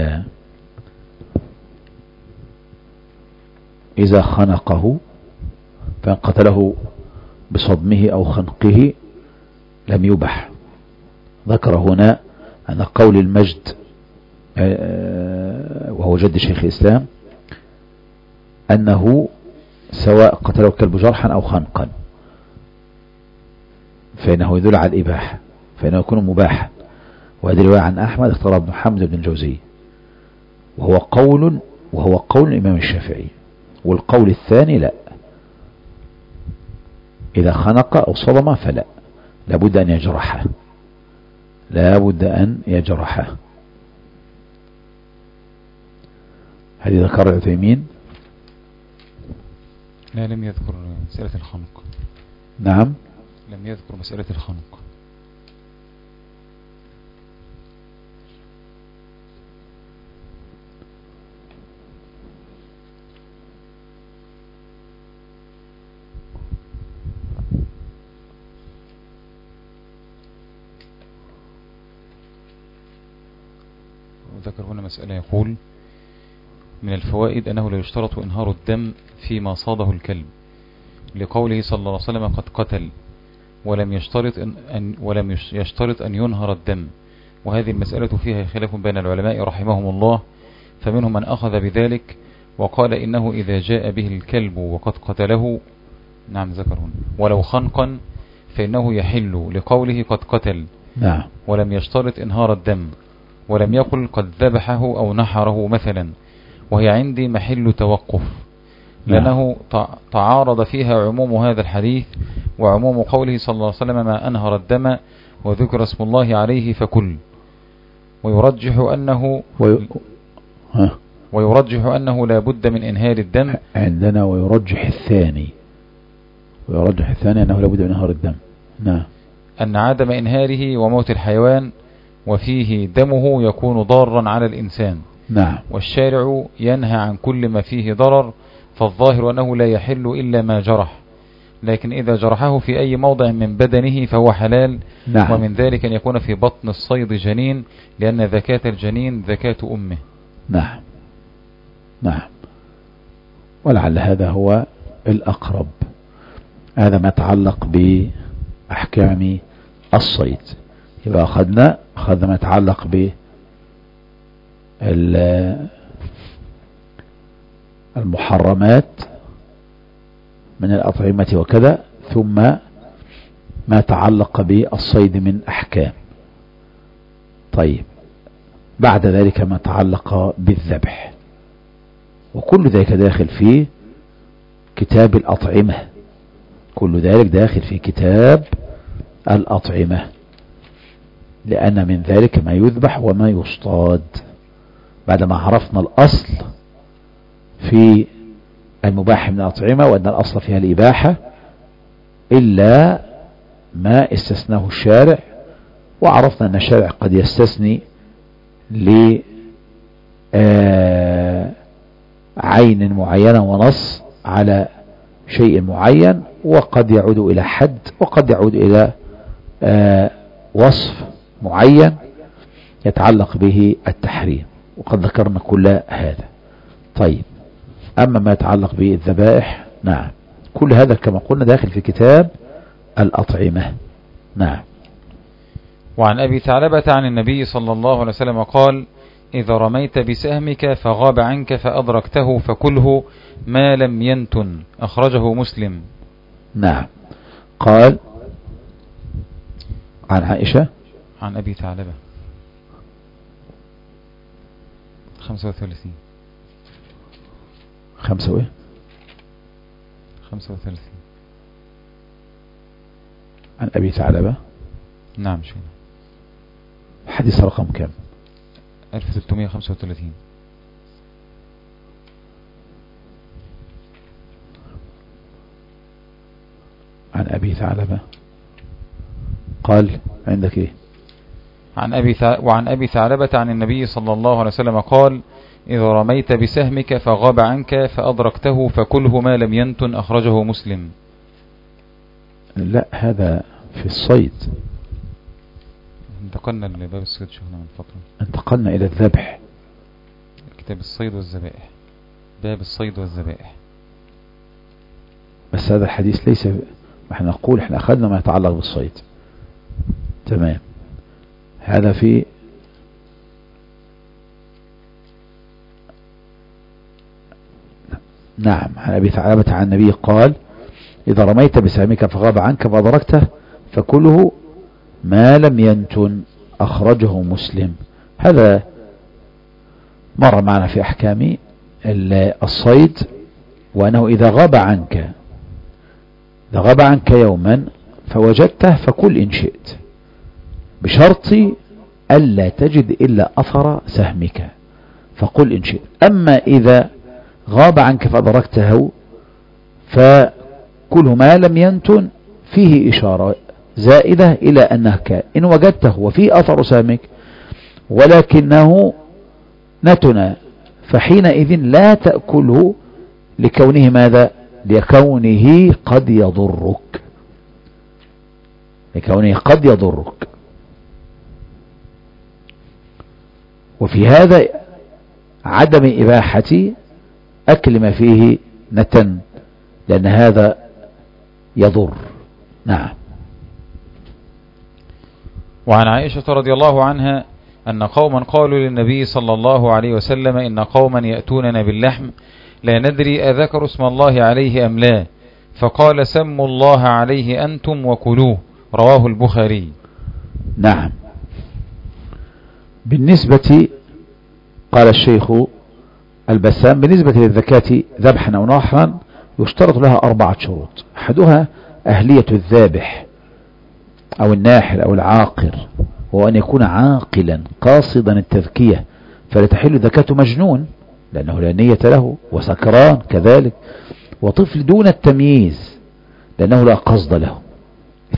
إذا خنقه فإن قتله بصدمه أو خنقه لم يبح. ذكر هنا أن قول المجد وهو جد شيخ الإسلام أنه سواء قتله الكلب جرحا أو خنقا فإنه يدل على الإباحة، فإنه يكون مباحا. وهذه رواية عن أحمد اختار ابن حمد بن الجوزي، وهو قول الإمام الشافعي. والقول الثاني لا، إذا خنق أو صدم فلا، لابد أن يجرحه. هذه ذكر العثيمين. لا، لم يذكر مسألة الخنق. نعم، لم يذكر مسألة الخنق. ذكر هنا مسألة يقول من الفوائد أنه لا يشترط إنهار الدم فيما صاده الكلب، لقوله صلى الله عليه وسلم قد قتل، ولم يشترط أن ينهر الدم. وهذه المسألة فيها خلاف بين العلماء رحمهم الله، فمنهم من أخذ بذلك وقال إنه إذا جاء به الكلب وقد قتله، نعم ذكر هنا، ولو خنقا فإنه يحل لقوله قد قتل. نعم. ولم يشترط إنهار الدم، ولم يقل قد ذبحه أو نحره مثلا، وهي عندي محل توقف، لأنه تعارض فيها عموم هذا الحديث وعموم قوله صلى الله عليه وسلم ما أنهر الدم وذكر اسم الله عليه فكل. ويرجح أنه لا بد من إنهار الدم عندنا، ويرجح الثاني أنه لا بد من إنهار الدم. نعم. أن عدم إنهاره وموت الحيوان وفيه دمه يكون ضارا على الإنسان، نعم. والشارع ينهى عن كل ما فيه ضرر، فالظاهر أنه لا يحل إلا ما جرح، لكن إذا جرحه في أي موضع من بدنه فهو حلال. نعم. ومن ذلك أن يكون في بطن الصيد جنين، لأن ذكاة الجنين ذكاة أمه. نعم. نعم. ولعل هذا هو الأقرب. هذا ما يتعلق بأحكام الصيد. يبقى أخذنا ما يتعلق بالمحرمات من الأطعمة وكذا، ثم ما تعلق بالصيد من أحكام. طيب، بعد ذلك ما تعلق بالذبح، وكل ذلك داخل في كتاب الأطعمة. كل ذلك داخل في كتاب الأطعمة، لأن من ذلك ما يذبح وما يصطاد. بعدما عرفنا الأصل في المباح من الأطعمة وأن الأصل فيها الإباحة إلا ما استثناه الشارع، وعرفنا أن الشارع قد يستثني لعين معينة ونص على شيء معين، وقد يعود إلى حد، وقد يعود إلى وصف معين يتعلق به التحريم، وقد ذكرنا كل هذا. طيب، أما ما يتعلق بالذبائح، نعم، كل هذا كما قلنا داخل في كتاب الأطعمة. نعم. وعن أبي ثعلبة عن النبي صلى الله عليه وسلم قال: إذا رميت بسهمك فغاب عنك فأدركته فكله ما لم ينتن، أخرجه مسلم. نعم. قال عن عائشة عن أبي ثعلبة 35 عن أبي ثعلبة. نعم. شيء حديث رقم كم؟ 1335. عن أبي ثعلبة قال عندك إيه؟ وعن أبي ثعلبة عن النبي صلى الله عليه وسلم قال: إذا رميت بسهمك فغاب عنك فأدركته فكله ما لم ينتن، أخرجه مسلم. لا، هذا في الصيد. انتقلنا لباب الصيد شيخنا من فترة، انتقلنا إلى الذبح. كتاب الصيد والذبائح، باب الصيد والذبائح. بس هذا الحديث ليس، احنا نقول احنا أخذنا ما يتعلق بالصيد. تمام. هذا في نعم. عن أبي ثعلبة عن النبي قال: إذا رميت بسهمك فغاب عنك فأدركته فكله ما لم ينتن، أخرجه مسلم. هذا مر معنا في أحكام الصيد، وأنه إذا غاب عنك يوما فوجدته فكل إن شئت، بشرط ألا تجد إلا أثر سهمك، فقل إن شئت. أما إذا غاب عنك فأدركته فكل ما لم ينتن فيه إشارة زائدة إلى أنك إن وجدته وفيه أثر سهمك ولكنه نتن، فحينئذ لا تأكله، لكونه ماذا؟ لكونه قد يضرك. وفي هذا عدم إباحة أكل ما فيه نتن، لأن هذا يضر. نعم. وعن عائشة رضي الله عنها أن قوما قالوا للنبي صلى الله عليه وسلم: إن قوما يأتوننا باللحم لا ندري أذكر اسم الله عليه أم لا، فقال: سموا الله عليه أنتم وكلوه، رواه البخاري. نعم. بالنسبة، قال الشيخ البسام: بالنسبة للزكاة ذبحا أو نحرا يشترط لها 4 شروط. أحدها أهلية الذابح أو الناحر أو العاقر، وأن يكون عاقلا قاصدا التذكية، فلا تحل زكاة مجنون لأنه لا نية له، وسكران كذلك، وطفل دون التمييز لأنه لا قصد له.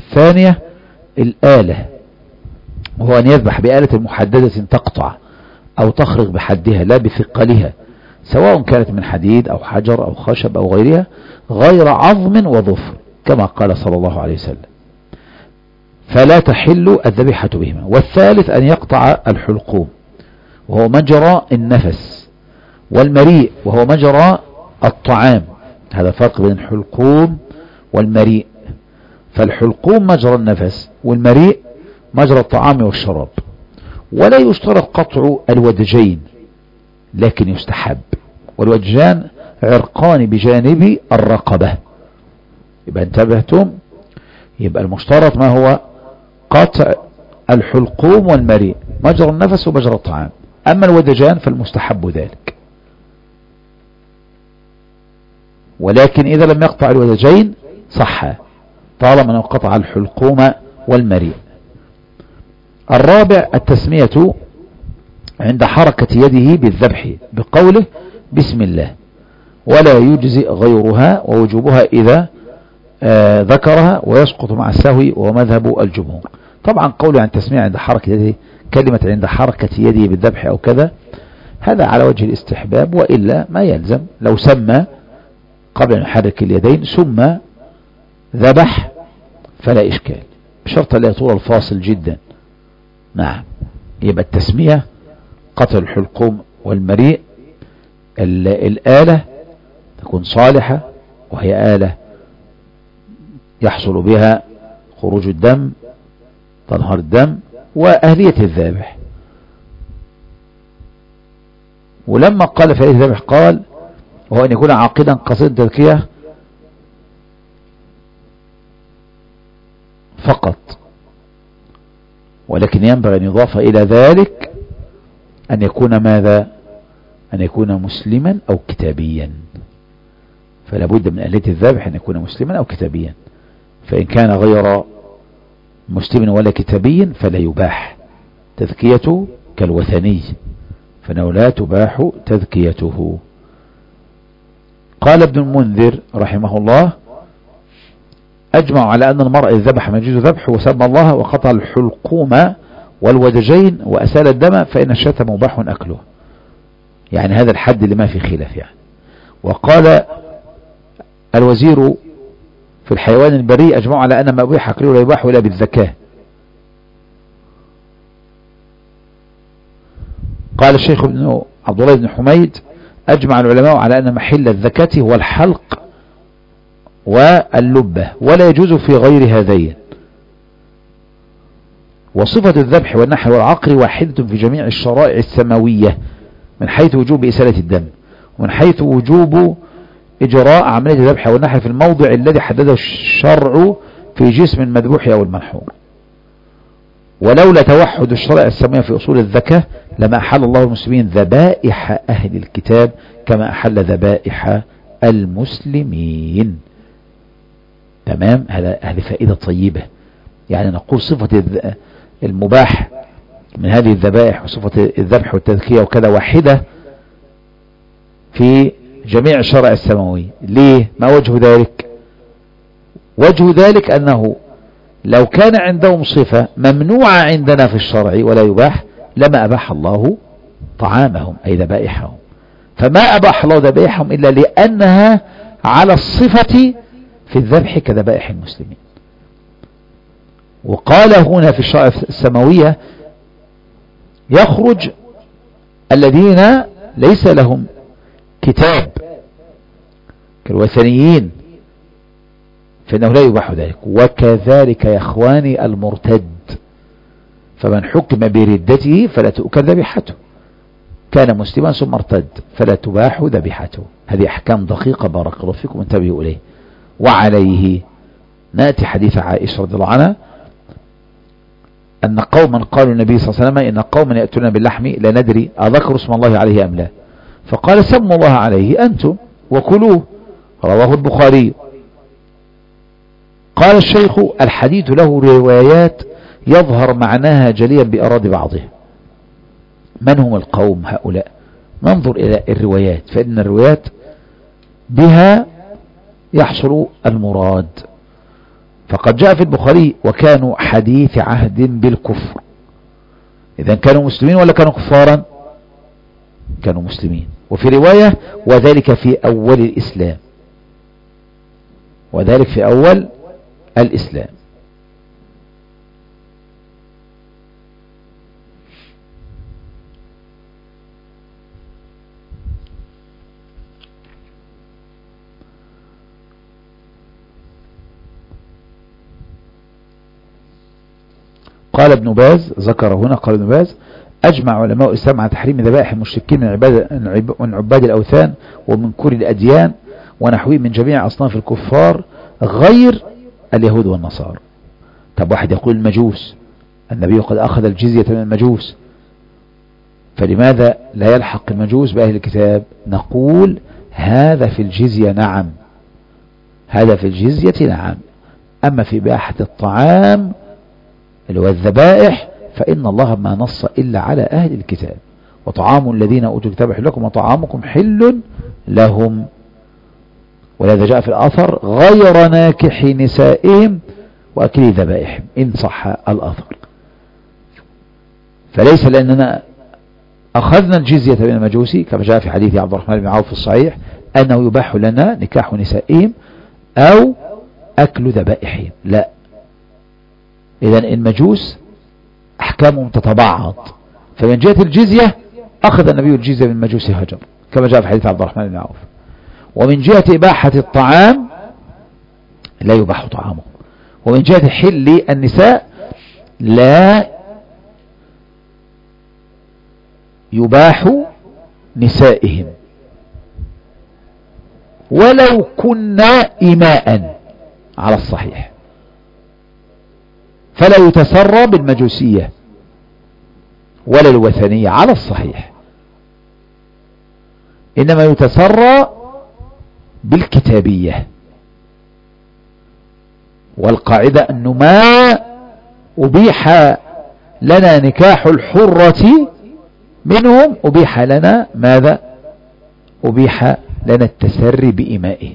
الثانية الآلة، وهو أن يذبح بآلة محددة تقطع أو تخرق بحدها لا بثقلها، سواء كانت من حديد أو حجر أو خشب أو غيرها، غير عظم وظفر كما قال صلى الله عليه وسلم، فلا تحل الذبيحة بهما. والثالث أن يقطع الحلقوم وهو مجرى النفس، والمريء وهو مجرى الطعام. هذا فرق بين الحلقوم والمريء، فالحلقوم مجرى النفس والمريء مجرى الطعام والشراب. ولا يشترط قطع الودجين لكن يستحب، والوجهان عرقان بجانب الرقبة. يبقى انتبهتم، يبقى المشترط ما هو قطع الحلقوم والمريء مجرى النفس ومجرى الطعام، أما الودجان فالمستحب ذلك. ولكن إذا لم يقطع الودجين صح طالما أنه قطع الحلقوم والمريء. الرابع التسمية عند حركة يده بالذبح بقوله بسم الله، ولا يجزئ غيرها، ووجوبها إذا ذكرها ويسقط مع السهو ومذهب الجمهور. طبعا قوله عن التسمية عند حركة يده، كلمة عند حركة يده بالذبح أو كذا، هذا على وجه الاستحباب، وإلا ما يلزم. لو سمى قبل أن يحرك اليدين ثم ذبح فلا إشكال، بشرط لا يطول الفاصل جدا. نعم، يبقى التسمية قطع الحلقوم والمريء. الآلة تكون صالحة، وهي آلة يحصل بها خروج الدم، تنهر الدم، وأهلية الذابح. ولما قال في الذبح قال وهو أن يكون عاقدا قصير التذكية فقط، ولكن ينبغي أن يضاف إلى ذلك أن يكون ماذا؟ أن يكون مسلما أو كتابيا، فلا بد من أهلية الذابح أن يكون مسلما أو كتابيا. فإن كان غير مسلم ولا كتابي فلا يباح تذكيته كالوثني، فإنه لا تباح تذكيته. قال ابن المنذر رحمه الله أجمع على أن المرء الذبح ما يجوز ذبحه وسمى الله وقطع الحلقوم والودجين وأسال الدم فإن الشاة مباح أكله، يعني هذا الحد اللي ما في خلاف يعني. وقال الوزير في الحيوان البريء أجمع على أن ما أبيح أكله لا يباح إلا بالذكاء. قال الشيخ ابن عبد الله بن حميد أجمع العلماء على أن محل الذكاة هو الحلق واللبة، ولا يجوز في غير هذين. وصفة الذبح والنحر والعقر واحدة في جميع الشرائع السماوية من حيث وجوب إسالة الدم، ومن حيث وجوب إجراء عملية الذبح والنحر في الموضع الذي حدده الشرع في جسم المذبوح أو المنحور. ولولا توحد الشرائع السماوية في أصول الذكاة لما أحل الله المسلمين ذبائح أهل الكتاب كما أحل ذبائح المسلمين. تمام، هذه فائدة طيبة. يعني نقول صفة المباح من هذه الذبائح وصفة الذبح والتذكية وكذا واحدة في جميع الشرائع السماوية. ليه؟ ما وجه ذلك؟ وجه ذلك أنه لو كان عندهم صفة ممنوعة عندنا في الشرع ولا يباح لما أباح الله طعامهم أي ذبائحهم، فما أباح الله ذبائحهم إلا لأنها على الصفة في الذبح كذبائح المسلمين. وقال هنا في الشرائع السماوية يخرج الذين ليس لهم كتاب كالوثنيين فإنه لا يباح ذلك. وكذلك يا إخواني المرتد، فمن حكم بردته فلا تؤكل ذبيحته، كان مسلما ثم ارتد فلا تباح ذبيحته. هذه أحكام دقيقة بارك الله فيكم انتبهوا إليه. وعليه نأتي حديث عائشة رضي الله عنها أن قوما قالوا النبي صلى الله عليه وسلم إن قوما يأتون باللحم لا ندري أذكر اسم الله عليه أم لا، فقال سموا الله عليه أنتم وكلوه، رواه البخاري. قال الشيخ الحديث له روايات يظهر معناها جليا بأراضي بعضها. من هم القوم هؤلاء؟ ننظر إلى الروايات، فإن الروايات بها يحصل المراد. فقد جاء في البخاري وكانوا حديث عهد بالكفر. إذن كانوا مسلمين ولا كانوا كفارا؟ كانوا مسلمين. وفي رواية وذلك في أول الإسلام، وذلك في أول الإسلام. قال ابن باز، ذكر هنا قال ابن باز: أجمع علماء الإسلام على تحريم ذبائح المشركين من عباد الأوثان ومن كل الأديان ونحوه من جميع أصناف الكفار غير اليهود والنصارى. طب واحد يقول المجوس، النبي قد أخذ الجزية من المجوس، فلماذا لا يلحق المجوس بأهل الكتاب؟ نقول هذا في الجزية نعم، هذا في الجزية نعم، أما في إباحة الطعام اللي هو الذبائح فإن الله ما نص إلا على أهل الكتاب: وطعام الذين أوتوا الكتاب حل لكم وطعامكم حل لهم. ولهذا جاء في الأثر: غير ناكح نسائهم وأكل ذبائحهم، إن صح الأثر. فليس لأننا أخذنا الجزية من المجوسي كما جاء في حديث عبد الرحمن بن عوف الصحيح أنه يباح لنا نكاح نسائهم أو أكل ذبائحهم، لا. إذن المجوس أحكامهم تتبعض، فمن جهة الجزية أخذ النبي الجزية من المجوس هجر كما جاء في حديث عبد الرحمن بن عوف. ومن جهة إباحة الطعام لا يباح طعامه، ومن جهة حل النساء لا يباح نسائهم ولو كنا إماء على الصحيح، فلا يتسرى بالمجوسية ولا الوثنية على الصحيح، إنما يتسرى بالكتابية. والقاعدة أنه ما أبيح لنا نكاح الحرة منهم أبيح لنا ماذا؟ أبيح لنا التسري بإمائه.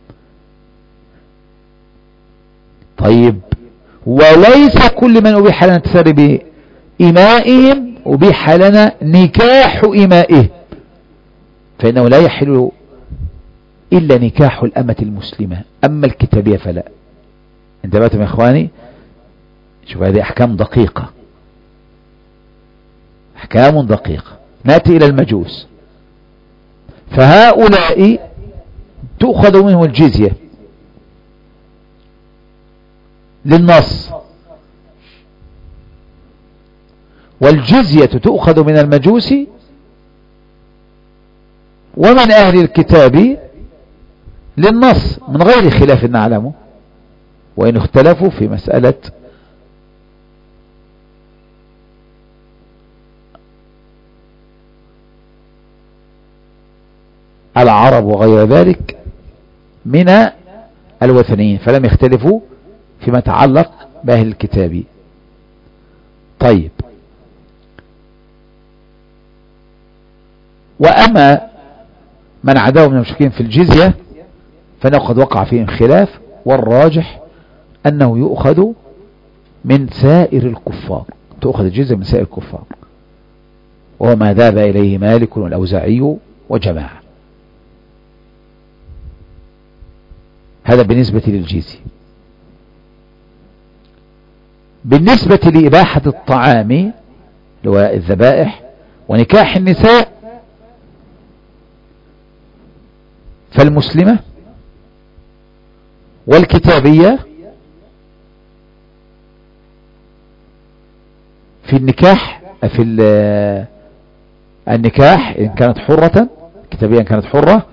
طيب، وليس كل من أبيح لنا التسري بإمائهم أبيح لنا نكاح إمائه، فإنه لا يحل إلا نكاح الأمة المسلمة، أما الكتابية فلا. انتبهتم يا إخواني؟ شوف هذه أحكام دقيقة، أحكام دقيقة. نأتي إلى المجوس، فهؤلاء تؤخذ منهم الجزية للنص، والجزية تؤخذ من المجوس ومن أهل الكتاب للنص من غير خلاف نعلمه، وإن اختلفوا في مسألة العرب وغير ذلك من الوثنيين، فلم يختلفوا فيما يتعلق بأهل الكتاب. طيب، وأما من عداهم من المشركين في الجزية فإنه قد وقع فيهم خلاف، والراجح أنه يؤخذ من سائر الكفار، تؤخذ الجزية من سائر الكفار، وهو ما ذهب إليه مالك والأوزاعي وجماعة. هذا بالنسبة للجزية. بالنسبة لإباحة الطعام اللي هو الذبائح ونكاح النساء، فالمسلمة والكتابية في النكاح النكاح إن كانت حرة، كتابية إن كانت حرة،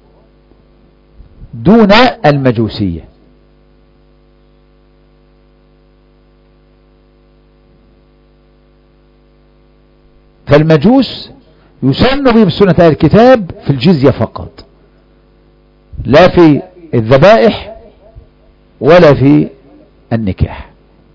دون المجوسية. فالمجوس يسن بهم سنة أهل الكتاب في الجزية فقط، لا في الذبائح ولا في النكاح.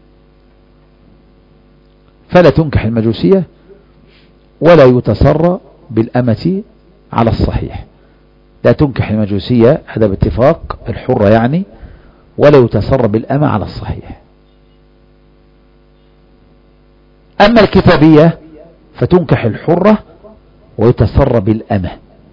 فلا تنكح المجوسية ولا يتسرى بالأمة على الصحيح، لا تنكح المجوسية هذا باتفاق الحرة يعني، ولا يتسرى بالأمة على الصحيح. أما الكتابية فتنكح الحرة ويتسرب الأمة.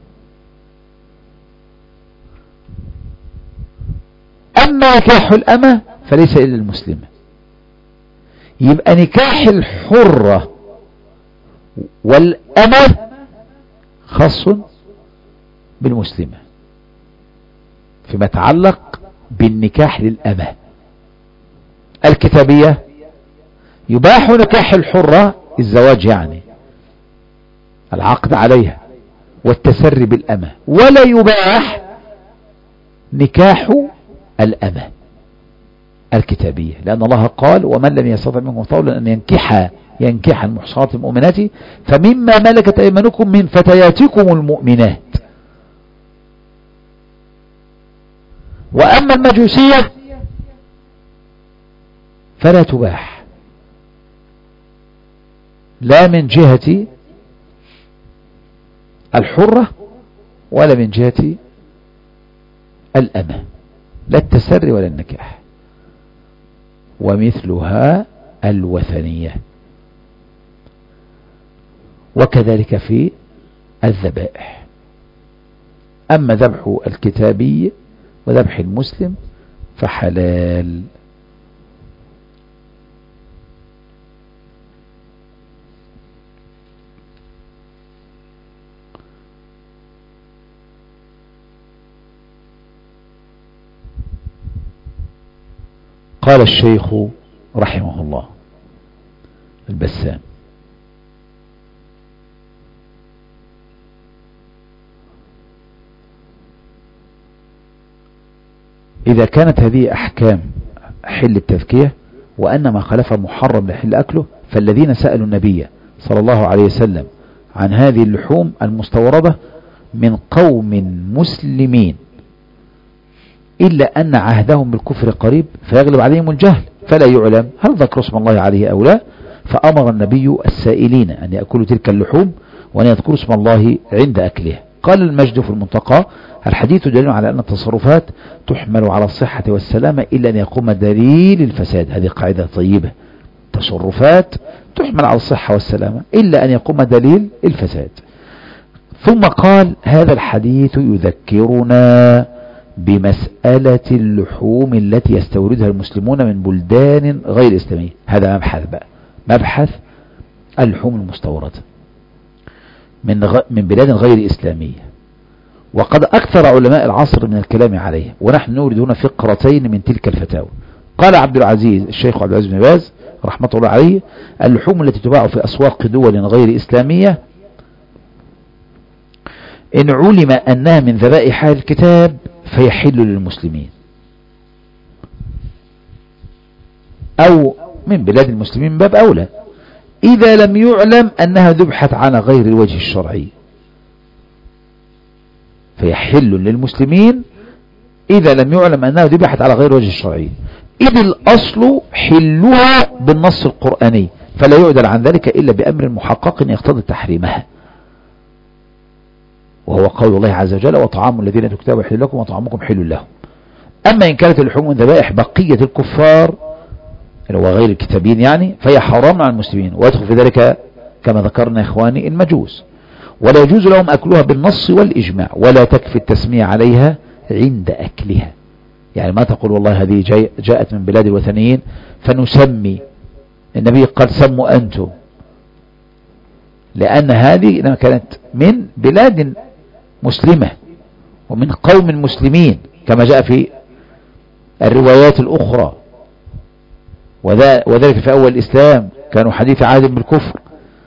أما نكاح الأمة فليس إلا المسلمة. يبقى نكاح الحرة والأمة خاص بالمسلمة فيما يتعلق بالنكاح للأمة. الكتابية يباح نكاح الحرة، الزواج يعني العقد عليها والتسري بالأمة، ولا يباح نكاح الأمة الكتابية، لأن الله قال ومن لم يستطع منكم طولا أن ينكح المحصنات المؤمنات فمما ملكت أيمانكم من فتياتكم المؤمنات. وأما المجوسية فلا تباح لا من جهة الحرة ولا من جهة الأمة، لا التسري ولا النكاح. ومثلها الوثنية، وكذلك في الذبائح. أما ذبح الكتابي وذبح المسلم فحلال. قال الشيخ رحمه الله البسام: إذا كانت هذه أحكام حل التذكية وأن ما خلف محرم لحل أكله، فالذين سألوا النبي صلى الله عليه وسلم عن هذه اللحوم المستوردة من قوم مسلمين، إلا أن عهدهم بالكفر قريب فيغلب عليهم الجهل، فلا يعلم هل ذكر اسم الله عليه أو لا، فأمر النبي السائلين أن يأكلوا تلك اللحوم وأن يذكروا اسم الله عند أكلها. قال المجد في المنتقى: الحديث دليل على أن التصرفات تحمل على الصحة والسلامة إلا أن يقوم دليل الفساد. هذه قاعدة طيبة، تصرفات تحمل على الصحة والسلامة إلا أن يقوم دليل الفساد. ثم قال: هذا الحديث يذكرنا بمسألة اللحوم التي يستوردها المسلمون من بلدان غير إسلامية. هذا مبحث بقى، مبحث اللحوم المستوردة من بلاد غير إسلامية، وقد أكثر علماء العصر من الكلام عليه، ونحن نورد هنا فقرتين من تلك الفتاوى. قال عبد العزيز الشيخ عبد العزيز بن باز رحمة الله عليه: اللحوم التي تباع في أسواق دول غير إسلامية إن علم أنها من ذبائح الكتاب فيحل للمسلمين، أو من بلاد المسلمين من باب أولى، إذا لم يعلم أنها ذبحت على غير الوجه الشرعي فيحل للمسلمين إذا لم يعلم أنها ذبحت على غير الوجه الشرعي، إذ الأصل حلها بالنص القرآني، فلا يعدل عن ذلك إلا بأمر محقق يقتضي تحريمها، وهو قول الله عز وجل: وطعام الذين تكتبوا حل لكم وطعامكم حل لهم. أما إن كانت اللحوم من ذبائح بقية الكفار اللي هو غير الكتابين يعني، فهي حرام على المسلمين، ويدخل في ذلك كما ذكرنا إخواني المجوس، ولا يجوز لهم أكلها بالنص والإجماع، ولا تكفي التسمية عليها عند أكلها. يعني ما تقول والله هذه جاءت من بلاد الوثنيين فنسمي، النبي قال سموا أنتم، لأن هذه إنما كانت من بلاد مسلمة ومن قوم مسلمين كما جاء في الروايات الأخرى، وذلك في أول الإسلام كانوا حديث عهد بالكفر.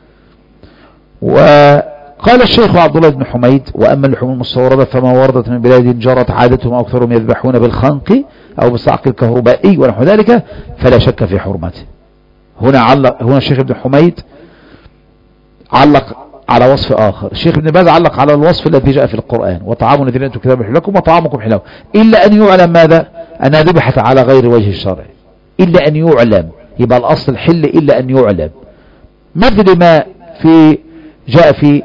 وقال الشيخ عبد الله بن حميد: وأما اللحوم المستوردة فما وردت من بلاد جرت عادتهم أو أكثرهم يذبحون بالخنق أو بالصعق الكهربائي ونحو ذلك فلا شك في حرمته. هنا الشيخ ابن حميد علق على وصف آخر، الشيخ ابن باز علق على الوصف الذي جاء في القرآن: وطعام الذين أنتم كتابوا حل لكم وطعامكم حل لهم، إلا أن يعلم ماذا؟ أنها ذبحت على غير وجه الشرع، إلا أن يعلم، يبقى الأصل الحل إلا أن يعلم، مثل ما جاء في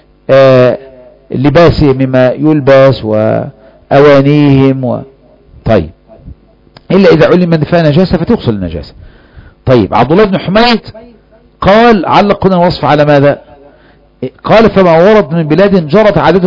لباسهم مما يلبس وأوانيهم طيب، إلا إذا علم من فيها نجاسة فتغسل النجاسة. طيب عبد الله بن حميد قال علق هنا الوصف على ماذا؟ قال فما ورد من بلاد جرت عادتهم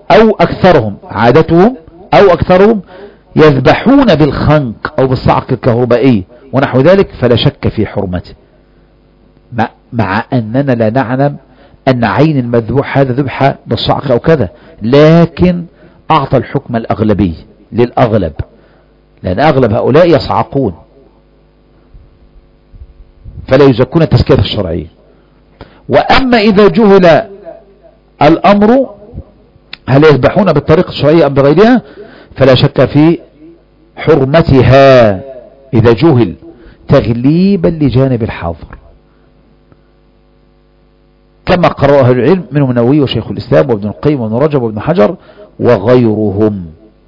أو أكثرهم يذبحون بالخنق أو بالصعق الكهربائي ونحو ذلك فلا شك في حرمته، مع أننا لا نعلم أن عين المذبوح هذا ذبح بالصعق أو كذا، لكن أعطى الحكم الأغلبي للأغلب، لأن أغلب هؤلاء يصعقون فلا يزكون التزكية الشرعية. وأما إذا جهل الأمر هل يذبحون بالطريقة الشرعية أم بغيرها فلا شك في حرمتها إذا جهل تغليبا لجانب الحاضر، كما قرأ أهل العلم منهم النووي وشيخ الإسلام وابن القيم وابن رجب وابن حجر وغيرهم.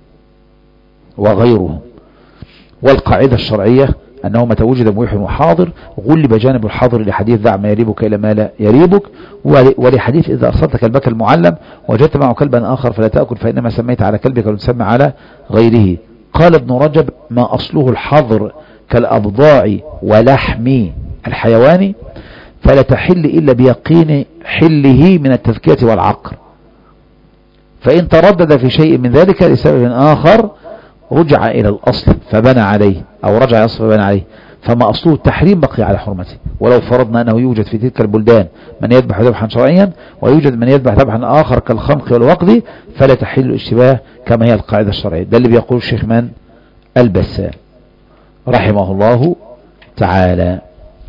والقاعدة الشرعية أنه متى وجد مبيح وحاضر غلب جانب الحاضر لحديث دع ما يريبك إلى ما لا يريبك، ولحديث إذا أرسلت كلبك المعلم وجدت معه كلبا آخر فلا تأكل فإنما سميت على كلبك وتسمى على غيره. قال ابن رجب ما أصله الحظر كالأبضاع ولحم الحيوان فلا تحل إلا بيقين حله من التذكية والعقر، فإن تردد في شيء من ذلك لسبب آخر رجع إلى الأصل فبنى عليه، أو رجع إلى الأصل فبنى عليه، فما أصله التحريم بقي على حرمته. ولو فرضنا أنه يوجد في تلك البلدان من يذبح ذبحا شرعيا ويوجد من يذبح ذبحا آخر كالخنق والوقذ فلا تحل الاشتباه كما هي القاعدة الشرعية. ده اللي بيقول الشيخ من البسام رحمه الله تعالى.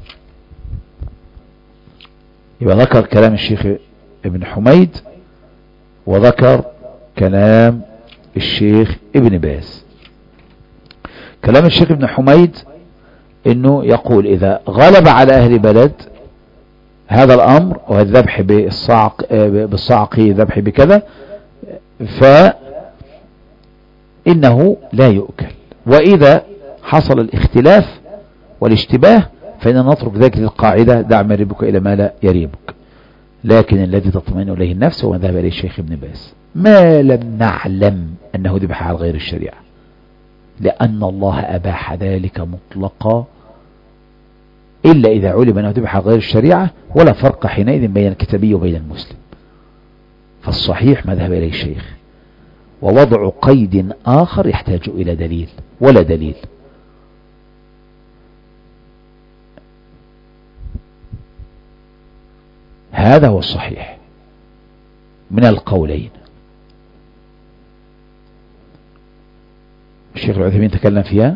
يبقى ذكر كلام الشيخ ابن حميد وذكر كلام الشيخ ابن باز. كلام الشيخ ابن حميد انه يقول اذا غلب على اهل بلد هذا الامر والذبح بالصعق ذبح بكذا فانه لا يؤكل، واذا حصل الاختلاف والاشتباه فإننا نترك ذلك للقاعدة دع ما يريبك إلى ما لا يريبك. لكن الذي تطمئن إليه النفس هو ذهب إليه الشيخ ابن باز ما لم نعلم أنه ذبح على غير الشريعة، لأن الله أباح ذلك مطلقا إلا إذا علم أنه ذبح على غير الشريعة، ولا فرق حينئذ بين الكتابي وبين المسلم. فالصحيح ما ذهب إليه الشيخ، ووضع قيد آخر يحتاج إلى دليل ولا دليل. هذا هو الصحيح من القولين. الشيخ العثيمين تكلم فيها،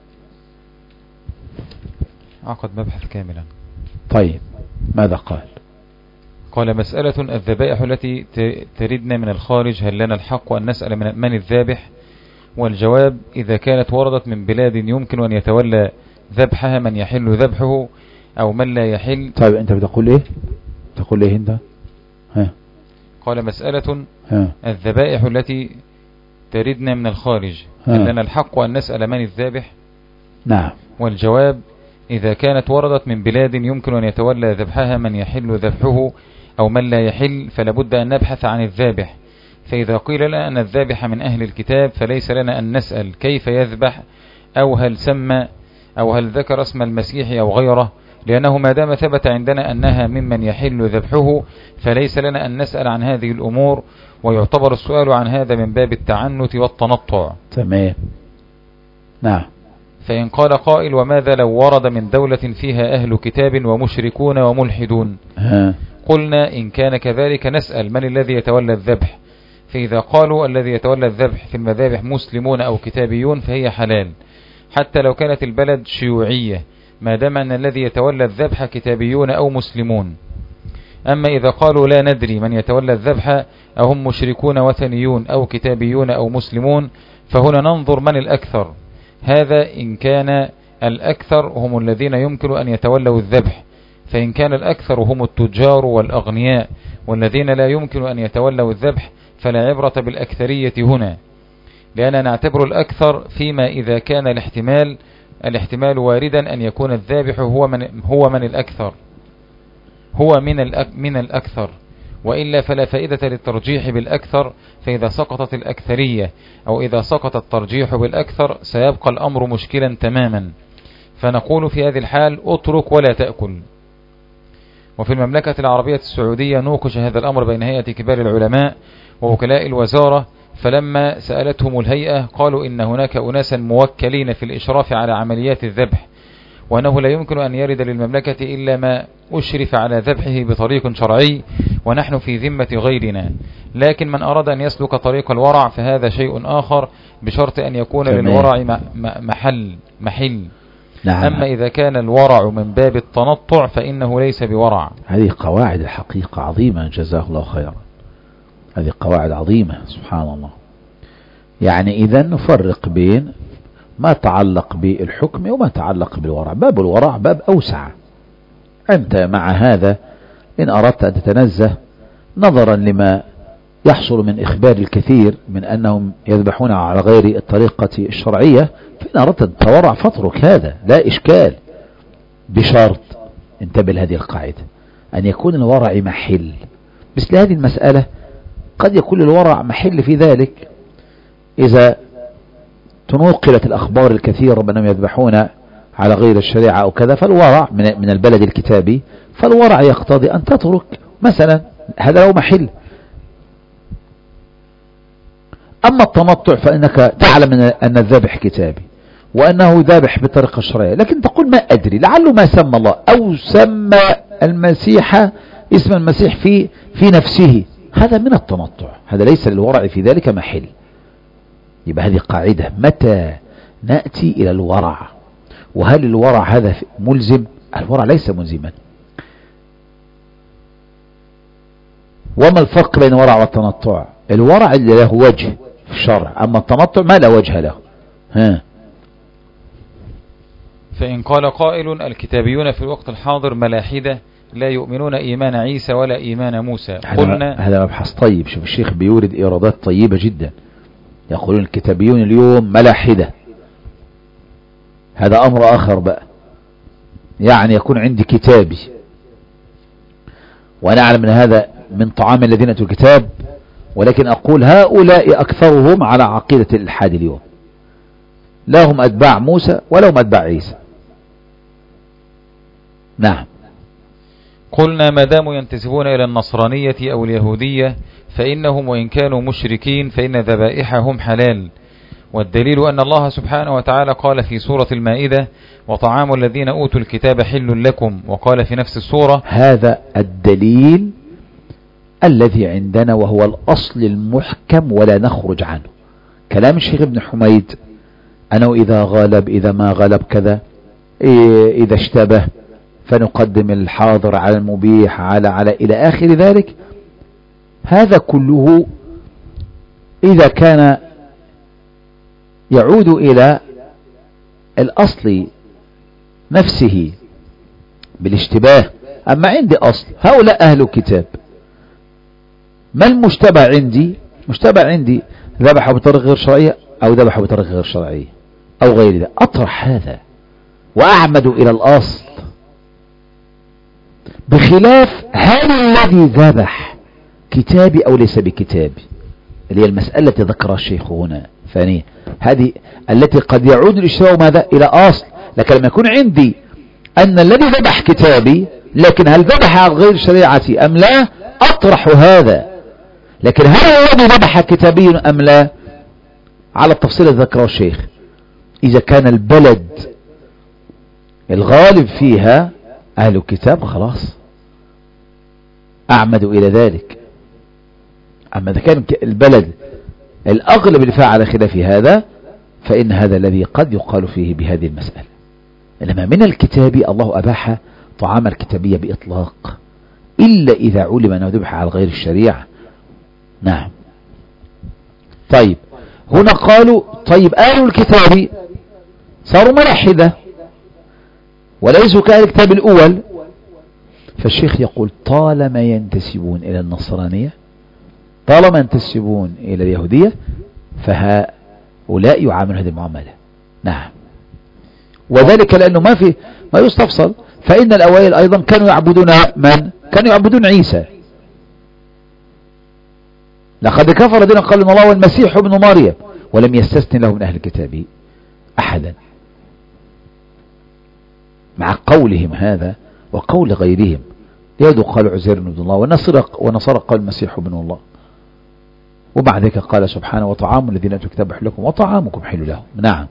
عقد مبحث كاملا. طيب ماذا قال؟ قال مسألة الذبائح التي تردنا من الخارج هل لنا الحق أن نسأل من الذابح؟ والجواب إذا كانت وردت من بلاد يمكن أن يتولى ذبحها من يحل ذبحه أو من لا يحل. طيب أنت بتقول إيه؟ تقول إيه أنت؟ قال مسألة الذبائح التي تردنا من الخارج هل لنا الحق أن نسأل من الذابح؟ نعم. والجواب إذا كانت وردت من بلاد يمكن أن يتولى ذبحها من يحل ذبحه أو من لا يحل فلا بد أن نبحث عن الذابح. فإذا قيل لنا أن الذابح من أهل الكتاب فليس لنا أن نسأل كيف يذبح أو هل سمى أو هل ذكر اسم المسيح أو غيره، لأنه ما دام ثبت عندنا أنها ممن يحل ذبحه فليس لنا أن نسأل عن هذه الأمور، ويعتبر السؤال عن هذا من باب التعنت والتنطع. تمام. نعم. فإن قال قائل وماذا لو ورد من دولة فيها أهل كتاب ومشركون وملحدون؟ قلنا إن كان كذلك نسأل من الذي يتولى الذبح، فإذا قالوا الذي يتولى الذبح في المذابح مسلمون أو كتابيون فهي حلال حتى لو كانت البلد شيوعية ما دام أن الذي يتولى الذبح كتابيون أو مسلمون. أما إذا قالوا لا ندري من يتولى الذبح أهم مشركون وثنيون أو كتابيون أو مسلمون فهنا ننظر من الأكثر. هذا إن كان الأكثر هم الذين يمكن أن يتولوا الذبح، فإن كان الأكثر هم التجار والأغنياء والذين لا يمكن أن يتولوا الذبح فلا عبرة بالأكثرية هنا، لأننا نعتبر الأكثر فيما إذا كان الاحتمال واردا أن يكون الذابح هو من الأكثر، وإلا فلا فائدة للترجيح بالأكثر. فإذا سقطت الأكثرية أو إذا سقط الترجيح بالأكثر سيبقى الأمر مشكلا تماما، فنقول في هذه الحال اترك ولا تأكل. وفي المملكة العربية السعودية نوقش هذا الأمر بين هيئة كبار العلماء ووكلاء الوزارة، فلما سألتهم الهيئة قالوا إن هناك أناسا موكلين في الإشراف على عمليات الذبح، وأنه لا يمكن أن يرد للمملكة إلا ما أشرف على ذبحه بطريق شرعي، ونحن في ذمة غيرنا. لكن من أراد أن يسلك طريق الورع فهذا شيء آخر، بشرط أن يكون للورع محل. نعم. أما إذا كان الورع من باب التنطع فإنه ليس بورع. هذه قواعد الحقيقة عظيمة، جزاه الله خيرا. هذه قواعد عظيمة سبحان الله. يعني إذا نفرق بين ما تعلق بالحكم وما تعلق بالورع. باب الورع باب أوسع. أنت مع هذا إن أردت أن تتنزه نظرا لما يحصل من إخبار الكثير من أنهم يذبحون على غير الطريقة الشرعية، فإن أردت أن تتورع فاترك هذا لا إشكال، بشرط انتبه لهذه القاعدة أن يكون الورع محل. مثل هذه المسألة قد يكون الورع محل في ذلك إذا تنقلت الأخبار الكثيرة بأنهم يذبحون على غير الشريعة أو كذا، فالورع من البلد الكتابي، فالورع يقتضي أن تترك مثلا، هذا لو محل. أما التنطع فإنك تعلم أن الذبح كتابي وأنه ذابح بطريقة شرعية، لكن تقول ما أدري لعله ما سمى الله أو سمى المسيح اسم المسيح في نفسه، هذا من التنطع، هذا ليس للورع في ذلك محل. يبقى هذه قاعدة. متى نأتي إلى الورع؟ وهل الورع هذا ملزم؟ الورع ليس ملزما. وما الفرق بين الورع والتنطع؟ الورع اللي له وجه في الشرع، أما التنطع ما لا وجه له. فإن قال قائل الكتابيون في الوقت الحاضر ملاحدة لا يؤمنون إيمان عيسى ولا إيمان موسى، قلنا هذا مبحث طيب. شوف الشيخ بيورد إيرادات طيبة جدا. يقولون الكتابيون اليوم ملاحدة، هذا أمر آخر بقى. يعني يكون عندي كتابي وأنا أعلم من هذا من طعام الذين أتوا الكتاب، ولكن أقول هؤلاء أكثرهم على عقيدة الإلحاد اليوم، لا هم أتباع موسى ولا هم أتباع عيسى. نعم. قلنا ما داموا ينتسبون إلى النصرانية أو اليهودية فإنهم وإن كانوا مشركين فإن ذبائحهم حلال، والدليل أن الله سبحانه وتعالى قال في سورة المائدة وطعام الذين أوتوا الكتاب حل لكم، وقال في نفس السورة. هذا الدليل الذي عندنا وهو الأصل المحكم ولا نخرج عنه. كلام الشيخ ابن حميد أنه إذا غلب إذا ما غلب كذا، إذا اشتبه فنقدم الحاضر على المبيح على إلى آخر ذلك، هذا كله إذا كان يعود إلى الأصل نفسه بالاشتباه. أما عندي أصل، هؤلاء أهل الكتاب، ما المشتبه عندي؟ مشتبه عندي ذبحوا بطريقة غير شرعية أو ذبحوا بطريقة غير شرعية أو غير ذلك، أطرح هذا وأعمد إلى الأصل، بخلاف هل الذي ذبح كتابي أو ليس بكتابي، اللي هي المسألة التي ذكرها الشيخ هنا ثانيا، هذه التي قد يعود الإشراء ماذا إلى أصل. لكن لما يكون عندي أن الذي ذبح كتابي لكن هل ذبح على غير شريعتي أم لا، أطرح هذا. لكن هل الذي ذبح كتابي أم لا، على التفصيل الذي ذكره الشيخ. إذا كان البلد الغالب فيها أهل الكتاب خلاص أعمد إلى ذلك. أما إذا كان البلد الأغلب اللي فيها على خلاف هذا، فإن هذا الذي قد يقال فيه بهذه المسألة. إنما من الكتاب الله أباح طعام الكتابية بإطلاق إلا إذا علم أنه ذبح على غير الشريعة. نعم. طيب هنا قالوا طيب أهل الكتاب صاروا ملاحدة وليسوا كأهل الكتاب الأول، فالشيخ يقول طالما ينتسبون إلى النصرانية طالما ينتسبون إلى اليهودية فهؤلاء يعاملون هذه المعاملة. نعم. وذلك لأنه ما يستفصل، فإن الأوائل أيضا كانوا يعبدون من؟ كانوا يعبدون عيسى. لقد كفر الذين قالوا إن الله والمسيح ابن مريم ولم يستثن له من أهل الكتاب أحدا، مع قولهم هذا وقول غيرهم يهود قال عزير بن الله، ونصارى قال المسيح ابن الله. وبعد ذلك قال سبحانه وطعام الذين أوتوا الكتاب حل لكم وطعامكم حل لهم. نعم.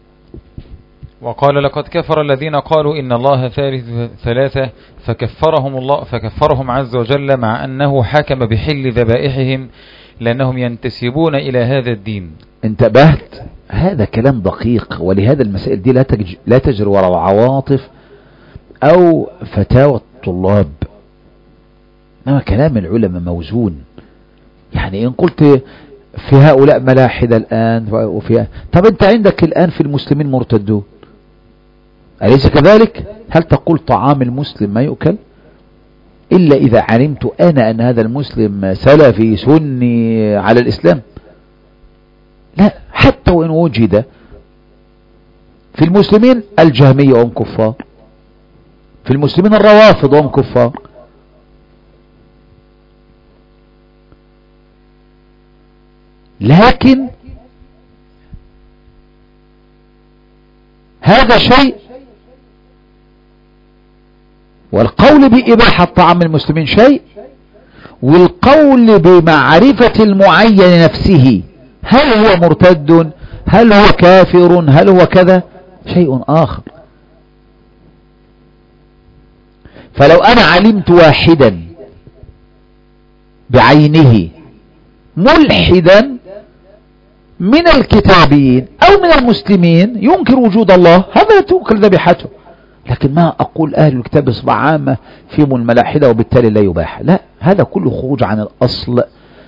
وقال لقد كفر الذين قالوا إن الله ثالث ثلاثة فكفرهم عز وجل، مع أنه حكم بحل ذبائحهم لأنهم ينتسبون إلى هذا الدين. انتبهت؟ هذا كلام دقيق، ولهذا المسائل دي لا تجري وراء عواطف أو فتاوى الطلاب، إنما كلام العلماء موزون. يعني إن قلت في هؤلاء ملاحدة الآن وفي، طب أنت عندك الآن في المسلمين مرتدون، أليس كذلك؟ هل تقول طعام المسلم ما يؤكل إلا إذا علمت أنا أن هذا المسلم سلفي سني على الإسلام؟ لا، حتى وإن وجد في المسلمين الجهمية وهم كفار، في المسلمين الروافض وهم كفار، لكن هذا شيء، والقول بإباحة طعام المسلمين شيء، والقول بمعرفة المعين نفسه هل هو مرتد، هل هو كافر، هل هو كذا، شيء آخر. فلو أنا علمت واحدا بعينه ملحدا من الكتابيين أو من المسلمين ينكر وجود الله، هذا تنكر ذبيحته، لكن ما أقول أهل الكتاب بصفة عامة فيهم الملاحدة وبالتالي لا يباح، لا، هذا كله خروج عن الأصل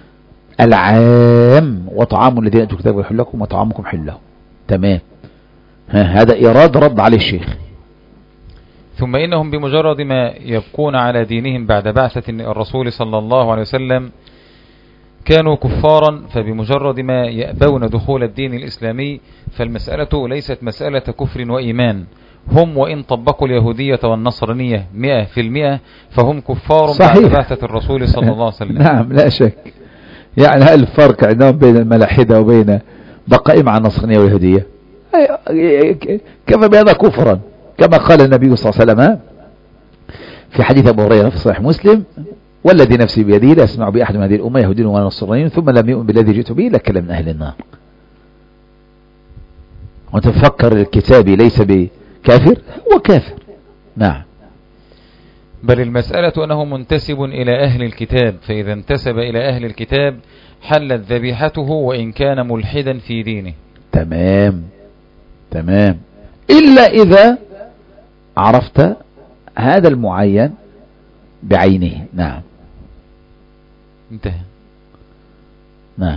العام، وطعام الذين أوتوا الكتاب يحل لكم وطعامكم حل لهم. تمام. هذا إيراد رد على الشيخ. ثم إنهم بمجرد ما يبقون على دينهم بعد بعثة الرسول صلى الله عليه وسلم كانوا كفارا، فبمجرد ما يأبون دخول الدين الإسلامي فالمسألة ليست مسألة كفر وإيمان، هم وإن طبقوا اليهودية والنصرانية 100% فهم كفار بعد بعثة الرسول صلى الله عليه وسلم. نعم، لا شك. يعني هل الفرق عندهم بين الملاحدة وبين بقاء مع النصرانية واليهودية؟ كما بهذا كفرا، كما قال النبي صلى الله عليه وسلم في حديث أبو هريرة في صحيح مسلم: والذي نفسي بيده لا يسمع بأحد من هذه الأمة يهودي ولا نصراني ثم لم يؤمن بالذي جئت به لكان من أهل النار. وتفكر الكتابي ليس بكافر، هو كافر. نعم. بل المسألة أنه منتسب إلى أهل الكتاب، فإذا انتسب إلى أهل الكتاب حلت ذبيحته وإن كان ملحدا في دينه. تمام تمام، إلا إذا عرفت هذا المعين بعينه. نعم. انتهى. نعم.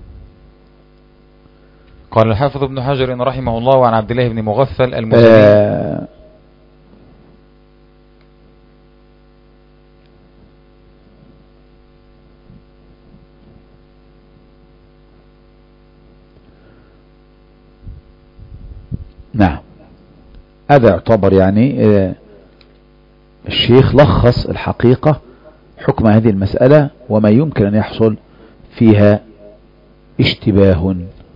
قال الحافظ ابن حجر رحمه الله عن عبد الله بن مغفل المزني نعم، هذا يعتبر يعني الشيخ لخص الحقيقة حكم هذه المسألة وما يمكن أن يحصل فيها اشتباه.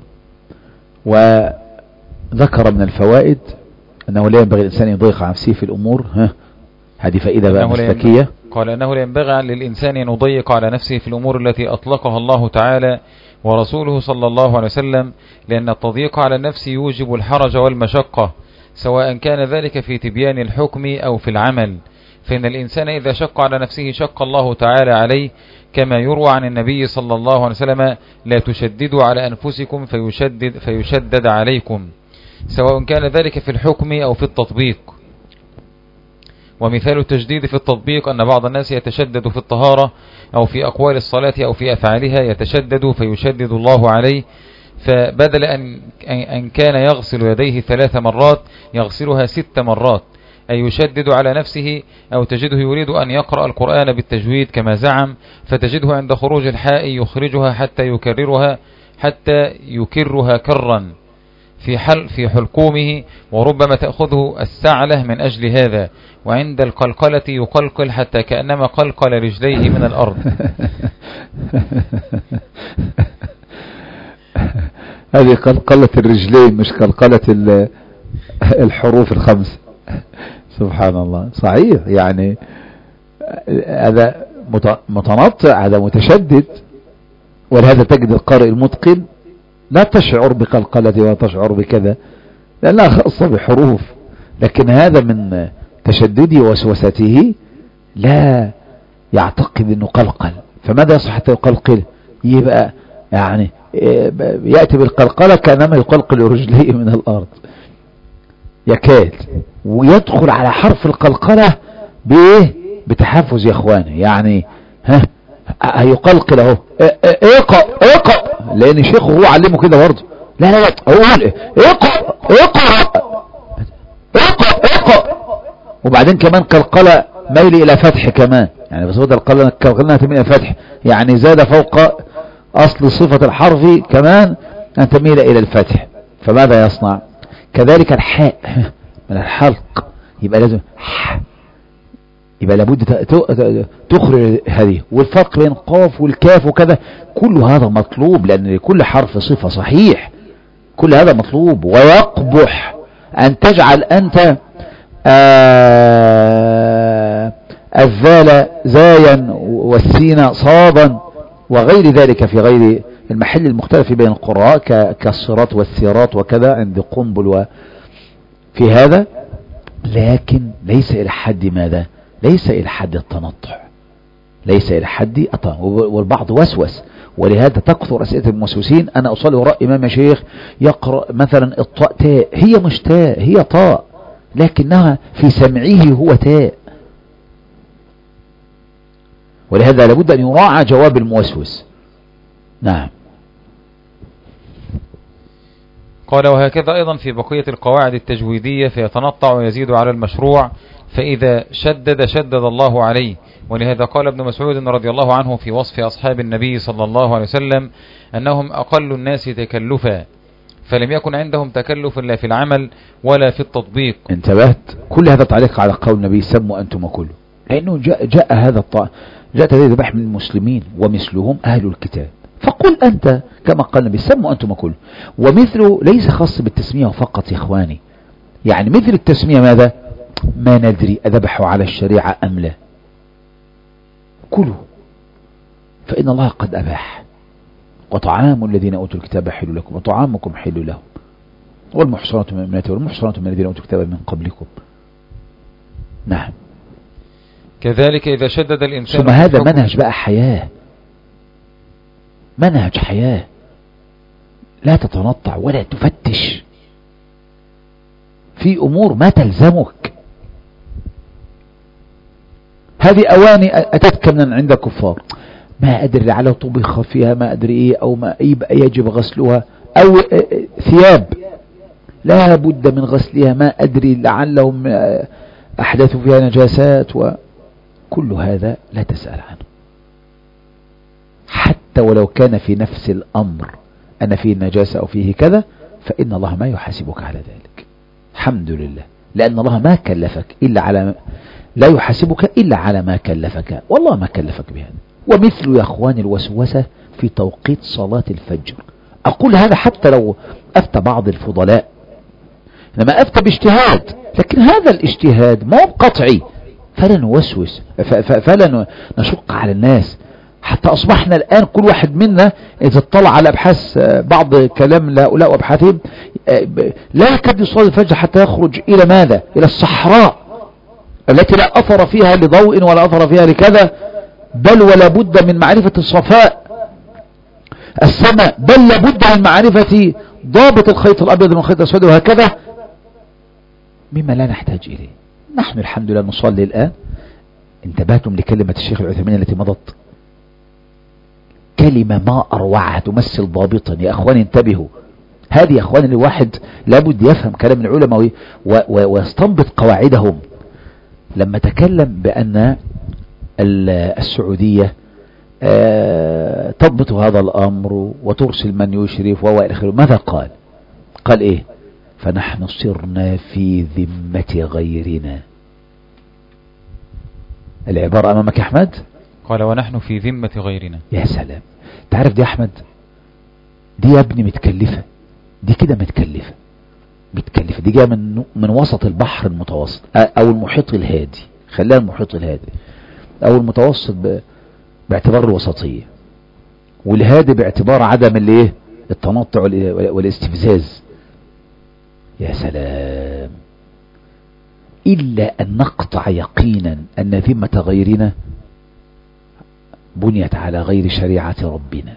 وذكر من الفوائد أنه لا ينبغي الإنسان يضيق على نفسه في الأمور. هذه فائدة بقى مسلكية. قال أنه لا ينبغي للإنسان أن يضيق على نفسه في الأمور التي أطلقها الله تعالى ورسوله صلى الله عليه وسلم، لأن التضييق على النفس يوجب الحرج والمشقة، سواء كان ذلك في تبيان الحكم أو في العمل، فإن الإنسان إذا شق على نفسه شق الله تعالى عليه، كما يروى عن النبي صلى الله عليه وسلم: لا تشددوا على أنفسكم فيشدد عليكم، سواء كان ذلك في الحكم أو في التطبيق. ومثال التشديد في التطبيق أن بعض الناس يتشدد في الطهارة أو في أقوال الصلاة أو في أفعالها، يتشدد فيشدد الله عليه، فبدل أن كان يغسل يديه 3 مرات يغسلها 6 مرات، أي يشدد على نفسه. أو تجده يريد أن يقرأ القرآن بالتجويد كما زعم، فتجده عند خروج الحاء يخرجها حتى يكرها كرا في حلقومه، وربما تأخذه السعلة من أجل هذا، وعند القلقلة يقلقل حتى كأنما قلقل رجليه من الأرض. هذه قلقلة الرجلين مش قلقلة الحروف الخمس. سبحان الله. صحيح، يعني هذا متنطع، هذا متشدد. ولهذا تجد القارئ المتقن لا تشعر بقلقلة ولا تشعر بكذا لأنها خاصة بحروف، لكن هذا من تشدده وسوسته لا يعتقد انه قلقل. فماذا يصح حتى يقلقل؟ يبقى يعني يأتي بالقلقلة كأنما يقلقل رجليه من الأرض، يكاد ويدخل على حرف القلقلة بإيه؟ بتحفز يا اخواني. يعني هيقلقل اهو، اقرأ لان شيخه هو علمه كده برضه. لا اقول اقرأ وبعدين كمان قلقلة ميل الى فتح كمان، يعني بس هو ده القلقلة تميل الى فتح، يعني زاد فوق اصل صفة الحرف كمان ان تميل الى الفتح. فماذا يصنع؟ كذلك الحاء من الحلق، يبقى لازم يبقى لابد تخرج هذه. والفرق بين القاف والكاف وكذا كل هذا مطلوب، لأن لكل حرف صفة صحيح، كل هذا مطلوب. ويقبح أن تجعل أنت الذال زايا والسين صادا وغير ذلك في غير المحل المختلف بين القراء كالصراط والسيرات وكذا عند قنبل وفي هذا، لكن ليس إلى حد ماذا؟ ليس إلى حد التنطع، ليس إلى حد التنطع. والبعض وسوس، ولهذا تكثر أسئلة الموسوسين. أنا أصلي وراء إمام شيخ يقرأ مثلا الطاء تاء، هي مش تاء، هي طاء، لكنها في سمعه هو تاء. ولهذا لابد أن يراعى جواب الموسوس. نعم. قال وهكذا أيضا في بقية القواعد التجويدية، فيتنطع ويزيد على المشروع، فإذا شدد الله عليه. ولهذا قال ابن مسعود رضي الله عنه في وصف أصحاب النبي صلى الله عليه وسلم أنهم أقل الناس تكلفا، فلم يكن عندهم تكلف لا في العمل ولا في التطبيق. انتبهت؟ كل هذا تعليق على قول النبي سموا أنتم كله، لأنه جاء هذا ذبح من المسلمين ومثلهم أهل الكتاب، فقل أنت كما قال النبي سموا أنتم كله. ومثله ليس خاص بالتسمية فقط يا إخواني، يعني مثل التسمية ماذا؟ ما ندري أذبحوا على الشريعة أم لا، كلوا فإن الله قد أباح. وطعام الذين أوتوا الكتاب حل لكم وطعامكم حل لهم، والمحصنات من المؤمنات والمحصنات من الذين أوتوا الكتاب من قبلكم. نعم. كذلك إذا شدد الإنسان، ثم هذا منهج بقى حياة، منهج حياة، لا تتنطع ولا تفتش في أمور ما تلزمك. هذه أواني أتتك من عند كفار، ما أدري لعله طبخ فيها ما أدري إيه، أو ما يجب غسلها، أو ثياب لا بد من غسلها ما أدري لعلهم أحدثوا فيها نجاسات، وكل هذا لا تسأل عنه. حتى ولو كان في نفس الأمر أن فيه نجاسة أو فيه كذا، فإن الله ما يحاسبك على ذلك، الحمد لله، لأن الله ما كلفك إلا على لا يحاسبك إلا على ما كلفك، والله ما كلفك بهذا. ومثل يا أخواني الوسوسة في توقيت صلاة الفجر. أقول هذا حتى لو أفتى بعض الفضلاء، لما أفتى باجتهاد، لكن هذا الاجتهاد ما هو قطعي، فلا نوسوس فلا نشق على الناس. حتى أصبحنا الآن كل واحد منا إذا اطلع على أبحاث بعض كلام لا وأبحاثهم لا يكاد يصلي الفجر حتى يخرج إلى ماذا؟ إلى الصحراء التي لا أثر فيها لضوء ولا أثر فيها لكذا، بل ولا بد من معرفة الصفاء السماء، بل لابد من معرفة ضابط الخيط الأبيض من الخيط الأسود، وهكذا مما لا نحتاج إليه. نحن الحمد لله نصلي الآن. انتبهتم لكلمة الشيخ العثيمين التي مضت؟ كلمة ما أروعها تمثل ضابطا يا أخواني، انتبهوا. هذه يا أخواني الواحد لابد يفهم كلام العلماء ويستنبط قواعدهم. لما تكلم بأن السعودية تضبط هذا الأمر وترسل من يشرف وإلى آخره، ماذا قال؟ قال إيه؟ فنحن صرنا في ذمة غيرنا. العبارة أمامك يا أحمد؟ قال ونحن في ذمة غيرنا. يا سلام. تعرف دي يا أحمد، دي يا ابني متكلفة، دي كده متكلفة، دي جاية من وسط البحر المتوسط أو المحيط الهادي، خليها المحيط الهادي. او المتوسط باعتبار الوسطية، والهادي باعتبار عدم الايه التنطع والاستفزاز. يا سلام، إلا أن نقطع يقينا أن ذمة غيرنا بنيت على غير شريعة ربنا.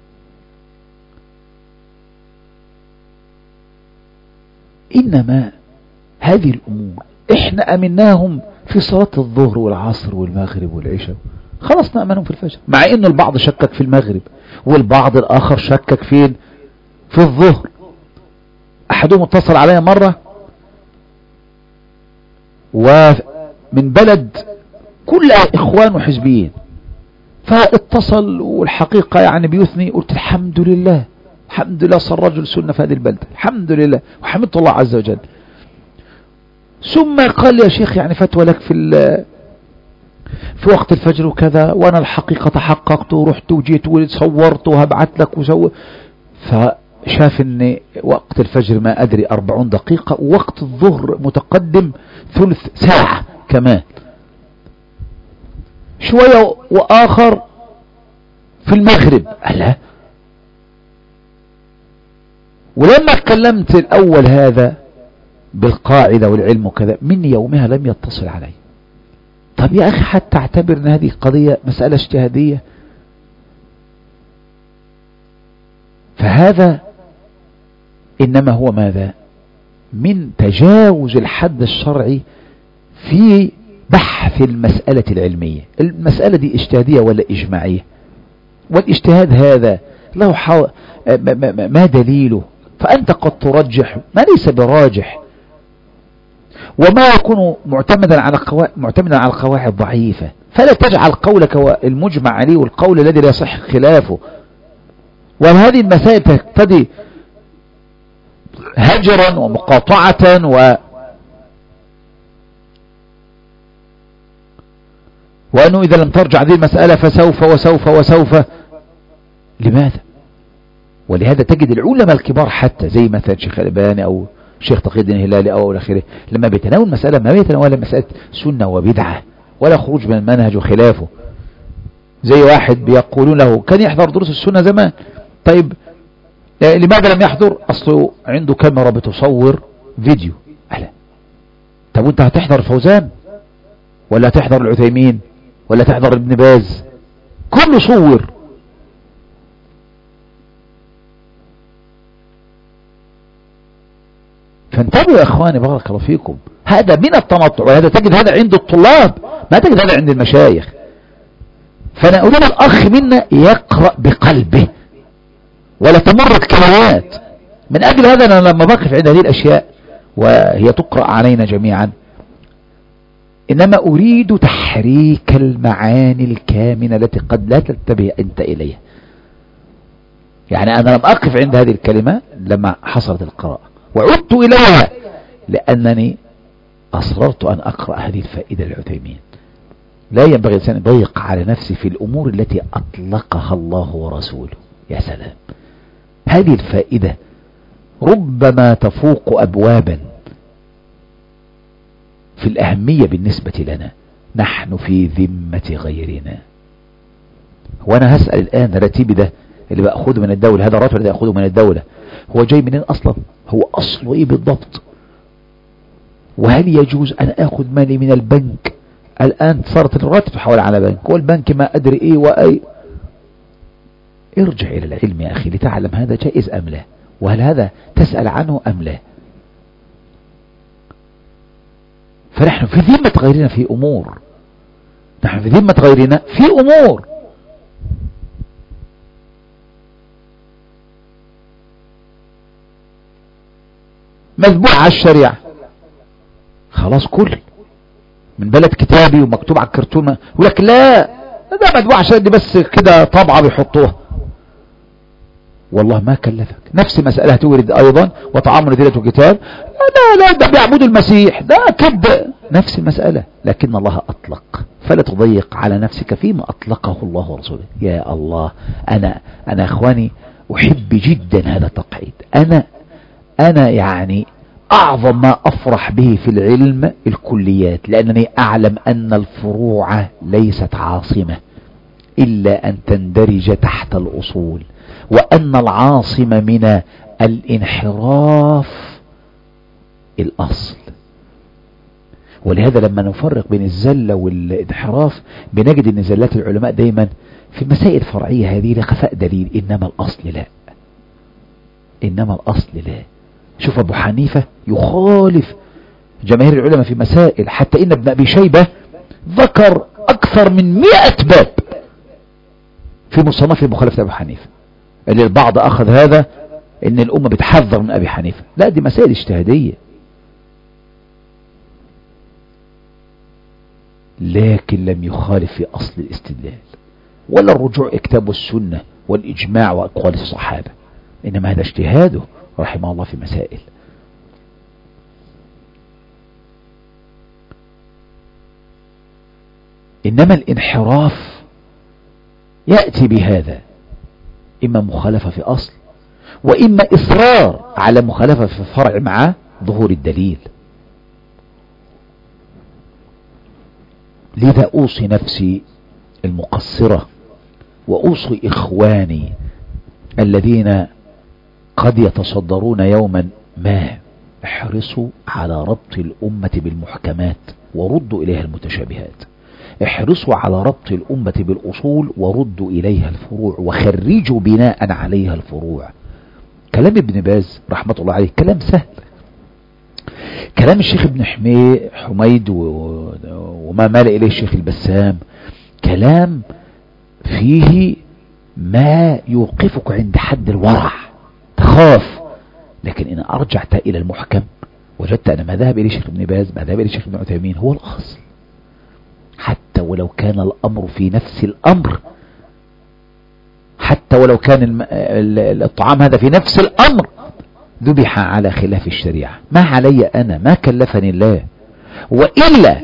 إنما هذه الأمور إحنا أمناهم في صلاة الظهر والعصر والمغرب والعشاء، خلاص نأمنهم في الفجر، مع إنه البعض شكك في المغرب والبعض الآخر شكك فين في الظهر. أحدهم اتصل علي مرة ومن بلد كل إخوان وحزبيين، فاتصل والحقيقة يعني بيثني، قلت الحمد لله الحمد لله صار رجل سنة في هذه البلدة، الحمد لله وحمدت الله عز وجل. ثم قال لي يا شيخ يعني فتوى لك في وقت الفجر وكذا، وانا الحقيقة تحققت ورحت وجيت وصورت وهبعت لك وسوي، فشاف ان وقت الفجر ما ادري 40 دقيقة ووقت الظهر متقدم ثلث ساعة كمان شوية، واخر في المغرب. ألا ولما اتكلمت الاول هذا بالقاعدة والعلم وكذا، من يومها لم يتصل علي. طب يا اخي حتى اعتبر ان هذه قضية مسألة اجتهادية، فهذا انما هو ماذا؟ من تجاوز الحد الشرعي في بحث المسألة العلمية. المسألة دي اجتهادية ولا اجماعية؟ والاجتهاد هذا له ما دليله؟ فأنت قد ترجح ما ليس براجح، وما يكون معتمدا على قواعد ضعيفة، فلا تجعل قولك المجمع عليه والقول الذي لا يصح خلافه. وهذه المسائل تقتضي هجرا ومقاطعة وأنه إذا لم ترجع هذه المسألة فسوف وسوف وسوف. لماذا؟ ولهذا تجد العلماء الكبار حتى زي مثلا شيخ الألباني أو شيخ تقي الدين الهلالي أو آخره، لما بيتناول مسألة ما بيتناول مسألة سنة وبدعة ولا خروج من المنهج وخلافه. زي واحد بيقولون له كان يحضر دروس السنة زمان، طيب لماذا لم يحضر؟ أصله عنده كاميرا بتصور فيديو. أهلا، طب وانت هتحضر فوزان ولا هتحضر العثيمين ولا تحضر ابن باز؟ كله صور. فانتبهوا يا اخواني بارك الله فيكم، هذا من التنطع، وهذا تجد هذا عند الطلاب ما تجد هذا عند المشايخ. فانا اريد الاخ منا يقرأ بقلبه ولا تمرد كلمات. من اجل هذا انا لما بقف عند هذه الاشياء وهي تقرأ علينا جميعا، انما اريد تحريك المعاني الكامنة التي قد لا تنتبه انت اليها. يعني انا لم اقف عند هذه الكلمة لما حصلت القراءة وعدت إليها لأنني أصررت أن أقرأ هذه الفائدة للعثيمين. لا ينبغي الإنسان أن يضيق على نفسه في الأمور التي أطلقها الله ورسوله. يا سلام، هذه الفائدة ربما تفوق أبوابا في الأهمية بالنسبة لنا. نحن في ذمة غيرنا. وأنا هسأل الآن راتبي ده اللي بأخذه من الدولة، هذا الراتب اللي أخذه من الدولة هو جاي منين أصلا؟ هو أصله إيه بالضبط؟ وهل يجوز أن أخذ مالي من البنك؟ الآن صارت الراتب حول على بنك، والبنك ما أدري إيه وأي. ارجع إلى العلم يا أخي لتعلم هذا جائز أم لا، وهل هذا تسأل عنه أم لا. فنحن في ذمة غيرنا في أمور، نحن في ذمة غيرنا في أمور. مذبوح على الشريعة خلاص، كل من بلد كتابي ومكتوب على الكرتون يقول لك لا ده مذبوح عشان دي بس كده طبعة بيحطوها. والله ما كلفك. نفس مسألة تورد أيضا وطعام نذيرة الكتاب، لا ده بيعبدوا المسيح، ده كذب. نفس المسألة، لكن الله أطلق، فلا تضيق على نفسك فيما أطلقه الله ورسوله. يا الله، أنا أخواني أحب جدا هذا التقعيد. أنا يعني أعظم ما أفرح به في العلم الكليات، لأنني أعلم أن الفروع ليست عاصمة إلا أن تندرج تحت الأصول، وأن العاصم من الانحراف الأصل. ولهذا لما نفرق بين الزلة والانحراف بنجد أن زلات العلماء دايما في المسائل الفرعية هذه لخفاء دليل، إنما الأصل لا، إنما الأصل لا. شوف أبو حنيفة يخالف جماهير العلماء في مسائل، حتى إن ابن أبي شيبة ذكر أكثر من 100 باب في مصنف مخالفة أبو حنيفة، اللي البعض أخذ هذا إن الأمة بتحذر من أبي حنيفة. لا، دي مسائل اجتهادية، لكن لم يخالف في أصل الاستدلال ولا الرجوع كتاب السنة والإجماع وأقوال الصحابة، إنما هذا اجتهاده رحمه الله في مسائل. إنما الانحراف يأتي بهذا، إما مخالفة في أصل، وإما إصرار على مخالفة في فرع مع ظهور الدليل. لذا أوصي نفسي المقصرة وأوصي إخواني الذين قد يتصدرون يوما ما، احرصوا على ربط الأمة بالمحكمات وردوا إليها المتشابهات، احرصوا على ربط الأمة بالأصول وردوا إليها الفروع وخرجوا بناء عليها الفروع. كلام ابن باز رحمة الله عليه كلام سهل، كلام الشيخ ابن حميد وما مال إليه الشيخ البسام كلام فيه ما يوقفك عند حد الورع، تخاف. لكن إن أرجعت إلى المحكم وجدت أن ما ذهب إليه الشيخ ابن باز ما ذهب إليه الشيخ ابن عثيمين هو الأصل، حتى ولو كان الأمر في نفس الأمر، حتى ولو كان الطعام هذا في نفس الأمر ذبح على خلاف الشريعة، ما علي أنا، ما كلفني الله. وإلا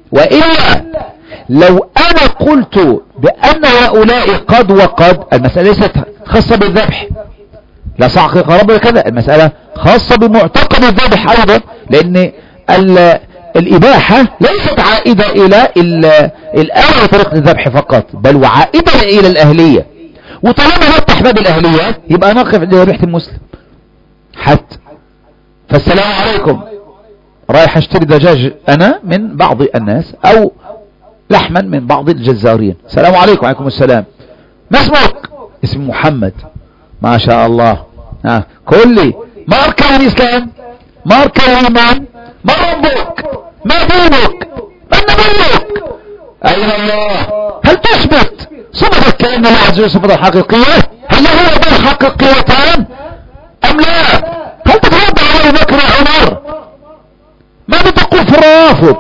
لو أنا قلت بأن هؤلاء قد وقد، المسألة ليست خاصة بالذبح، لا صعق رب كذا، المسألة خاصة بمعتقد الذبح أيضا، لأن الإباحة ليست عائدة إلى الآن وطريقة الذبح فقط، بل وعائدة إلى الأهلية. وطالما نفتح باب الأهلية يبقى نقف عند ريحة المسلم حتى. فالسلام عليكم، رايح اشتري دجاج أنا من بعض الناس أو لحما من بعض الجزارين، السلام عليكم. وعليكم السلام. ما اسمك؟ اسم محمد. ما شاء الله. كلي ما أركان الإسلام، ما أركان الإيمان، ما ربك، ما دينك، ما نبيك، أين الله؟ هل تثبت صفتك كأن الله عز وجل صفتها حقيقية؟ هل هو ده حقيقيتان أم لا؟ هل تترد على أبي بكر وعمر؟ ماذا تقول في الروافض؟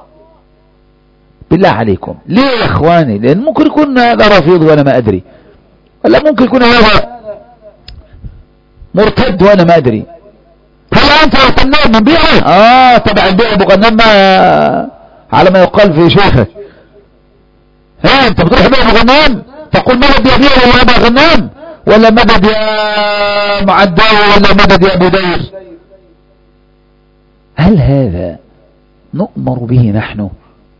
بالله عليكم ليه يا اخواني؟ لان ممكن يكون هذا رافض وانا ما ادري، ولا ممكن يكون هذا مرتد وانا ما ادري. هل انت غنام من بيعه؟ تبع البيع ابو غنام على ما يقال في شيخك. انت بتروح بيع ابو غنام تقول مدد يا بيع ولا ابو غنام، ولا مدد يا معداوي، ولا مدد يا ابو دير؟ هل هذا نؤمر به نحن؟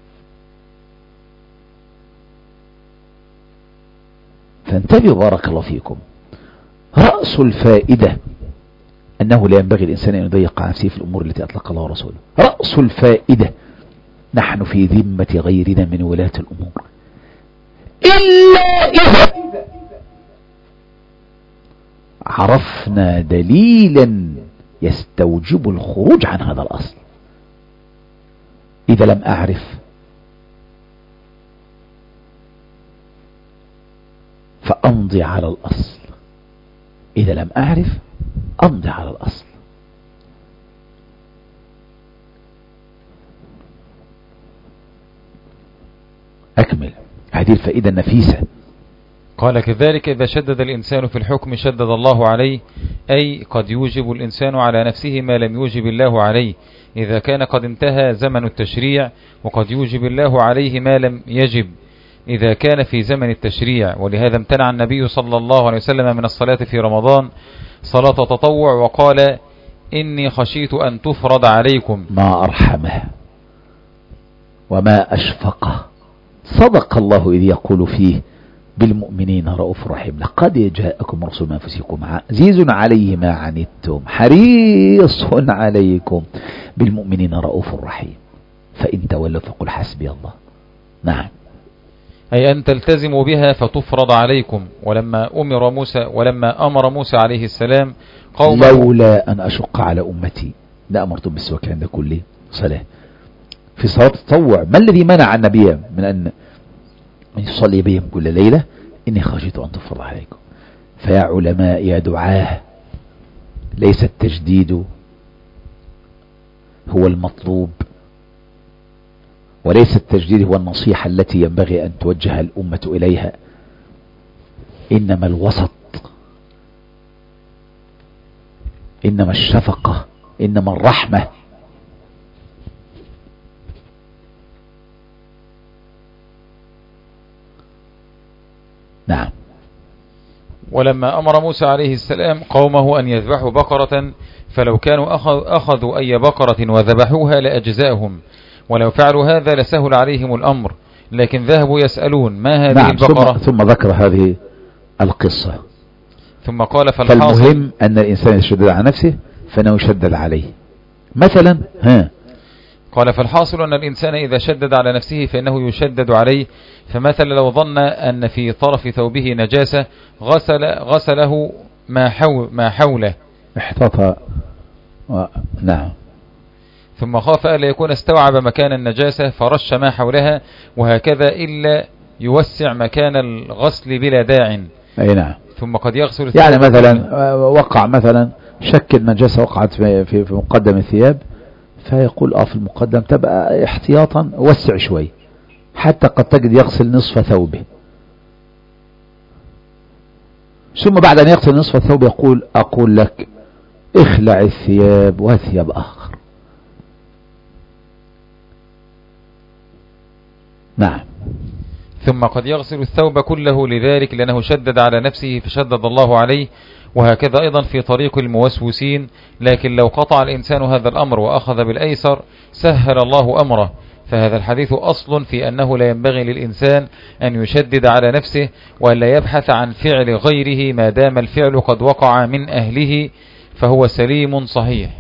فانتبهوا بارك الله فيكم. رأس الفائدة أنه لا ينبغي الإنسان أن يضيق نفسه في الأمور التي أطلق الله ورسوله. رأس الفائدة نحن في ذمة غيرنا من ولاة الأمور، إلا إذا عرفنا دليلا يستوجب الخروج عن هذا الأصل. إذا لم أعرف فأمضي على الأصل، إذا لم أعرف أمضي على الأصل. أكمل هذه الفائدة النفيسة. قال كذلك إذا شدد الإنسان في الحكم شدد الله عليه، أي قد يوجب الإنسان على نفسه ما لم يوجب الله عليه إذا كان قد انتهى زمن التشريع، وقد يوجب الله عليه ما لم يجب إذا كان في زمن التشريع. ولهذا امتنع النبي صلى الله عليه وسلم من الصلاة في رمضان صلاة تطوع، وقال إني خشيت أن تفرض عليكم. ما أرحمه وما أشفقه. صدق الله إذ يقول فيه بالمؤمنين رؤوف رحيم. لقد جاءكم رسول من أنفسكم عزيز عليه ما عنتم حريص عليكم بالمؤمنين رؤوف رحيم فإن تولوا فقل حسبي الله. نعم. أي أن تلتزموا بها فتفرض عليكم. ولما أمر موسى عليه السلام قومه لولا أن أشق على أمتي لأمرتم بالسواك عند كل صلاة. في صلاة التطوع ما الذي منع النبي من أن يصلي بهم كل ليلة؟ إني خشيت أن تفرض عليكم. فيا علماء يا دعاه، ليس التجديد هو المطلوب، وليس التجديد هو النصيحة التي ينبغي أن توجه الأمة إليها، إنما الوسط، إنما الشفقة، إنما الرحمة. نعم. ولما أمر موسى عليه السلام قومه أن يذبحوا بقرة فلو كانوا أخذوا أي بقرة وذبحوها لأجزاهم، ولو فعلوا هذا لسهل عليهم الأمر، لكن ذهبوا يسألون ما هذه نعم. البقرة. ثم ذكر هذه القصة. ثم قال فالمهم أن الإنسان يشدد على نفسه فإنه يشدد عليه. مثلا قال فالحاصل أن الإنسان إذا شدد على نفسه فإنه يشدد عليه. فمثلا لو ظن أن في طرف ثوبه نجاسة غسله ما حوله احتاط. نعم. ثم خاف ألا يكون استوعب مكان النجاسة فرش ما حولها، وهكذا إلا يوسع مكان الغسل بلا داع. أي نعم. ثم قد يغسل يعني مثلا وقع مثلا شك النجاسة وقعت في مقدم الثياب، فيقول في المقدم تبقى احتياطا وسع شوي، حتى قد تجد يغسل نصف ثوبه، ثم بعد أن يغسل نصف الثوب أقول لك اخلع الثياب وثياب آخر. نعم. ثم قد يغسل الثوب كله لذلك لأنه شدد على نفسه فشدد الله عليه، وهكذا أيضا في طريق الموسوسين. لكن لو قطع الإنسان هذا الأمر وأخذ بالأيسر سهل الله أمره. فهذا الحديث أصل في أنه لا ينبغي للإنسان أن يشدد على نفسه وأن لا يبحث عن فعل غيره ما دام الفعل قد وقع من أهله فهو سليم صحيح.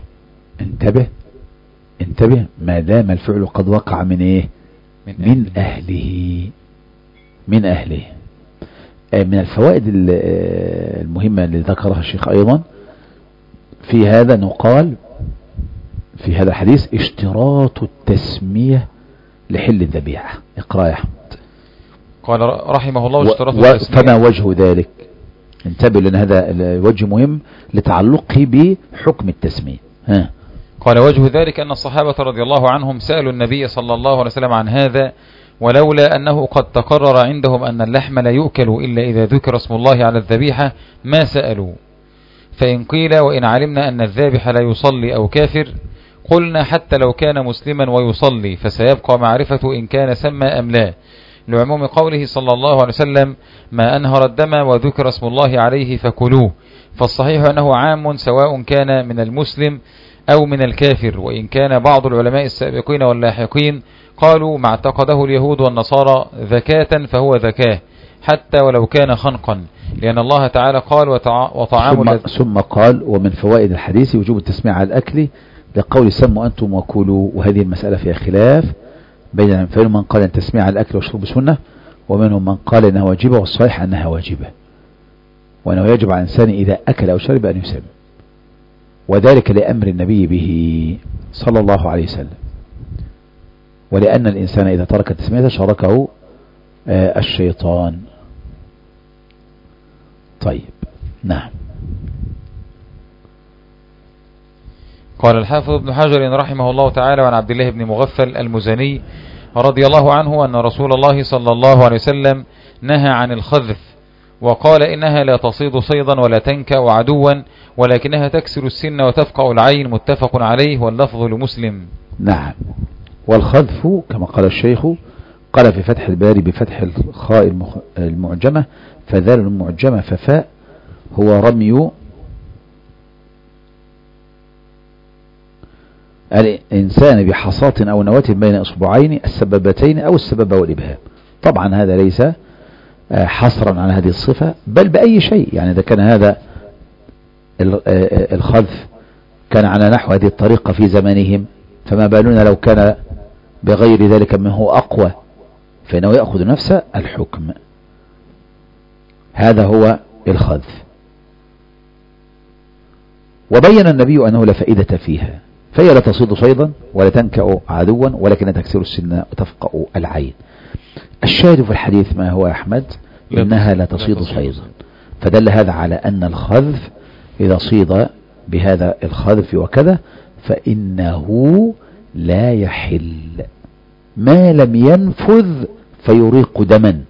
انتبه ما دام الفعل قد وقع من إيه؟ من أهله. من الفوائد المهمة اللي ذكرها الشيخ أيضا في هذا نقال في هذا الحديث اشتراط التسمية لحل الذبيحة. اقرأ يا أحمد. قال رحمه الله اشتراط التسمية. فما وجه ذلك؟ انتبه لأن هذا الوجه مهم لتعلقه بحكم التسمية. قال وجه ذلك أن الصحابة رضي الله عنهم سألوا النبي صلى الله عليه وسلم عن هذا، ولولا أنه قد تقرر عندهم أن اللحم لا يؤكل إلا إذا ذكر اسم الله على الذبيحة ما سألوا. فإن قيل وإن علمنا أن الذابح لا يصلي أو كافر قلنا حتى لو كان مسلما ويصلي فسيبقى معرفة إن كان سمى أم لا، لعموم قوله صلى الله عليه وسلم ما أنهر الدم وذكر اسم الله عليه فكلوه. فالصحيح أنه عام سواء كان من المسلم أو من الكافر. وإن كان بعض العلماء السابقين واللاحقين قالوا ما اعتقده اليهود والنصارى ذكاة فهو ذكاه حتى ولو كان خنقا، لأن الله تعالى قال وطعام ثم قال ومن فوائد الحديث وجوب التسمية على الأكل لقول سموا أنتم وكلوا. وهذه المسألة فيها خلاف بين من قال أن تسمية على الأكل والشرب سنة، ومنهم من قال أنها واجبة، والصحيح أنها واجبة، وأنه يجب على الإنسان إذا أكل أو شرب أن يسمي، وذلك لأمر النبي به صلى الله عليه وسلم، ولأن الإنسان إذا ترك التسمية شاركه الشيطان. طيب. نعم. قال الحافظ ابن حجر رحمه الله تعالى عن عبد الله بن مغفل المزني رضي الله عنه أن رسول الله صلى الله عليه وسلم نهى عن الخذف، وقال إنها لا تصيد صيدا ولا تنكأ عدوا ولكنها تكسر السن وتفقأ العين، متفق عليه واللفظ لمسلم. نعم. والخذف كما قال الشيخ قال في فتح الباري بفتح الخاء المعجمة فذال المعجمة ففاء هو رمي الإنسان بحصاة أو نواة بين إصبعين السبابتين أو السبابة والإبهام. طبعا هذا ليس حصرا على هذه الصفة، بل بأي شيء. يعني إذا كان هذا الخذف كان على نحو هذه الطريقة في زمانهم، فما بالنا لو كان بغير ذلك منه أقوى، فإنه يأخذ نفس الحكم. هذا هو الخذف. وبين النبي أنه لا فائدة فيها، فهي لا تصيد صيدا ولا تنكأ عدوا، ولكن تكسر السن وتفقأ العين. الشاهد في الحديث ما هو أحمد؟ إنها لا تصيد صيدا، فدل هذا على أن الخذف إذا صيد بهذا الخذف وكذا فإنه لا يحل ما لم ينفذ فيريق دما،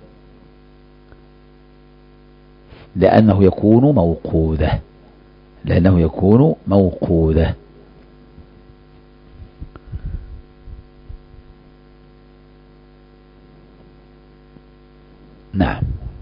لأنه يكون موقوذة. نعم.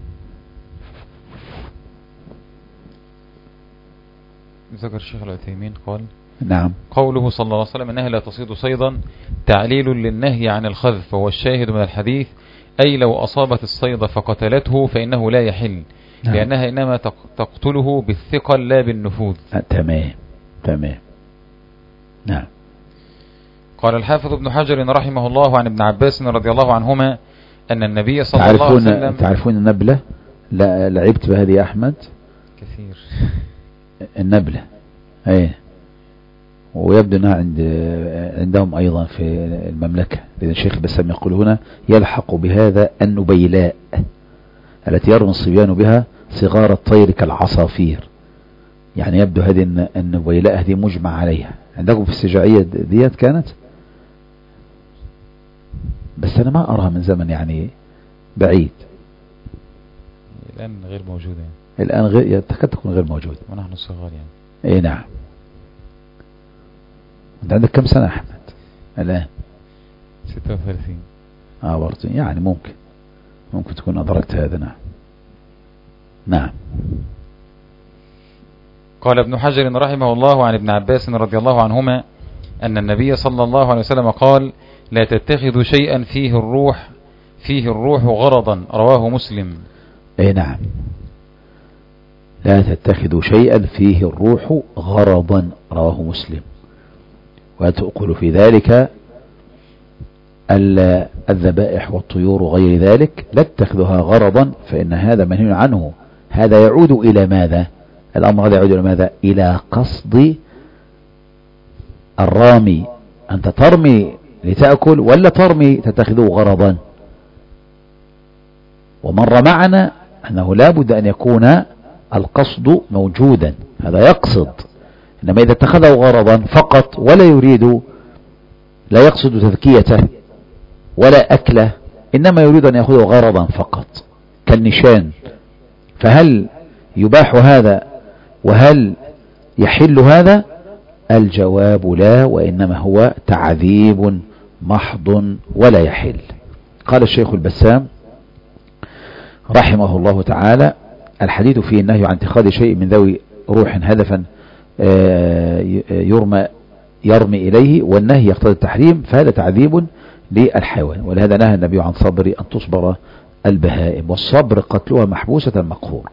ذكر الشيخ العثيمين قال نعم. قوله صلى الله عليه وسلم إنها لا تصيد صيدا تعليل للنهي عن الخذف، وهو الشاهد من الحديث، أي لو أصابت الصيد فقتلته فإنه لا يحل. نعم. لأنها إنما تقتله بالثقل لا بالنفوذ. تمام. نعم. قال الحافظ ابن حجر رحمه الله عن ابن عباس رضي الله عنهما أن النبي صلى الله عليه وسلم. تعرفون النبلة؟ لا لعبت بهذه يا أحمد كثير. النبلة ويبدو أنها عندهم أيضا في المملكة، لأن الشيخ بسام يقول هنا يلحق بهذا النبيلاء التي يرمي الصبيان بها صغار الطير كالعصافير. يعني يبدو هذه النبيلاء هذه مجمع عليها. عندكم في السجاعية ديت كانت، بس أنا ما أراها من زمن يعني بعيد. الآن غير موجودة يعني. الآن تكاد تكون غير موجودة ونحن صغار يعني. نعم. أنت عندك كم سنة أحمد الآن؟ 36. برضه يعني ممكن تكون أدركت هذا. نعم. قال ابن حجر رحمه الله عن ابن عباس رضي الله عنهما أن النبي صلى الله عليه وسلم قال لا تتخذوا شيئا فيه الروح غرضا، رواه مسلم. نعم. لا تتخذوا شيئا فيه الروح غرضا، رواه مسلم. وتأكل في ذلك الذبائح والطيور وغير ذلك، لا تتخذها غرضا فإن هذا منهي عنه. هذا يعود إلى ماذا؟ الأمر هذا يعود إلى ماذا؟ إلى قصد الرامي. أنت ترمي لتأكل ولا ترمي تتخذه غرضا؟ ومر معنا أنه لا بد أن يكون القصد موجودا، هذا يقصد. إنما إذا اتخذه غرضا فقط ولا يريد، لا يقصد تذكيته ولا أكله، إنما يريد أن يأخذه غرضا فقط كالنشان، فهل يباح هذا وهل يحل هذا؟ الجواب لا، وإنما هو تعذيب محض ولا يحل. قال الشيخ البسام رحمه الله تعالى الحديث فيه النهي عن اتخاذ شيء من ذوي روح هدفا يرمي إليه، والنهي يقتضي التحريم، فهذا تعذيب للحيوان. ولهذا نهى النبي عن صبر أن تصبر البهائم، والصبر قتلها محبوسة مقهور.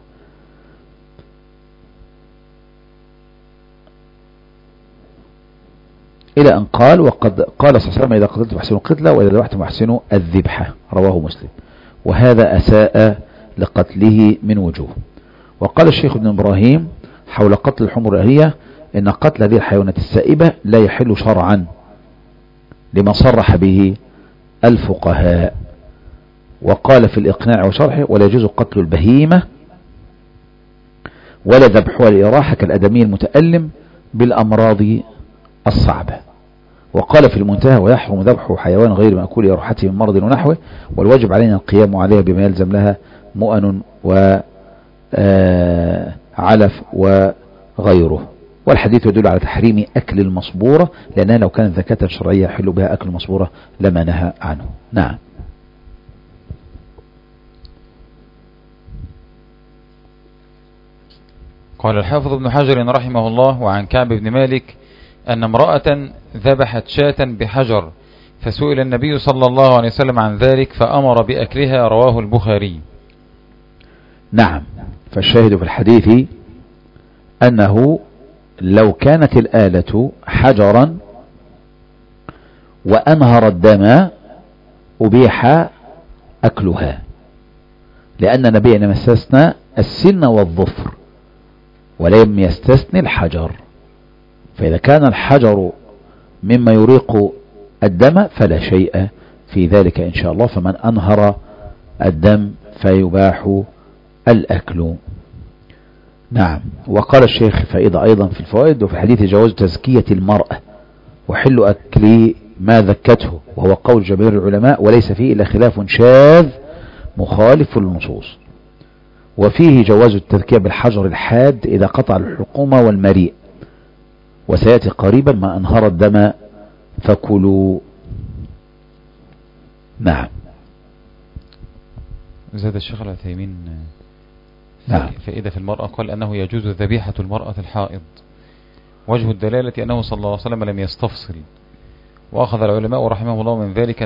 إلى أن قال وقد قال صلى الله عليه وسلم إذا قتلت فاحسنوا القتلة وإذا ذبحتم فاحسنوا الذبحة، رواه مسلم. وهذا أساء لقتله من وجوه. وقال الشيخ ابن إبراهيم حول قتل الحمر الأهلية إن قتل هذه الحيوانات السائبة لا يحل شرعا لما صرح به الفقهاء. وقال في الإقناع وشرحه ولا يجوز قتل البهيمة ولا ذبحها لإراحة كالأدمي المتألم بالأمراض الصعبة. وقال في المنتهى ويحرم ذبح حيوان غير مأكول إراحته من مرض ونحوه، والواجب علينا القيام عليها بما يلزم لها مؤن وعلف وغيره. والحديث يدل على تحريم أكل المصبورة، لأنها لو كانت زكاة شرعية يحل بها أكل المصبورة لما نهى عنه. نعم. قال الحافظ ابن حجر رحمه الله وعن كعب بن مالك أن امرأة ذبحت شاة بحجر فسئل النبي صلى الله عليه وسلم عن ذلك فأمر بأكلها، رواه البخاري. نعم، فالشاهد في الحديث أنه لو كانت الآلة حجرا وأنهر الدم أبيح أكلها، لأن النبي إنما استثنى السن والظفر ولم يستثني الحجر، فإذا كان الحجر مما يريق الدم فلا شيء في ذلك إن شاء الله، فمن أنهر الدم فيباح الأكل. نعم. وقال الشيخ فائدة أيضا في الفوائد وفي الحديث جواز تزكية المرأة وحل أكل ما ذكته، وهو قول جماهير العلماء وليس فيه إلا خلاف شاذ مخالف للنصوص. وفيه جواز التذكية بالحجر الحاد إذا قطع الحلقوم والمريء، وسيأتي قريبا ما أنهر الدم فكلوا. نعم. زاد الشيخ العثيمين نعم. فائدة في المرأة، قال أنه يجوز ذبيحة المرأة الحائض، وجه الدلالة أنه صلى الله عليه وسلم لم يستفصل، وأخذ العلماء رحمه الله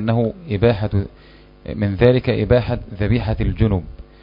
من ذلك إباحة ذبيحة الجنب.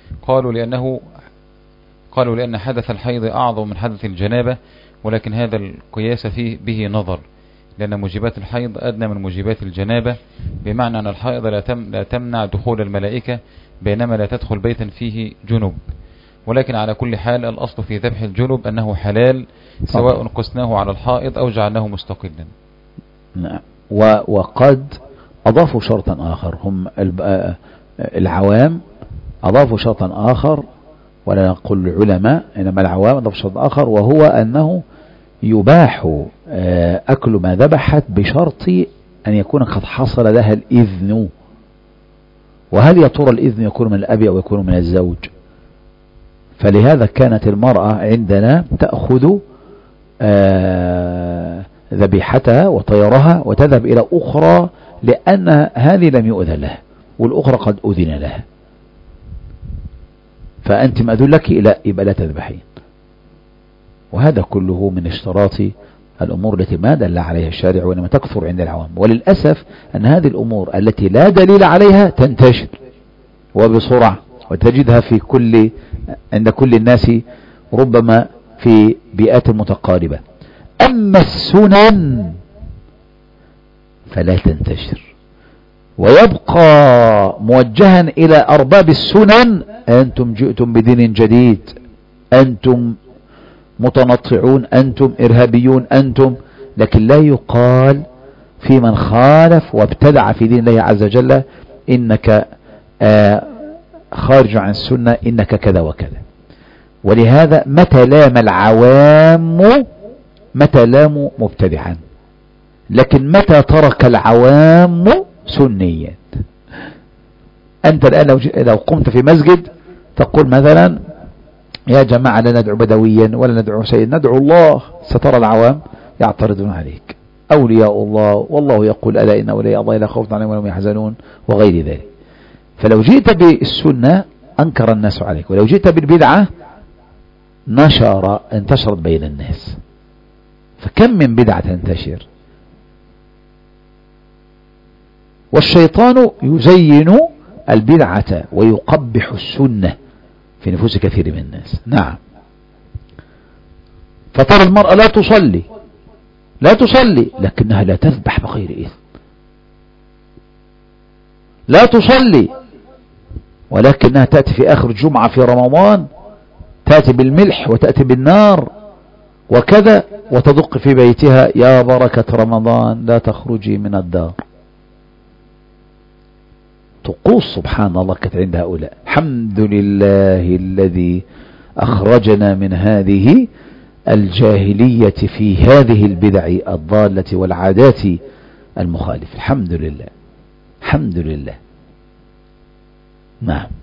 قالوا لأن حدث الحيض أعظم من حدث الجنابة، ولكن هذا القياس فيه به نظر، لأن موجبات الحيض أدنى من موجبات الجنابة، بمعنى أن الحائض لا تمنع دخول الملائكة، بينما لا تدخل بيتا فيه جنب. ولكن على كل حال الأصل في ذبح الجنب أنه حلال، سواء قسناه على الحائض أو جعلناه مستقلا. نعم. وقد أضافوا شرطا آخر، هم العوام أضافوا شرطا آخر، ولا نقول العلماء، إنما العوام أضافوا شرطا آخر، وهو أنه يباح أكل ما ذبحت بشرط أن يكون قد حصل لها الإذن. وهل يا ترى الإذن يكون من الأب أو يكون من الزوج؟ فلهذا كانت المرأة عندنا تأخذ ذبيحتها وطيرها وتذهب إلى أخرى، لأن هذه لم يؤذن لها والأخرى قد أذن لها، فأنت مأذون لك يبقى لا تذبحين. وهذا كله من اشتراط الأمور التي ما دل عليها الشارع، وإنما تكثر عند العوام. وللأسف أن هذه الأمور التي لا دليل عليها تنتشر وبسرعة، وتجدها عند كل الناس، ربما في بيئات متقاربة. أما السنن فلا تنتشر، ويبقى موجها إلى أرباب السنن: أنتم جئتم بدين جديد، أنتم متنطعون، أنتم إرهابيون، أنتم. لكن لا يقال في من خالف وابتدع في دين الله عز وجل: إنك خارج عن السنة، إنك كذا وكذا. ولهذا متى لام العوام متى لاموا مبتدعا، لكن متى ترك العوام سنيا. أنت الآن لو قمت في مسجد تقول مثلا: يا جماعة لا ندعو بدويا ولا ندعو سيد، ندعو الله، سترى العوام يعترضون عليك: أولياء الله، والله يقول: ألا إن أولياء الله لا خوف عليهم ولا هم يحزنون، وغير ذلك. فلو جئت بالسنة أنكر الناس عليك، ولو جئت بالبدعة انتشرت بين الناس. فكم من بدعة تنتشر. والشيطان يزين البدعة ويقبح السنة في نفوس كثير من الناس. نعم. فترى المرأة لا تصلي لكنها لا تذبح بغير إذن، لا تصلي ولكنها تأتي في آخر الجمعة في رمضان، تأتي بالملح وتأتي بالنار وكذا، وتدق في بيتها: يا بركة رمضان لا تخرجي من الدار. طقوس سبحان الله كانت عند هؤلاء. الحمد لله الذي أخرجنا من هذه الجاهلية في هذه البدع الضالة والعادات المخالفة. الحمد لله، الحمد لله. نعم.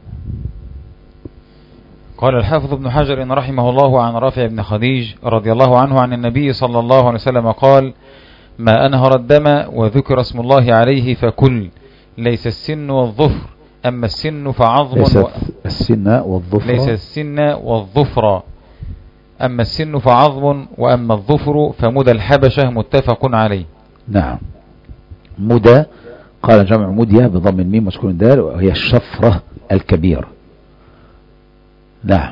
قال الحافظ ابن حجر رحمه الله عن رافع بن خديج رضي الله عنه عن النبي صلى الله عليه وسلم قال: ما أنهر الدم وذكر اسم الله عليه فكل، ليس السن والظفر، أما السن فعظم. ليس السن والظفر أما السن فعظم، وأما الظفر فمدى الحبشة، متفق عليه. نعم. مدى قال جمع مدية بضم الميم وسكون الدال، وهي الشفرة الكبيرة. نعم.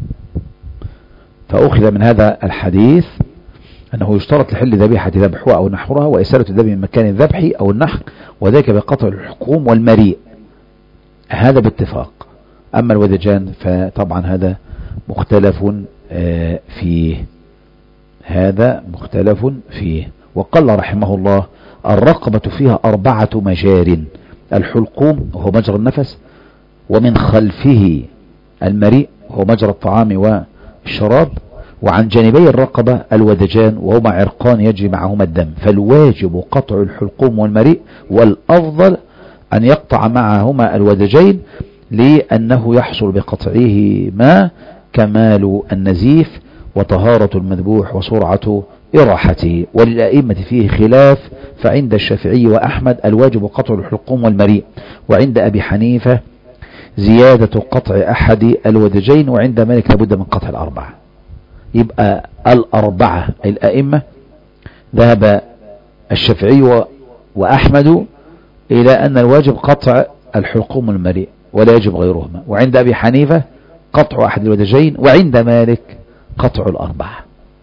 فأخذ من هذا الحديث أنه يشترط لحل ذبيحة ذبحها أو نحرها وإسالة الدم من مكان الذبح أو النحر، وذلك بقطع الحكوم والمريء، هذا باتفاق. أما الودجان فطبعا هذا مختلف فيه، هذا مختلف فيه. وقال رحمه الله: الرقبة فيها 4 مجار: الحلقوم وهو مجرى النفس، ومن خلفه المريء وهو مجرى الطعام والشراب، وعن جانبي الرقبة الودجان وهما عرقان يجري معهما الدم، فالواجب قطع الحلقوم والمريء، والأفضل أن يقطع معهما الودجين، لأنه يحصل بقطعهما كمال النزيف وطهارة المذبوح وسرعة إراحته. وللأئمة فيه خلاف، فعند الشافعي وأحمد الواجب قطع الحلقوم والمريء، وعند أبي حنيفة زيادة قطع أحد الودجين، وعند مالك لابد من قطع 4. يبقى 4 الأئمة ذهب الشافعي وأحمد إلى أن الواجب قطع الحلقوم والمريء ولا يجب غيرهما، وعند أبي حنيفة قطع أحد الودجين، وعند مالك قطع 4.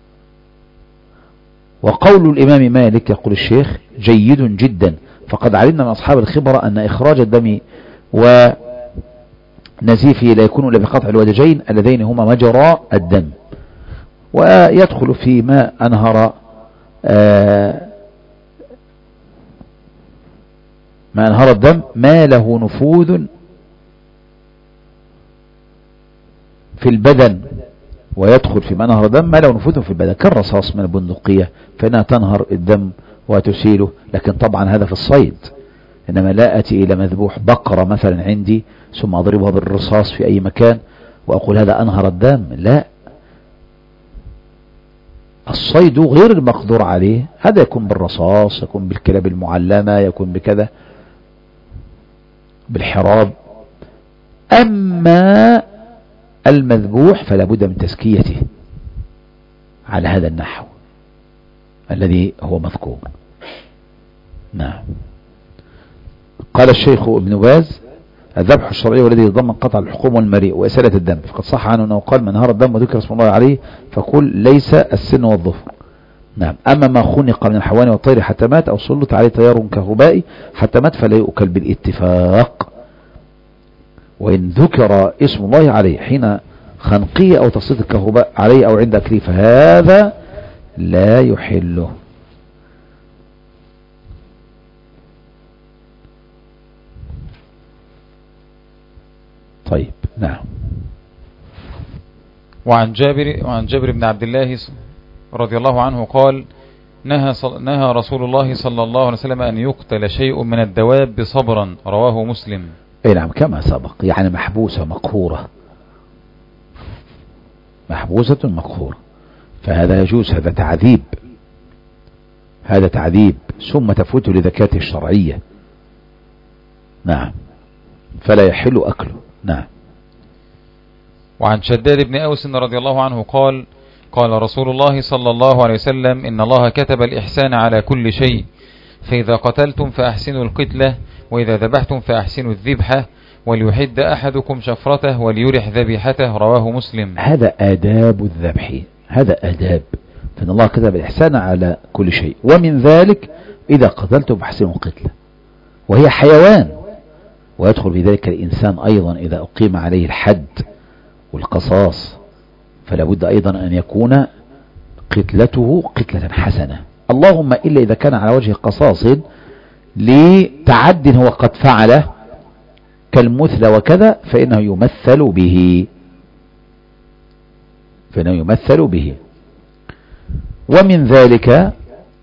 وقول الإمام مالك يقول الشيخ جيد جدا، فقد علمنا من أصحاب الخبرة أن إخراج الدم ونزيفه لا يكون إلا بقطع الودجين اللذين هما مجرى الدم. ويدخل فيما أنهر ما أنهر الدم ما له نفوذ في البدن، ويدخل في منهر دم ما لو نفوذه في البدن كالرصاص من البندقية، فإنها تنهر الدم وتسيله. لكن طبعا هذا في الصيد، إنما لا أتي إلى مذبوح بقرة مثلا عندي ثم أضربها بالرصاص في أي مكان وأقول هذا أنهر الدم، لا. الصيد غير المقدور عليه، هذا يكون بالرصاص، يكون بالكلاب المعلمة، يكون بكذا بالحراب. أما المذبوح فلا بد من تزكيته على هذا النحو الذي هو مذكور. نعم. قال الشيخ ابن باز: الذبح الشرعي والذي يتضمن قطع الحكوم والمريء وإسالة الدم، فقد صح عنه أنه قال: من نهر الدم وذكر اسم الله عليه فقل ليس السن والظفر. نعم. أما ما خنق من الحيوان والطير حتى مات أو سلط عليه تيار كهربائي حتى مات فلا يؤكل بالاتفاق، وإن ذكر اسم الله عليه حين خنقه أو تسليط الكهرباء عليه أو عند أكله فهذا لا يحله. طيب. نعم. وعن جابر بن عبد الله رضي الله عنه قال: نهى رسول الله صلى الله عليه وسلم أن يقتل شيء من الدواب صبرا، رواه مسلم. اي نعم، كما سبق، يعني محبوسة مقهورة، محبوسة مقهورة، فهذا يجوز، هذا تعذيب، هذا تعذيب ثم تفوت لذكاته الشرعية. نعم. فلا يحل أكله. نعم. وعن شداد بن أوس رضي الله عنه قال: قال رسول الله صلى الله عليه وسلم: إن الله كتب الإحسان على كل شيء، فإذا قتلتم فأحسنوا القتلة، وإذا ذبحتم فأحسنوا الذبحة، وليحد أحدكم شفرته وليرح ذبيحته، رواه مسلم. هذا آداب الذبح، هذا آداب، فإن الله كتب الإحسان على كل شيء، ومن ذلك إذا قتلتم فأحسنوا القتلة، وهي حيوان، ويدخل في ذلك الإنسان أيضا إذا أقيم عليه الحد والقصاص، فلا بد أيضا أن يكون قتلته قتلة حسنة، اللهم إلا إذا كان على وجه قصاص لتعد هو قد فعله كالمثل وكذا فإنه يمثل به. ومن ذلك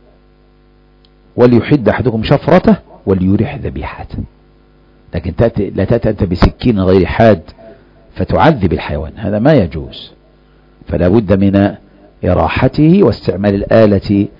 وليحد أحدكم شفرته وليرح ذبيحته، لكن لا تأتي أنت بسكين غير حاد فتعذب الحيوان، هذا ما يجوز. فلا بد من إراحته واستعمال الآلة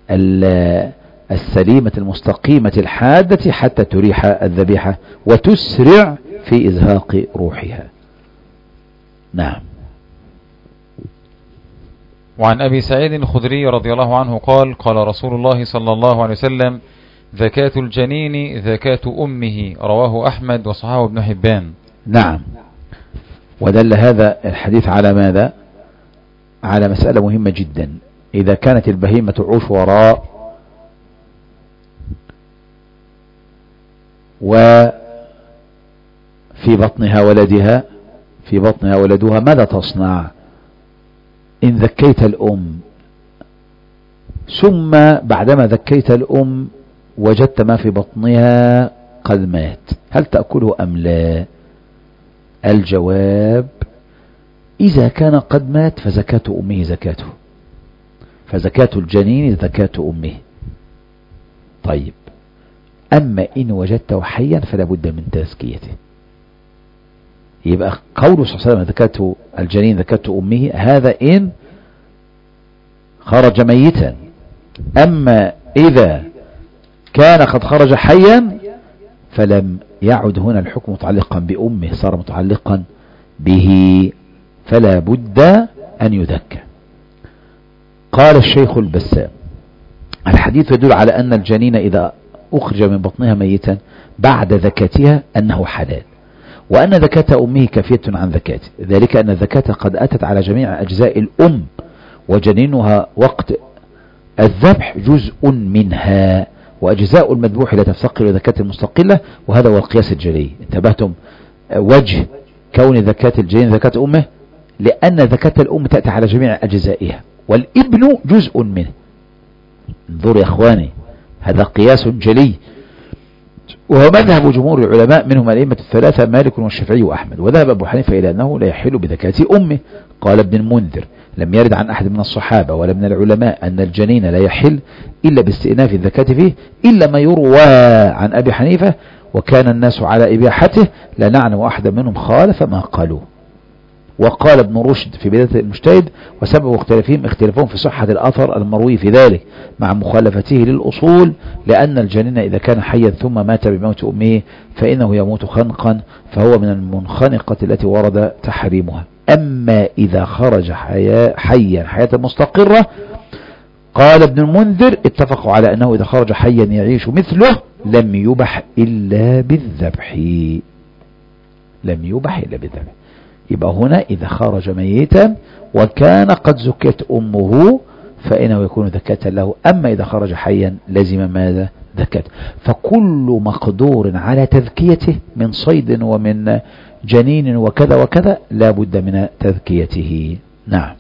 السليمة المستقيمة الحادة حتى تريح الذبيحة وتسرع في إزهاق روحها. نعم. وعن أبي سعيد الخدري رضي الله عنه قال قال رسول الله صلى الله عليه وسلم زكاة الجنين زكاة أمه، رواه أحمد وصححه ابن حبان. نعم. ودل هذا الحديث على ماذا؟ على مسألة مهمة جدا. إذا كانت البهيمة تعوش وراء وفي بطنها ولدها ماذا تصنع؟ إن ذكيت الأم ثم بعدما ذكيت الأم وجدت ما في بطنها قد مات، هل تأكله أم لا؟ الجواب إذا كان قد مات فزكاة أمه زكاته، فزكاة الجنين زكاة أمه. طيب، أما إن وجدته حيا فلا بد من تزكيته. يبقى قوله صلى الله عليه وسلم زكاة الجنين زكاة أمه، هذا إن خرج ميتا. أما إذا كان قد خرج حيا فلم يعد هنا الحكم متعلقا بأمه، صار متعلقا به، فلا بد أن يذكى. قال الشيخ البسام الحديث يدل على أن الجنين إذا أخرج من بطنها ميتا بعد ذكاتها أنه حلال، وأن ذكاة أمه كافية عن ذكاته، ذلك أن الذكاة قد أتت على جميع أجزاء الأم، وجنينها وقت الذبح جزء منها، وأجزاء المذبوح لا تفتقر إلى ذكاة المستقلة، وهذا هو القياس الجلي. انتبهتم وجه كون ذكاة الجنين ذكاة أمه؟ لأن ذكاة الأم تأتي على جميع أجزائها، والابن جزء منه. انظر يا أخواني، هذا قياس جلي، وهو مذهب جمهور العلماء منهم الأئمة الثلاثة مالك والشافعي وأحمد. وذهب أبو حنيفة إلى أنه لا يحل بذكاة أمه. قال ابن المنذر لم يرد عن أحد من الصحابة ولا من العلماء أن الجنين لا يحل إلا باستئناف الذكاة فيه، إلا ما يروى عن أبي حنيفة وكان الناس على إباحته، لا نعلم أحدا منهم خالف ما قالوه. وقال ابن رشد في بداية المجتهد وسبب اختلافهم في صحة الأثر المروي في ذلك مع مخالفته للأصول، لأن الجنين إذا كان حيا ثم مات بموت أمه فإنه يموت خنقا، فهو من المنخنقة التي ورد تحريمها. أما إذا خرج حيا حياة مستقرة، قال ابن المنذر اتفقوا على أنه إذا خرج حيا يعيش مثله لم يبح إلا بالذبح، لم يبح إلا بالذبح. يبقى هنا إذا خرج ميتا وكان قد زكت أمه فإنه يكون ذكاة له. أما إذا خرج حيا لزم ماذا؟ ذكاة. فكل مقدور على تذكيته من صيد ومن جنين وكذا وكذا لا بد من تذكيته. نعم.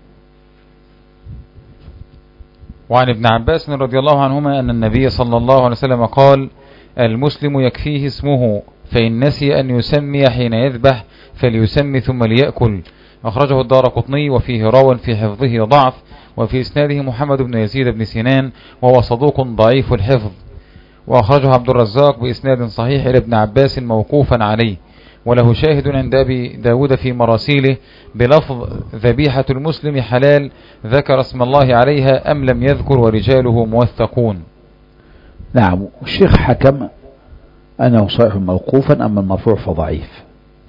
وعن ابن عباس رضي الله عنهما أن النبي صلى الله عليه وسلم قال المسلم يكفيه اسمه، فإن نسي أن يسمي حين يذبح فليسمي ثم ليأكل. أخرجه الدارقطني وفيه راو في حفظه ضعف، وفي إسناده محمد بن يزيد بن سنان وهو صدوق ضعيف الحفظ. وأخرجه عبد الرزاق بإسناد صحيح إلى ابن عباس موقوفا عليه، وله شاهد عند أبي داود في مراسيله بلفظ ذبيحة المسلم حلال، ذكر اسم الله عليها أم لم يذكر ورجاله موثقون. نعم. الشيخ حكم أنه صحيح موقوفا، أما المرفوع فضعيف.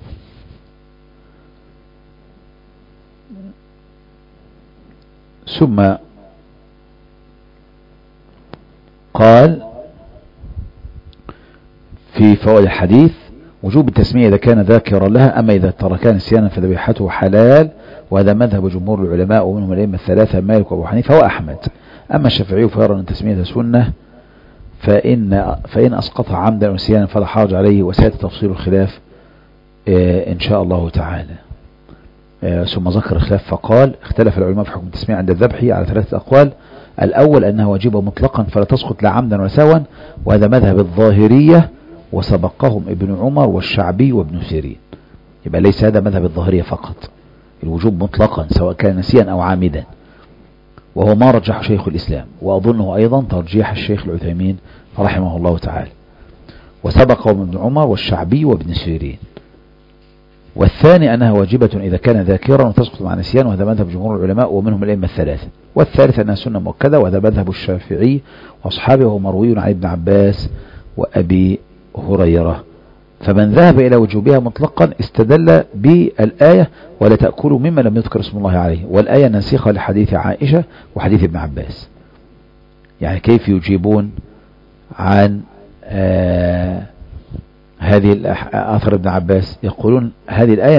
ثم قال في فوائد الحديث وجوب التسمية إذا كان ذاكرا لها، أما إذا تركها نسيانا فذبيحته حلال، وهذا مذهب جمهور العلماء ومنهم الأئمة الثلاثة مالك وأبو حنيفة وأحمد. أما الشافعي فيرى أن تسمية سنة، فإن أسقطها عمدا أو نسيانا فلا حرج عليه، وسيأتي تفصيل الخلاف إن شاء الله تعالى. ثم ذكر الخلاف فقال اختلف العلماء في حكم التسمية عند الذبح على 3 أقوال. الأول أنها واجبة مطلقا فلا تسقط لا عمدا ولا سهوا، وهذا مذهب الظاهرية وسبقهم ابن عمر والشعبي وابن سيرين. يبقى ليس هذا مذهب الظاهرية فقط، الوجوب مطلقا سواء كان نسيا أو عامدا، وهو ما رجح شيخ الإسلام، وأظنه أيضا ترجيح الشيخ العثيمين رحمه الله تعالى. وسبقهم ابن عمر والشعبي وابن سيرين. والثاني أنها واجبة إذا كان ذاكرا وتسقط مع نسيان، وهذا مذهب جمهور العلماء ومنهم الأئمة الثلاثة. والثالث أنها سنة مؤكدة، وهذا مذهب الشافعي وأصحابه، وهو مروي عن ابن عباس وأبي هريرة فمن ذهب إلى وجوبها مطلقا استدل بالآية ولا تأكلوا مما لم يذكر اسم الله عليه، والآية ناسخة لحديث عائشة وحديث ابن عباس. يعني كيف يجيبون عن هذه أثر ابن عباس؟ يقولون هذه الآية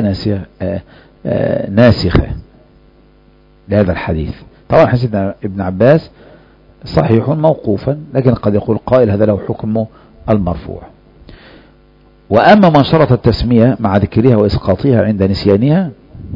ناسخة لهذا الحديث. طبعا حديث ابن عباس صحيح موقوفا، لكن قد يقول قائل هذا له حكم المرفوع. وأما من شرط التسمية مع ذكرها وإسقاطها عند نسيانها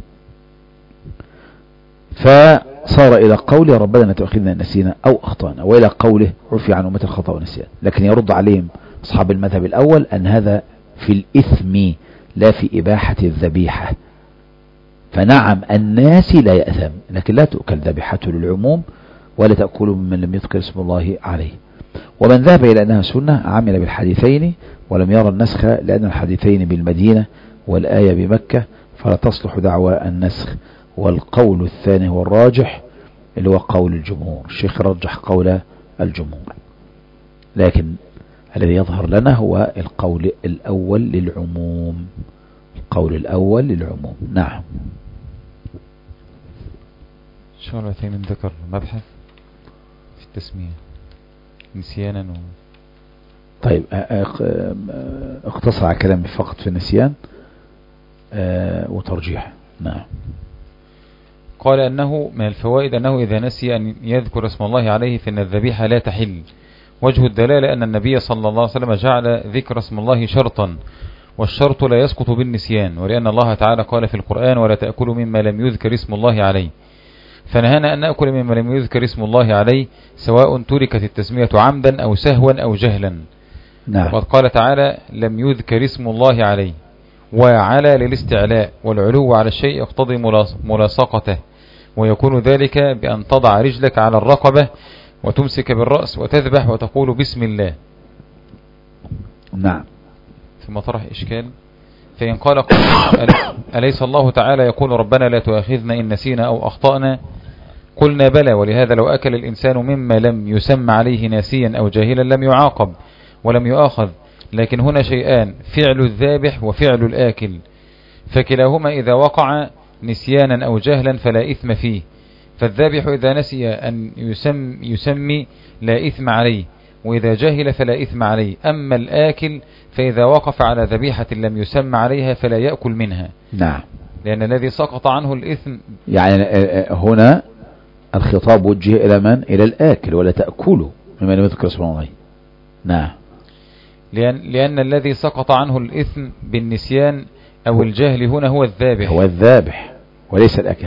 فصار إلى قوله ربنا لا تؤاخذنا إن نسينا أو أخطأنا، وإلى قوله عفي عن أمة الخطأ والنسيان. لكن يرد عليهم أصحاب المذهب الأول أن هذا في الإثم لا في إباحة الذبيحة. فنعم الناس لا يأثم، لكن لا تؤكل ذبيحته للعموم ولا تأكل ممن لم يذكر اسم الله عليه. ومن ذهب إلى أنها سنة عمل بالحديثين ولم يرى النسخ، لأن الحديثين بالمدينة والآية بمكة فلا تصلح دعوى النسخ. والقول الثاني هو الراجح اللي هو قول الجمهور. الشيخ رجح قول الجمهور، لكن الذي يظهر لنا هو القول الأول للعموم. القول الأول للعموم. نعم. شو العثيمين ذكر مبحث في التسمية نسيانا طيب اقتصر على كلامي فقط في النسيان وترجيح. نعم. قال أنه من الفوائد أنه إذا نسي أن يذكر اسم الله عليه فإن الذبيحة لا تحل. وجه الدلالة أن النبي صلى الله عليه وسلم جعل ذكر اسم الله شرطا، والشرط لا يسقط بالنسيان، ولأن الله تعالى قال في القرآن ولا تأكلوا مما لم يذكر اسم الله عليه، فنهانا أن نأكل مما لم يذكر اسم الله عليه سواء تركت التسمية عمدا أو سهوا أو جهلا. نعم. وقد قال تعالى لم يذكر اسم الله عليه، وعلى للاستعلاء، والعلو على الشيء يقتضي ملاصقته، ويكون ذلك بأن تضع رجلك على الرقبة وتمسك بالرأس وتذبح وتقول بسم الله. نعم. ثم طرح إشكال، فإن قال أليس الله تعالى يقول ربنا لا تؤاخذنا إن نسينا أو أخطأنا؟ قلنا بلى، ولهذا لو أكل الإنسان مما لم يسمى عليه ناسيا أو جاهلا لم يعاقب ولم يؤاخذ. لكن هنا شيئان، فعل الذابح وفعل الآكل، فكلاهما إذا وقع نسيانا أو جهلا فلا إثم فيه. فالذابح إذا نسي أن يسمي لا إثم عليه، وإذا جهل فلا إثم عليه. أما الآكل فإذا وقف على ذبيحة لم يسمى عليها فلا يأكل منها. نعم. لأن الذي سقط عنه الإثم، يعني هنا الخطاب وجه إلى من؟ إلى الآكل ولا تأكله مما لم يذكر اسم الله. نعم. لأن الذي سقط عنه الإثم بالنسيان أو الجهل هنا هو الذابح. هو الذابح وليس الأكل.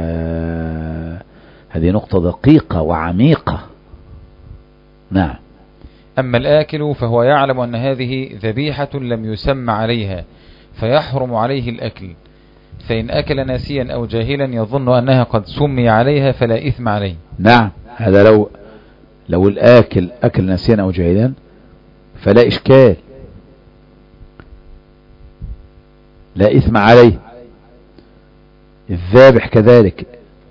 هذه نقطة دقيقة وعميقة. نعم. أما الآكل فهو يعلم أن هذه ذبيحة لم يسمى عليها فيحرم عليه الأكل، فإن أكل ناسيا أو جاهلا يظن أنها قد سمي عليها فلا إثم عليه. نعم. هذا لو الآكل أكل ناسيا أو جاهلا فلا إشكال، لا إثم عليه. الذابح كذلك.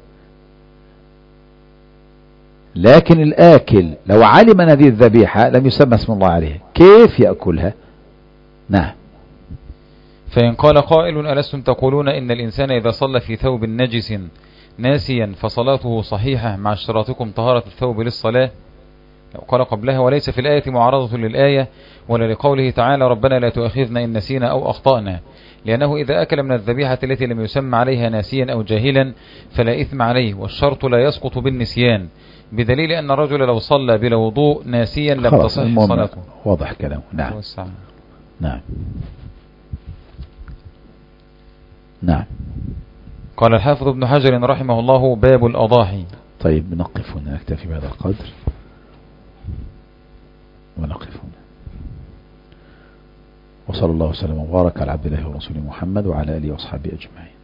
لكن الآكل لو علم أن هذه الذبيحة لم يسمى اسم الله عليها كيف يأكلها؟ نعم. فإن قال قائل ألستم تقولون إن الإنسان إذا صلى في ثوب نجس ناسيا فصلاته صحيحة مع اشتراطكم طهارة الثوب للصلاة؟ قال قبلها وليس في الآية معارضة للآية ولا لقوله تعالى ربنا لا تؤاخذنا إن نسينا أو أخطأنا، لأنه إذا أكل من الذبيحة التي لم يسمى عليها ناسيا أو جاهلا فلا إثم عليه، والشرط لا يسقط بالنسيان، بدليل أن الرجل لو صلى بلا وضوء ناسيا لم تصح صلاته. واضح كلامه. نعم. نعم. نعم. قال الحافظ ابن حجر رحمه الله باب الأضاحي. طيب نقف هنا، نكتفي بهذا القدر ونقف هنا. وصلى الله وسلم وبارك على عبد الله ورسوله محمد وعلى آله وأصحابه أجمعين.